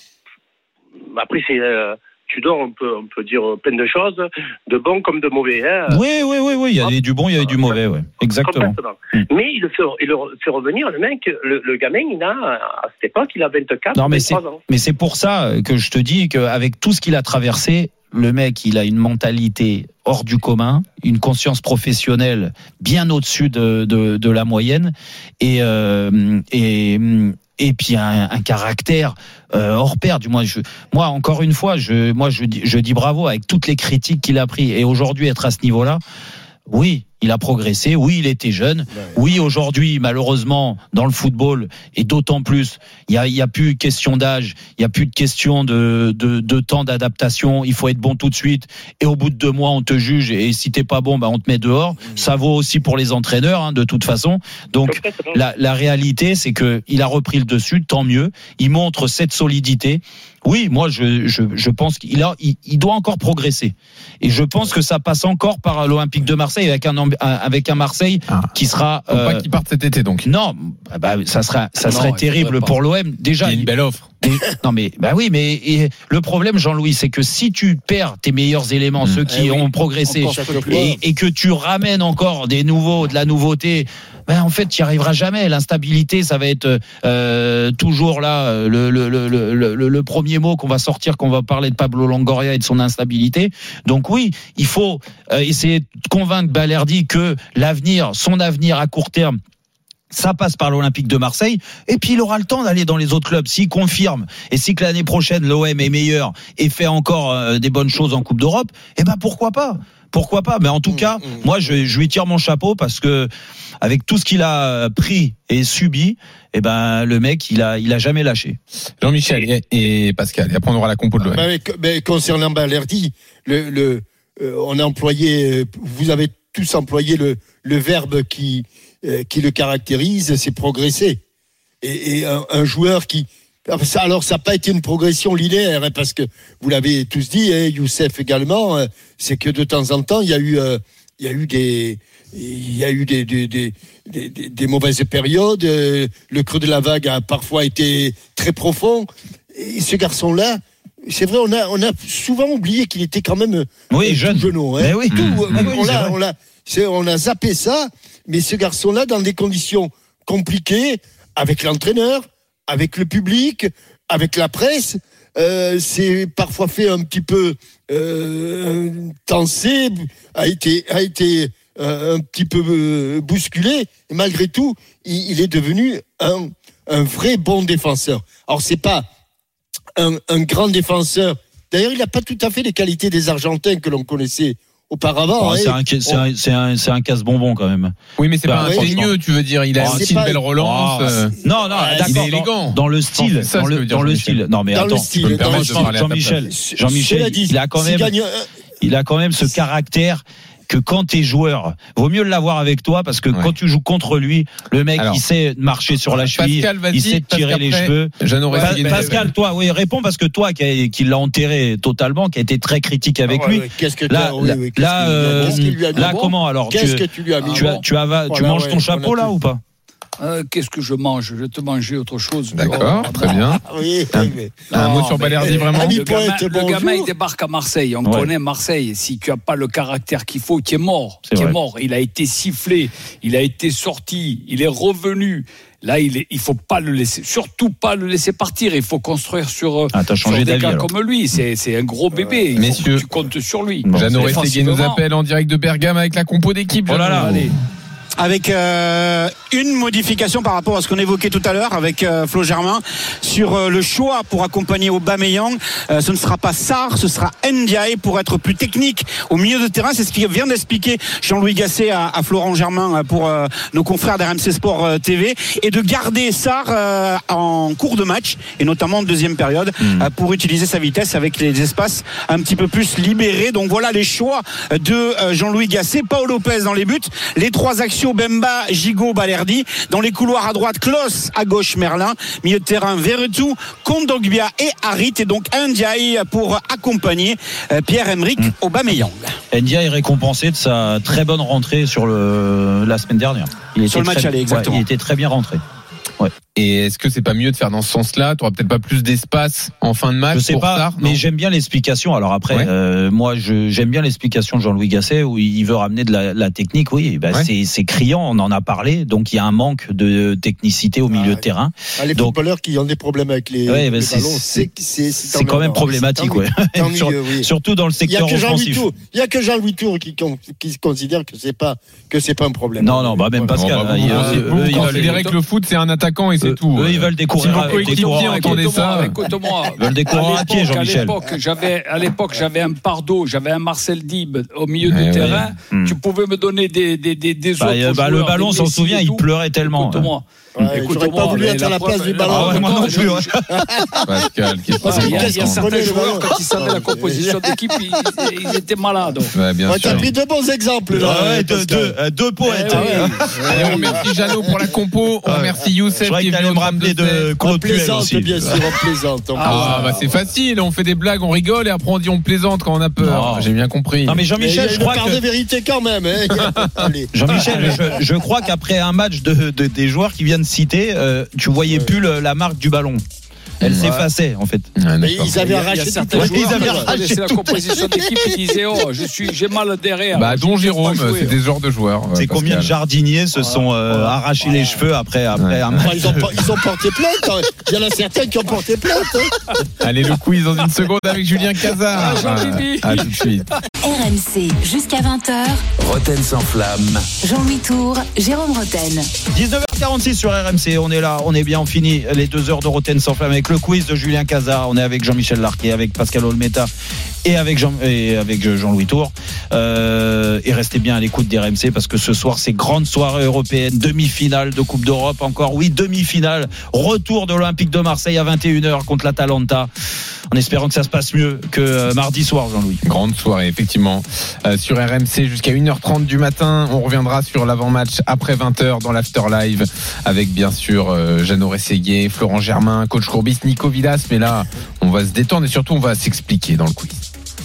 Après, c'est euh, Tudor, on peut, on peut dire plein de choses, de bon comme de mauvais. Hein. Oui, oui, oui, oui, il y avait du bon, il y avait du mauvais, ouais. Exactement. Mais il le fait, il le fait revenir, le mec, le, le gamin, il a, à cette époque, il a vingt-quatre, non, mais vingt-trois c'est, ans. Mais c'est pour ça que je te dis qu'avec tout ce qu'il a traversé, le mec, il a une mentalité hors du commun, une conscience professionnelle bien au-dessus de, de, de la moyenne, et, euh, et, et puis un, un caractère euh, hors pair. Du moins, je, moi, encore une fois, je, moi, je dis, je dis bravo avec toutes les critiques qu'il a pris. Et aujourd'hui, être à ce niveau-là, oui, il a progressé, oui, il était jeune, oui, aujourd'hui, malheureusement, dans le football, et d'autant plus, il y a, il y a plus question d'âge, il y a plus de question de, de, de temps d'adaptation, il faut être bon tout de suite, et au bout de deux mois, on te juge, et si t'es pas bon, bah, on te met dehors. Ça vaut aussi pour les entraîneurs, hein, de toute façon. Donc, la, la réalité, c'est que il a repris le dessus, tant mieux. Il montre cette solidité. Oui, moi, je, je, je pense qu'il a, il, il doit encore progresser. Et je pense que ça passe encore par l'Olympique de Marseille avec un, avec un Marseille ah. qui sera. Faut euh, pas qu'il parte cet été, donc. Non, bah, ça sera, ça non, serait terrible pour l'O M. Déjà. Il y a une belle offre. Et, non, mais, bah oui, mais et, le problème, Jean-Louis, c'est que si tu perds tes meilleurs éléments, mmh. ceux qui eh ont oui, progressé, et, et que tu ramènes encore des nouveaux, de la nouveauté, ben en fait, tu n'y arriveras jamais. L'instabilité, ça va être euh, toujours là le, le, le, le, le, le premier mot qu'on va sortir, qu'on va parler de Pablo Longoria et de son instabilité. Donc oui, il faut euh, essayer de convaincre Balerdi que l'avenir, son avenir à court terme, ça passe par l'Olympique de Marseille, et puis il aura le temps d'aller dans les autres clubs. S'il confirme, et si que l'année prochaine l'O M est meilleur et fait encore euh, des bonnes choses en Coupe d'Europe, eh ben pourquoi pas ? Pourquoi pas ? Mais en tout mmh, cas, mmh. moi je, je lui tire mon chapeau, parce que avec tout ce qu'il a pris et subi, eh ben le mec il a il a jamais lâché. Jean-Michel et, et Pascal, et après on aura la compo de l'O M. Mais, mais concernant Balerdi, le, le euh, on a employé, vous avez tous employé le le verbe qui euh, qui le caractérise, c'est progresser. Et, et un, un joueur qui alors ça n'a pas été une progression linéaire, hein, parce que vous l'avez tous dit, hein, Youssef également, euh, c'est que de temps en temps il y a eu euh, il y a eu des il y a eu des des des, des, des mauvaises périodes, euh, le creux de la vague a parfois été très profond, et ce garçon-là, c'est vrai, on a on a souvent oublié qu'il était quand même oui, euh, jeune. tout genou, hein, oui. tout, mmh. on, oui, on l'a on l'a c'est, on a zappé ça, mais ce garçon-là, dans des conditions compliquées, avec l'entraîneur, avec le public, avec la presse, euh, c'est parfois fait un petit peu euh, tensé, a été, a été euh, un petit peu euh, bousculé, et malgré tout, il, il est devenu un, un vrai bon défenseur. Alors c'est pas un, un grand défenseur. D'ailleurs, il n'a pas tout à fait les qualités des Argentins que l'on connaissait auparavant. Oh, hein, c'est, un, c'est, un, c'est, un, c'est un casse-bonbon quand même. Oui, mais c'est bah, pas ingénieux, tu veux dire. Il a oh, aussi une belle relance. Oh, euh... Non, non, ah, d'accord. Il est élégant. Dans, dans le style. Oh, ça, dans le, dans le style. Non, mais dans attends. Le style, tu peux me dans permettre de Jean-Michel. Jean-Michel, dit, il a quand même, gagne... il a quand même ce caractère que quand t'es joueur, vaut mieux l'avoir avec toi, parce que ouais. quand tu joues contre lui, le mec, alors, il sait marcher sur la cheville, Pascal, il sait tirer les cheveux. Pa- Pascal, toi, oui, réponds, parce que toi, qui, a, qui l'a enterré totalement, qui a été très critique avec ah ouais, lui. Ouais, qu'est-ce que là, oui, oui, là, qu'est-ce euh, qu'il lui a mis, là, comment alors Qu'est-ce tu, que tu lui as mis tu, as, tu, as, tu voilà, manges ouais, ton chapeau là ou pas? Euh, qu'est-ce que je mange? Je vais te manger autre chose. D'accord, oh, très bah, bien. Oui, un, oui. un non, mot sur Balerdi, vraiment. Le gamin, le gamin, il débarque à Marseille. On ouais. connaît Marseille. Si tu n'as pas le caractère qu'il faut, tu es mort. Tu es mort. Il a été sifflé. Il a été sorti. Il est revenu. Là, il est, il faut pas le laisser, surtout pas le laisser partir. Il faut construire sur, ah, t'as changé sur des d'avis, gars alors. Comme lui. C'est, c'est un gros bébé. Il Messieurs, tu comptes sur lui. Bon, Jeannot Rességuier nous appelle en direct de Bergame avec la compo d'équipe. Oh là là. Allez. Avec euh, une modification par rapport à ce qu'on évoquait tout à l'heure avec euh, Flo Germain sur euh, le choix pour accompagner Aubameyang. Euh, ce ne sera pas Sarr, ce sera Ndiaye pour être plus technique au milieu de terrain. C'est ce qui vient d'expliquer Jean-Louis Gasset à, à Florent Germain pour euh, nos confrères d'R M C Sport euh, T V, et de garder Sarr euh, en cours de match et notamment en deuxième période mmh. euh, pour utiliser sa vitesse avec les espaces un petit peu plus libérés. Donc voilà les choix de euh, Jean-Louis Gasset. Paul Lopez dans les buts, les trois actions Bemba, Gigot, Balerdi. Dans les couloirs à droite, Klos, à gauche, Merlin. Milieu de terrain, Verretou, Kondogbia et Harit. Et donc Ndiaye pour accompagner Pierre-Emerick mmh. Aubameyang. Ndiaye est récompensé de sa très bonne rentrée sur le, la semaine dernière. Il sur était le match très, aller, exactement. Ouais, il était très bien rentré. Ouais. Et est-ce que c'est pas mieux de faire dans ce sens-là? Tu auras peut-être pas plus d'espace en fin de match. Je sais pour pas, Sarr, mais j'aime bien l'explication. Alors après, ouais. euh, moi, je, j'aime bien l'explication de Jean-Louis Gasset où il veut ramener de la, la technique. Oui, ben ouais. c'est, c'est criant. On en a parlé. Donc il y a un manque de technicité au milieu ah, de terrain. Ah, les donc, footballeurs qui ont des problèmes avec les, ouais, les ben ballons, c'est, c'est, c'est, c'est, c'est quand même problématique. Ouais. Sur, oui. Surtout dans le secteur offensif. Il y a que Jean-Louis Tour qui, qui considère que c'est pas que c'est pas un problème. Non, non, bah même Pascal. Vous considérez que le foot c'est un attaquant et c'est tout. Eux, ils veulent découvrir. Si vos coéquipiers entendaient ça, écoute-moi. Ils veulent découvrir à pied, Jean-Michel. J'avais, à l'époque, j'avais un Pardo, j'avais un Marcel Dib au milieu du terrain. Tu pouvais me donner des, des, des, des autres joueurs. Bah, le ballon, s'en souvient, il pleurait tellement. Écoute-moi. Ouais, j'aurais pas voulu être à la place du ballon. Ah ouais, moi non plus. Pascal, parce qu'il y a, il y a certains joueurs, quand ils savaient la composition d'équipe, ils, ils étaient malades. Ouais, bien ouais, sûr. T'as pris deux bons exemples là. Ah ouais, deux, deux, deux poètes. Eh ouais. Allez, on remercie Jeannot pour la compo. On remercie Youssef qui est venu me rappeler de Claude Puel aussi. Bien sûr, on plaisante. Ah bah c'est facile. On fait des blagues, on rigole et après on dit on plaisante quand on a peur. J'ai bien compris. Non mais Jean-Michel, je crois que. Il y a une part de vérité quand même. Jean-Michel, je crois qu'après un match de des joueurs qui viennent citer. Tu voyais ouais. plus le, la marque du ballon. Elle ouais. s'effaçait en fait. Ouais, mais ils avaient arraché certains joueurs. Ils avaient arraché c'est la composition d'équipe. Ils disaient oh, je suis, j'ai mal derrière. Bah Don Jérôme, c'est des genres de joueurs. C'est Pascal. Combien de jardiniers se sont euh, voilà. arrachés voilà. les cheveux après après ouais. un match. Ils ont, ils ont porté plainte. Il y en a certains qui ont porté plainte. Hein. Allez le quiz dans une seconde avec Julien Cazard. Ah, ah, à tout de suite. R M C jusqu'à vingt heures. Roten sans flamme. Jean-Louis Tour, Jérôme Roten. dix-neuf heures quarante-six sur R M C. On est là, on est bien, on finit les deux heures de Roten sans flamme avec le quiz de Julien Cazard. On est avec Jean-Michel Larquet, avec Pascal Olmeta et avec, Jean, et avec Jean-Louis Tour. Euh, et restez bien à l'écoute d'R M C parce que ce soir, c'est grande soirée européenne, demi-finale de Coupe d'Europe. Encore, oui, demi-finale. Retour de l'Olympique de Marseille à vingt et une heures contre l'Atalanta. En espérant que ça se passe mieux que mardi soir, Jean-Louis. Grande soirée, effectivement. Euh, sur R M C jusqu'à une heure trente du matin. On reviendra sur l'avant-match après vingt heures dans l'After Live avec bien sûr euh, Jeannot Rességuier, Florent Germain, coach Courbis, Nico Villas. Mais là, on va se détendre et surtout on va s'expliquer dans le quiz.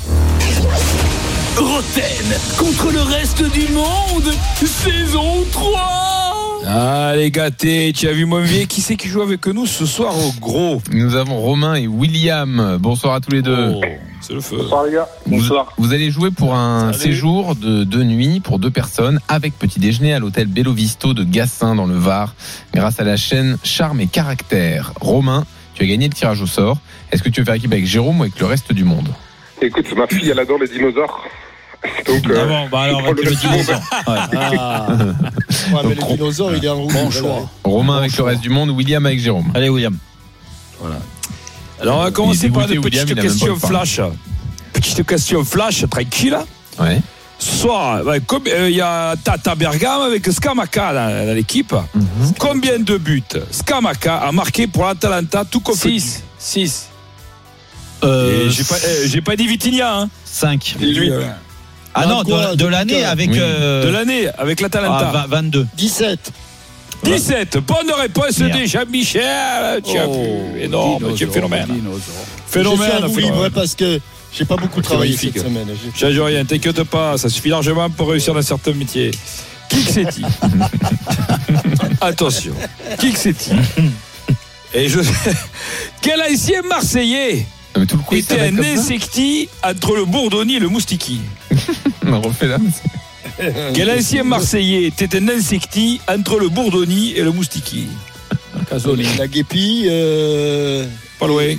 Roten contre le reste du monde, saison trois. Allez gâté, tu as vu mon vieux, qui c'est qui joue avec nous ce soir au gros? Nous avons Romain et William. Bonsoir à tous les deux. Oh, c'est le feu. Bonsoir les gars. Bonsoir. Vous, vous allez jouer pour un Salut. séjour de deux nuits pour deux personnes avec petit déjeuner à l'hôtel Bello Visto de Gassin dans le Var grâce à la chaîne Charme et Caractère. Romain, tu as gagné le tirage au sort. Est-ce que tu veux faire équipe avec Jérôme ou avec le reste du monde? Écoute, ma fille elle adore les dinosaures. Donc, ah bon, bah alors avec le dinosaure. Ouais. Ah. Ouais, mais le dinosaure, il est en rouge. Bon choix. Romain bon avec choix. le reste du monde, William avec Jérôme. Allez, William. Voilà. Alors, on va commencer par une petite question flash. Petite question flash, tranquille. Ouais. Ce soir, il euh, y a Tata Bergame avec Scamacca dans, dans l'équipe. Mm-hmm. Combien de buts Scamacca a marqué pour l'Atalanta tout confondu? six. six. Euh, j'ai, pas, euh, j'ai pas dit Vitinha. Hein. cinq. Lui. Ah non, de, de l'année avec oui. euh... de l'année avec l'Atalanta. Ah, vingt-deux. dix-sept. dix-sept. Bonne réponse de Jean-Michel. Tu as oh, vu, énorme, tu es phénomène. Phénomène. Je suis libre parce que j'ai pas beaucoup travaillé cette semaine. Change rien, t'inquiète pas, ça suffit largement pour réussir dans certains métiers. Qui que c'est-il? Attention. Qui que c'est-il? Et je quel ancien Marseillais tout le coup, était un insecti entre le Bourdonni et le Moustiki? On refait là. Quel ancien Marseillais était un insecti entre le Bourdonni et le Moustiki? Casoli. La guépille. Euh... Pas loin.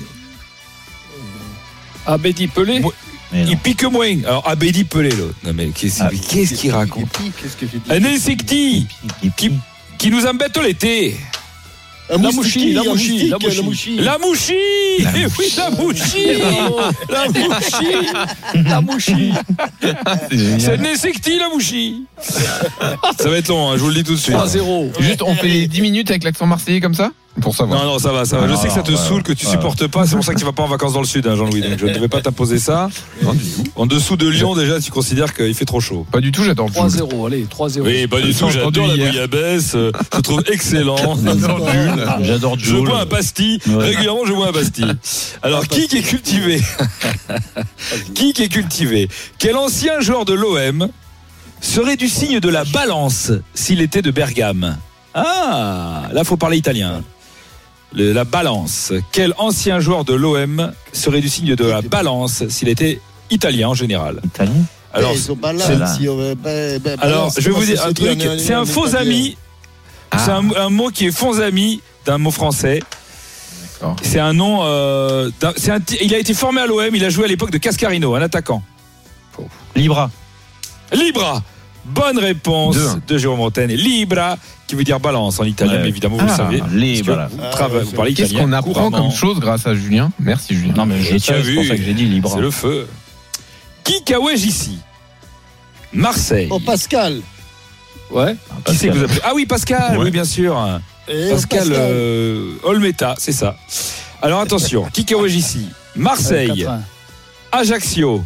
Abedi Pelé. Il pique moins. Alors Abedi Pelé là. Non mais qu'est-ce, ah, qu'est-ce qu'il raconte? Qu'est-ce que j'ai dit? Un insecti qui, qui nous embête l'été. La mouchi, la mouchi, la mouchi, la mouchi, eh oui, la mouchi, la mouchi, la mouchi. C'est un insecti, la mouchi. Ça va être long, hein, je vous le dis tout de suite. trois zéro. Juste, on fait dix minutes avec l'accent marseillais comme ça pour savoir. Non, non, ça va, ça va. Je sais que ça te saoule, que tu supportes pas. C'est pour ça que tu vas pas en vacances dans le sud, hein, Jean-Louis. Donc je ne vais pas t'imposer ça. Non, du tout. En dessous de Lyon, déjà, tu considères qu'il fait trop chaud. Pas du tout, j'adore. trois zéro, allez, trois zéro. Oui, pas du tout, j'adore la bouillabaisse. Je trouve excellent. J'adore Jules. Je bois un pastis. Régulièrement, je bois un pastis. Alors, qui est cultivé? Qui est cultivé? Quel ancien joueur de l'O M serait du signe de la balance s'il était de Bergame? Ah, là, faut parler italien. Le, la balance. Quel ancien joueur de l'O M serait du signe de la balance s'il était italien en général? Italien. Alors, alors je vais vous dire un truc. C'est un faux ami. Ah. C'est un, un mot qui est faux ami d'un mot français. D'accord. C'est un nom. Euh, c'est un, il a été formé à l'O M. Il a joué à l'époque de Cascarino, un attaquant. Libra. Libra. Bonne réponse Deux. de Jérôme Roten. Libra, qui veut dire balance en italien, ouais. Évidemment, vous ah, le savez. Libra. Vous, ah, ouais, vous parlez Qu'est-ce italien. Qu'est-ce qu'on apprend comme chose grâce à Julien? Merci Julien. Non, mais j'ai tiens vu. C'est pour ça que j'ai dit Libra. C'est le feu. Qui Kawaj ici? Marseille. Oh, Pascal. Ouais. Qui c'est que vous appelez? Ah oui, Pascal, ouais. Oui, bien sûr. Et Pascal, Pascal. Euh, Olmeta, c'est ça. Alors attention, qui Kawaj ici? Marseille, Ajaccio,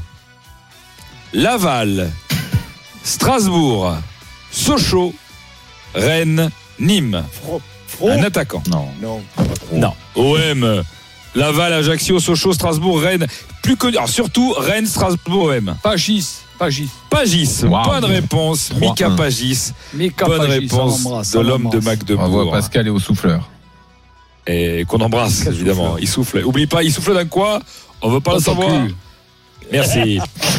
Laval, Strasbourg, Sochaux, Rennes, Nîmes. Fro- Fro- Un attaquant. Non. Non. Non. O M, Laval, Ajaccio, Sochaux, Strasbourg, Rennes. Plus connu. Alors surtout Rennes, Strasbourg, O M. Pagis. Pagis. Pagis. Wow. Bonne réponse. Mika Pagis. Mika Bonne Pagis, réponse de l'homme de Magdebourg. Bravo à Pascal et au souffleur. Et qu'on embrasse, Pascal évidemment. Souffle. Il souffle. Oublie pas, il souffle dans quoi? On veut pas On le savoir. Plus. Merci.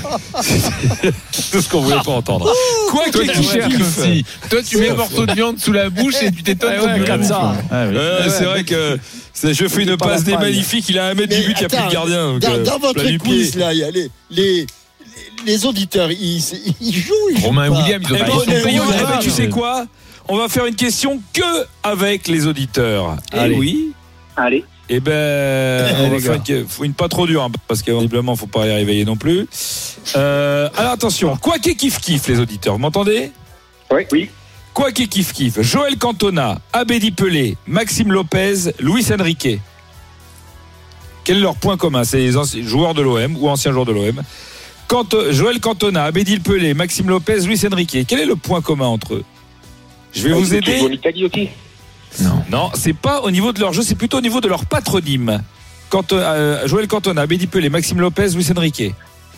C'est tout ce qu'on voulait pas entendre. Quoi qu'il cherche aussi. Toi, tu mets un morceau de viande sous la bouche et tu t'étonnes ouais, ouais, comme ça. Ah, oui. euh, c'est vrai que c'est, je fais une passe des magnifiques. Il a un mètre du but, il n'y a plus de gardien. Donc, dans, dans votre quiz, là, il y a les, les, les auditeurs, ils, ils jouent. Ils Romain jouent Williams, ils ont eh bon, eh payés, eh, tu sais quoi? On va faire une question que avec les auditeurs. Allez. Eh oui. Allez. Eh ben, on va faire une, une pas trop dure, hein, parce qu'évidemment, faut pas les réveiller non plus. Euh, alors attention, quoi qu'il kiff kiff les auditeurs, vous m'entendez? Oui, oui. Quoi qu'il kiff kiff, Joël Cantona, Abedi Pelé, Maxime Lopez, Luis Enrique. Quel est leur point commun? C'est les anciens joueurs de l'O M ou anciens joueurs de l'O M. Quand, Joël Cantona, Abedi Pelé, Maxime Lopez, Luis Enrique. Quel est le point commun entre eux? Je vais ah, vous aider. En Italie aussi. Non. Non, c'est pas au niveau de leur jeu, c'est plutôt au niveau de leur patronyme. Quand, euh, Joël Cantona, Abedi Pelé, Maxime Lopez, Luis Enrique.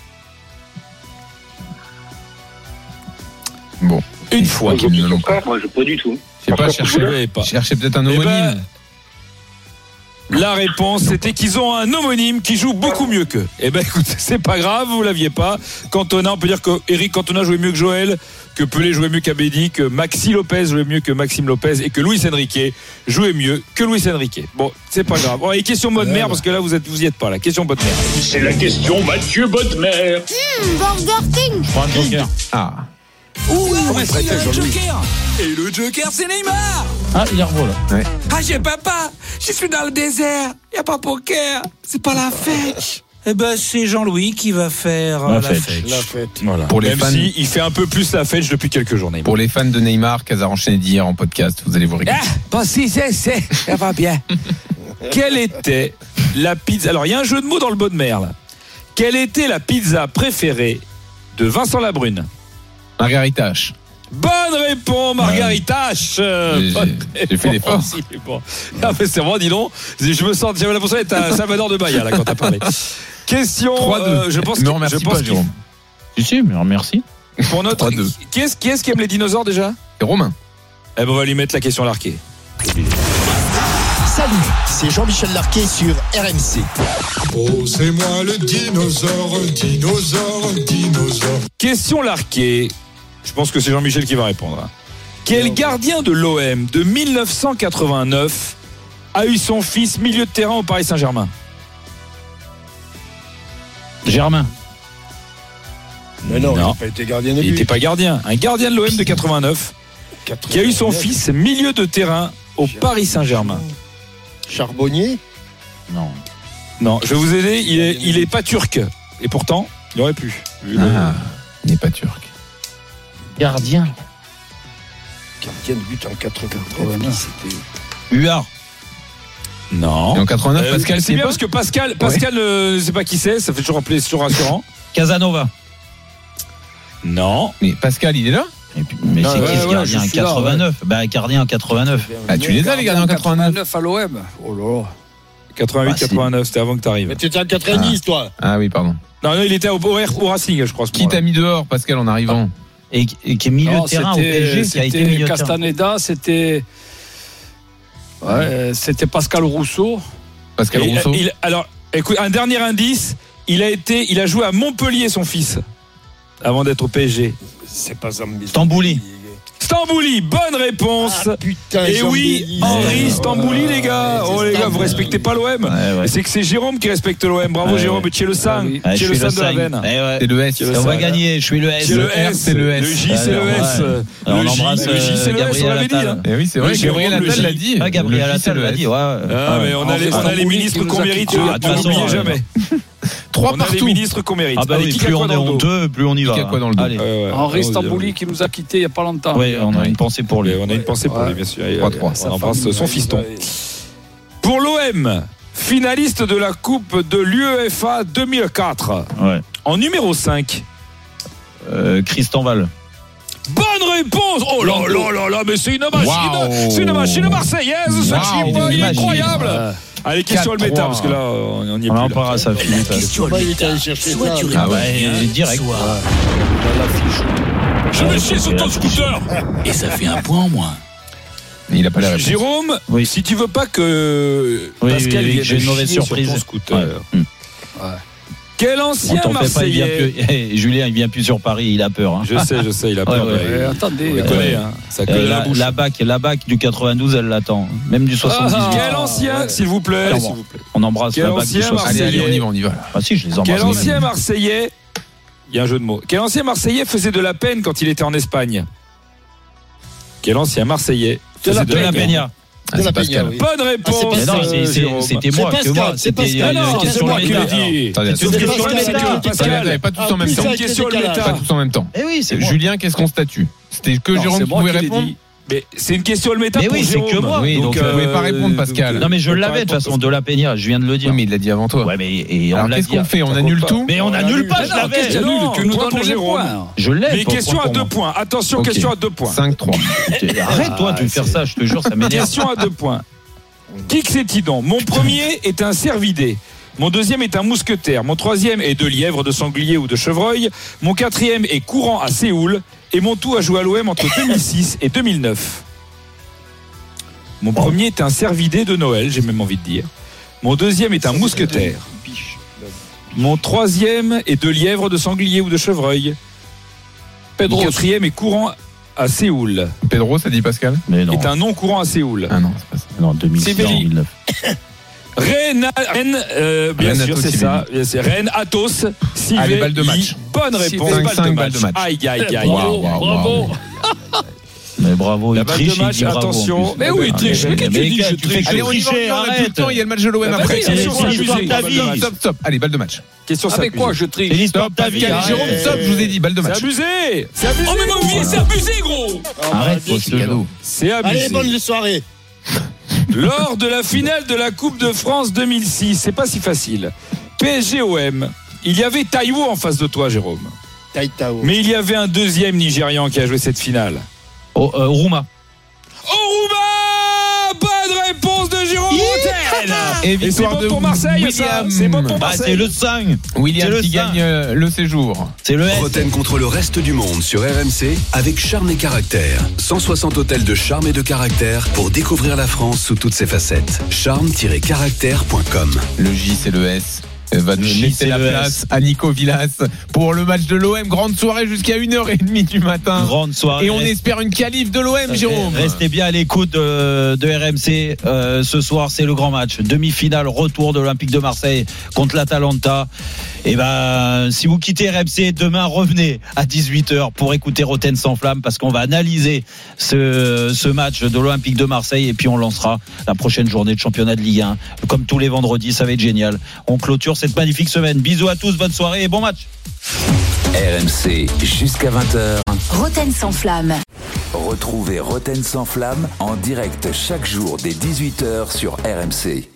Bon. Une fois. Moi, je ne pas. Moi, je pas du tout. Je sais pas, chercher, pas. chercher peut-être un homonyme. Eh ben, la réponse, c'était qu'ils ont un homonyme qui joue beaucoup mieux qu'eux. Eh ben, écoute, c'est pas grave, vous l'aviez pas. Cantona, on peut dire que Eric Cantona jouait mieux que Joël, que Pelé jouait mieux qu'Abedi, que Maxi Lopez jouait mieux que Maxime Lopez et que Luis Enrique jouait mieux que Luis Enrique. Bon, c'est pas grave. Bon, et question Bodmer, parce que là, vous êtes, vous y êtes pas, là. Question Bodmer. C'est la question Mathieu Bodmer. Mmh, Burger King. Je prends un joker. Ah. Ouh, comment il il y a un joker. Et le joker, c'est Neymar. Ah, il revole. Ouais. Ah, j'ai papa. Je suis dans le désert. Il n'y a pas poker. C'est pas la fête. Eh ben, c'est Jean-Louis qui va faire la, la fête. fête. La fête. Voilà. Pour les Même fans, si il fait un peu plus la fête depuis quelques jours, Neymar. Pour les fans de Neymar, Casar enchaîné d'hier en podcast, vous allez vous régaler. Ah, pas si, c'est, c'est. Ça va bien. Quelle était la pizza? Alors, il y a un jeu de mots dans le Bodmer, là. Quelle était la pizza préférée de Vincent Labrune? Margaritache. Bonne réponse, Margaritache. J'ai, j'ai, j'ai fait l'effort. Bon. Ah, mais c'est vrai, dis donc. Je me sens, j'avais l'impression d'être à Salvador de Bahia, là, quand t'as parlé. Question. trois deux. Euh, je pense ne que, remercie je pense pas, Jérôme. Si, si, mais merci. Pour notre. Qui est-ce, qui est-ce qui aime les dinosaures déjà? C'est Romain. Eh ben, on va lui mettre la question Larquet. Salut, c'est Jean-Michel Larquet sur R M C. Oh, c'est moi le dinosaure, dinosaure, dinosaure. Question Larquet. Je pense que c'est Jean-Michel qui va répondre. Quel gardien de l'O M de mille neuf cent quatre-vingt-neuf a eu son fils milieu de terrain au Paris Saint-Germain? Germain. Mais non, non. il n'a pas été gardien de but. Il n'était pas gardien. Un gardien de l'O M de quatre-vingt-neuf qui a eu son fils milieu de terrain au Paris Saint-Germain. Charbonnier? Non. Non, je vais vous aider. Il est, il est pas turc. Et pourtant, il aurait pu. Ah, il n'est pas turc. Gardien. Gardien de but en quatre-vingt-neuf. C'était Huard. Non. Et en quatre-vingt-neuf, Euh, Pascal, c'est c'est bien pas parce que Pascal, Pascal ne sait pas qui c'est. Ça fait toujours appeler sur rassurant. Casanova. Non. Mais Pascal, il est là? Et puis, mais Non, c'est ouais, qui ce ouais, gardien je en suis là, quatre-vingt-neuf? Bah, gardien en quatre-vingt-neuf. Ah, tu les as, les gardiens en quatre-vingt-neuf? quatre-vingt-neuf à l'O M. Oh là là. quatre-vingt-huit Ah, si. quatre-vingt-neuf, c'était avant que tu arrives. Mais tu étais en quatre-vingt-dix, toi. Ah oui, pardon. Non, non, il était au, au, au Racing, je crois. Qui t'a mis dehors, Pascal, en arrivant? Et, et qui est milieu Non, de terrain au c'était- P S G, qui a été c'était milieu de terrain. Castaneda, c'était. Ouais, c'était Pascal Rousseau. Pascal Et, Rousseau. il- alors, écoute, un dernier indice. Il a été, il a joué à Montpellier, son fils, avant d'être au P S G. C'est pas Zambi. Stambouli. Stambouli, bonne réponse. Ah, putain, Et oui, Zambelli. Henri Ouais, Stambouli, les gars. ouais, Oh, c'est les gars, vous Stambouli. respectez pas l'O M. Ouais, ouais. Et c'est que c'est Jérôme qui respecte l'O M. Bravo, Ouais, Jérôme. ouais. Tu es le sang. Ah oui. Ah, Tu je es le suis le sang de la cinq. veine. Eh ouais. C'est le S. C'est le On va cinq. gagner, je suis le S. C'est le Le R, S. c'est le S. Le J, c'est le Alors, S. ouais. Alors, on Le J, embrasse, le J, c'est le euh, S, on l'avait dit. Gabriel hein. Attal. Eh oui, c'est vrai, Le Gabriel Jérôme, le Attal J. l'a dit. Ah, Gabriel Le J, c'est Attal le l'a S. dit, ouais. Ah, mais on a les, on a les ministres qu'on mérite. Ah, de toute façon, N'oubliez ouais. jamais. Trois On a les partout. ministres qu'on mérite. Ah bah Allez, oui, qui plus a quoi on est dans le dos? honteux, plus on y va. Qui a quoi dans le dos? Allez. Ouais, ouais. Henri Oh, Stambouli qui nous a quittés il n'y a pas longtemps. Oui, on a une pensée pour lui. On a une pensée pour Ouais. lui, bien sûr. trois trois. On embrasse son fiston. Pour l'O M, finaliste de la Coupe de l'UEFA deux mille quatre, Ouais. en numéro cinq. Euh, Christian Val. Bonne réponse. Oh là là là là, mais c'est une machine. Wow. C'est une machine marseillaise, ce Wow. type. Il est incroyable. Allez, question le méta, parce que là, on y est On en plus. parlera à ça, Philippe. Comment il est allé chercher ça? Ah ouais, direct. Je vais chier sur ton scooter. Et ça fait un point en moins. Il a pas la réponse. Jérôme, Oui. si tu veux pas que Oui, Pascal oui, oui, vienne j'ai une mauvaise chier sur surprise. ton scooter. Ouais. Quel On ancien t'en fait pas, il vient Marseillais. plus. Eh, Julien, il vient plus sur Paris, il a peur. Hein. Je sais, je sais, il a peur. Ouais, ouais. mais- Euh, attendez. On les euh, connaît, hein. Ça Euh, colle à la la, bouche. la BAC, la BAC du quatre-vingt-douze, elle l'attend. Même du soixante-dix-huit. Ah, Quel ancien, s'il vous plaît, Alors, s'il bon, vous plaît. on embrasse Quel la BAC du ancien soixante-dix-huit. Allez, allez, on y va, on y va. Ah si, je les embrasse. Quel ancien Marseillais, il y a un jeu de mots. Quel ancien Marseillais faisait de la peine quand il était en Espagne? Quel ancien Marseillais faisait De la Peña. Ah, c'est Pascal. oui. Bonne réponse. Ah, c'est Mais non, c'est- c'est- Jérôme. c'était moi C'est que moi. Pascal, c'est C'était Pascal. une Non, question c'est de moi qui méta. l'ai dit. Attendez, C'est Sauf une que question de c'est méta. que Attendez, Pascal. attendez, pas tous en même plus, temps. C'est une question de Pas méta. Pas tous en même temps. Eh oui, c'est moi. Julien, qu'est-ce qu'on statue? C'était que non, Jérôme c'est qui moi pouvait qui l'ai répondre? dit. Mais c'est une question de méta Mais pour oui, c'est Jérôme. que moi. Oui, donc, euh, vous pouvez pas répondre, Pascal. Non mais je Vous pouvez pas l'avais de toute répondre, façon de la Peña, je viens de le dire. Oui, mais il l'a dit avant toi. Ouais mais et on Alors l'a qu'est-ce dit. qu'on fait? On Ça annule compte tout? Mais on annule pas, je Non, qu'est-ce que tu l'avais. annules? Tu nous point donnes pour les Jérôme. points. Je l'ai. Mais pour- question pour à deux moi. points. Attention, Ok. question à deux points. cinq trois. Arrête toi de me faire ça, je te jure, ça m'énerve. Question à deux points. Qui que c'est-il donc? Mon premier est un cervidé. Mon deuxième est un mousquetaire. Mon troisième est de lièvre, de sanglier ou de chevreuil. Mon quatrième est courant à Séoul. Et mon tout a joué à l'O M entre deux mille six et deux mille neuf. Mon premier est un cervidé de Noël, j'ai même envie de dire. Mon deuxième est un mousquetaire. Mon troisième est de lièvre, de sanglier ou de chevreuil. Mon quatrième est courant à Séoul. Pedro, ça dit Pascal? Mais non. Est un nom courant à Séoul. Ah non, c'est pas ça. Non, deux mille six, Sibérie. deux mille neuf. Rennes, Rennes euh, bien Rennes sûr, Athos, c'est Sibérie. ça. Bien sûr. Rennes, Athos, Sivé, Allez, balle de match. Bonne réponse. cinq, balle, cinq, de balle de match. Aïe, aïe, aïe. Waouh, waouh, Bravo. waouh. Mais bravo, La il balle de triche, il match, dit bravo. attention. en plus. Mais oui, il triche. Mais qu'est-ce que tu dis, je tu fais triche. que Allez, on y va, tricher, on y va, on a plus le arrête. temps, il y a le match de l'O M Bah, après. vas-y, C'est attention, c'est c'est l'histoire de ta abusé. vie. Balle de match. Stop, stop. Allez, balle de match. Question Avec s'abuse. quoi je C'est triche? l'histoire de ta vie. Pascal, arrête. Jérôme, stop, je vous ai dit, balle de C'est match. abusé. C'est abusé. Oh mais mon vieil, c'est abusé gros. Arrête, vas-y, c'est cadeau. C'est Allez, abusé. bonne soirée. Lors de la finale de la Coupe de France deux mille six, c'est pas si facile. P S G O M, il y avait Taïwo en face de toi, Jérôme. Taïtao. Mais il y avait un deuxième Nigérian qui a joué cette finale. Oh, euh, Rouma. Oruma! Bonne réponse de Jérôme Rotten. Et Et c'est victoire bon de pour Marseille, ça. William. C'est bon pour Bah, Marseille. c'est le cinq. William C'est le qui cinq. gagne euh, le séjour. C'est le S. Roten contre le reste du monde sur R M C avec Charme et Caractère. cent soixante hôtels de charme et de caractère pour découvrir la France sous toutes ses facettes. charme tiret caractère point com. Le J, c'est le S. Elle va nous J, laisser c'est la le place S. à Nico Villas pour le match de l'O M. Grande soirée jusqu'à une heure trente du matin. Grande soirée. Et on espère une qualif de l'O M, Jérôme. Restez bien à l'écoute de, de R M C. Euh, ce soir, c'est le grand match. Demi-finale, retour de l'Olympique de Marseille contre l'Atalanta. Et ben, si vous quittez R M C, demain, revenez à dix-huit heures pour écouter Roten sans flamme parce qu'on va analyser ce, ce match de l'Olympique de Marseille et puis on lancera la prochaine journée de championnat de Ligue un. Comme tous les vendredis, ça va être génial. On clôture cette magnifique semaine. Bisous à tous, bonne soirée et bon match. R M C jusqu'à vingt heures. Roten sans flamme. Retrouvez Roten sans flamme en direct chaque jour dès dix-huit heures sur R M C.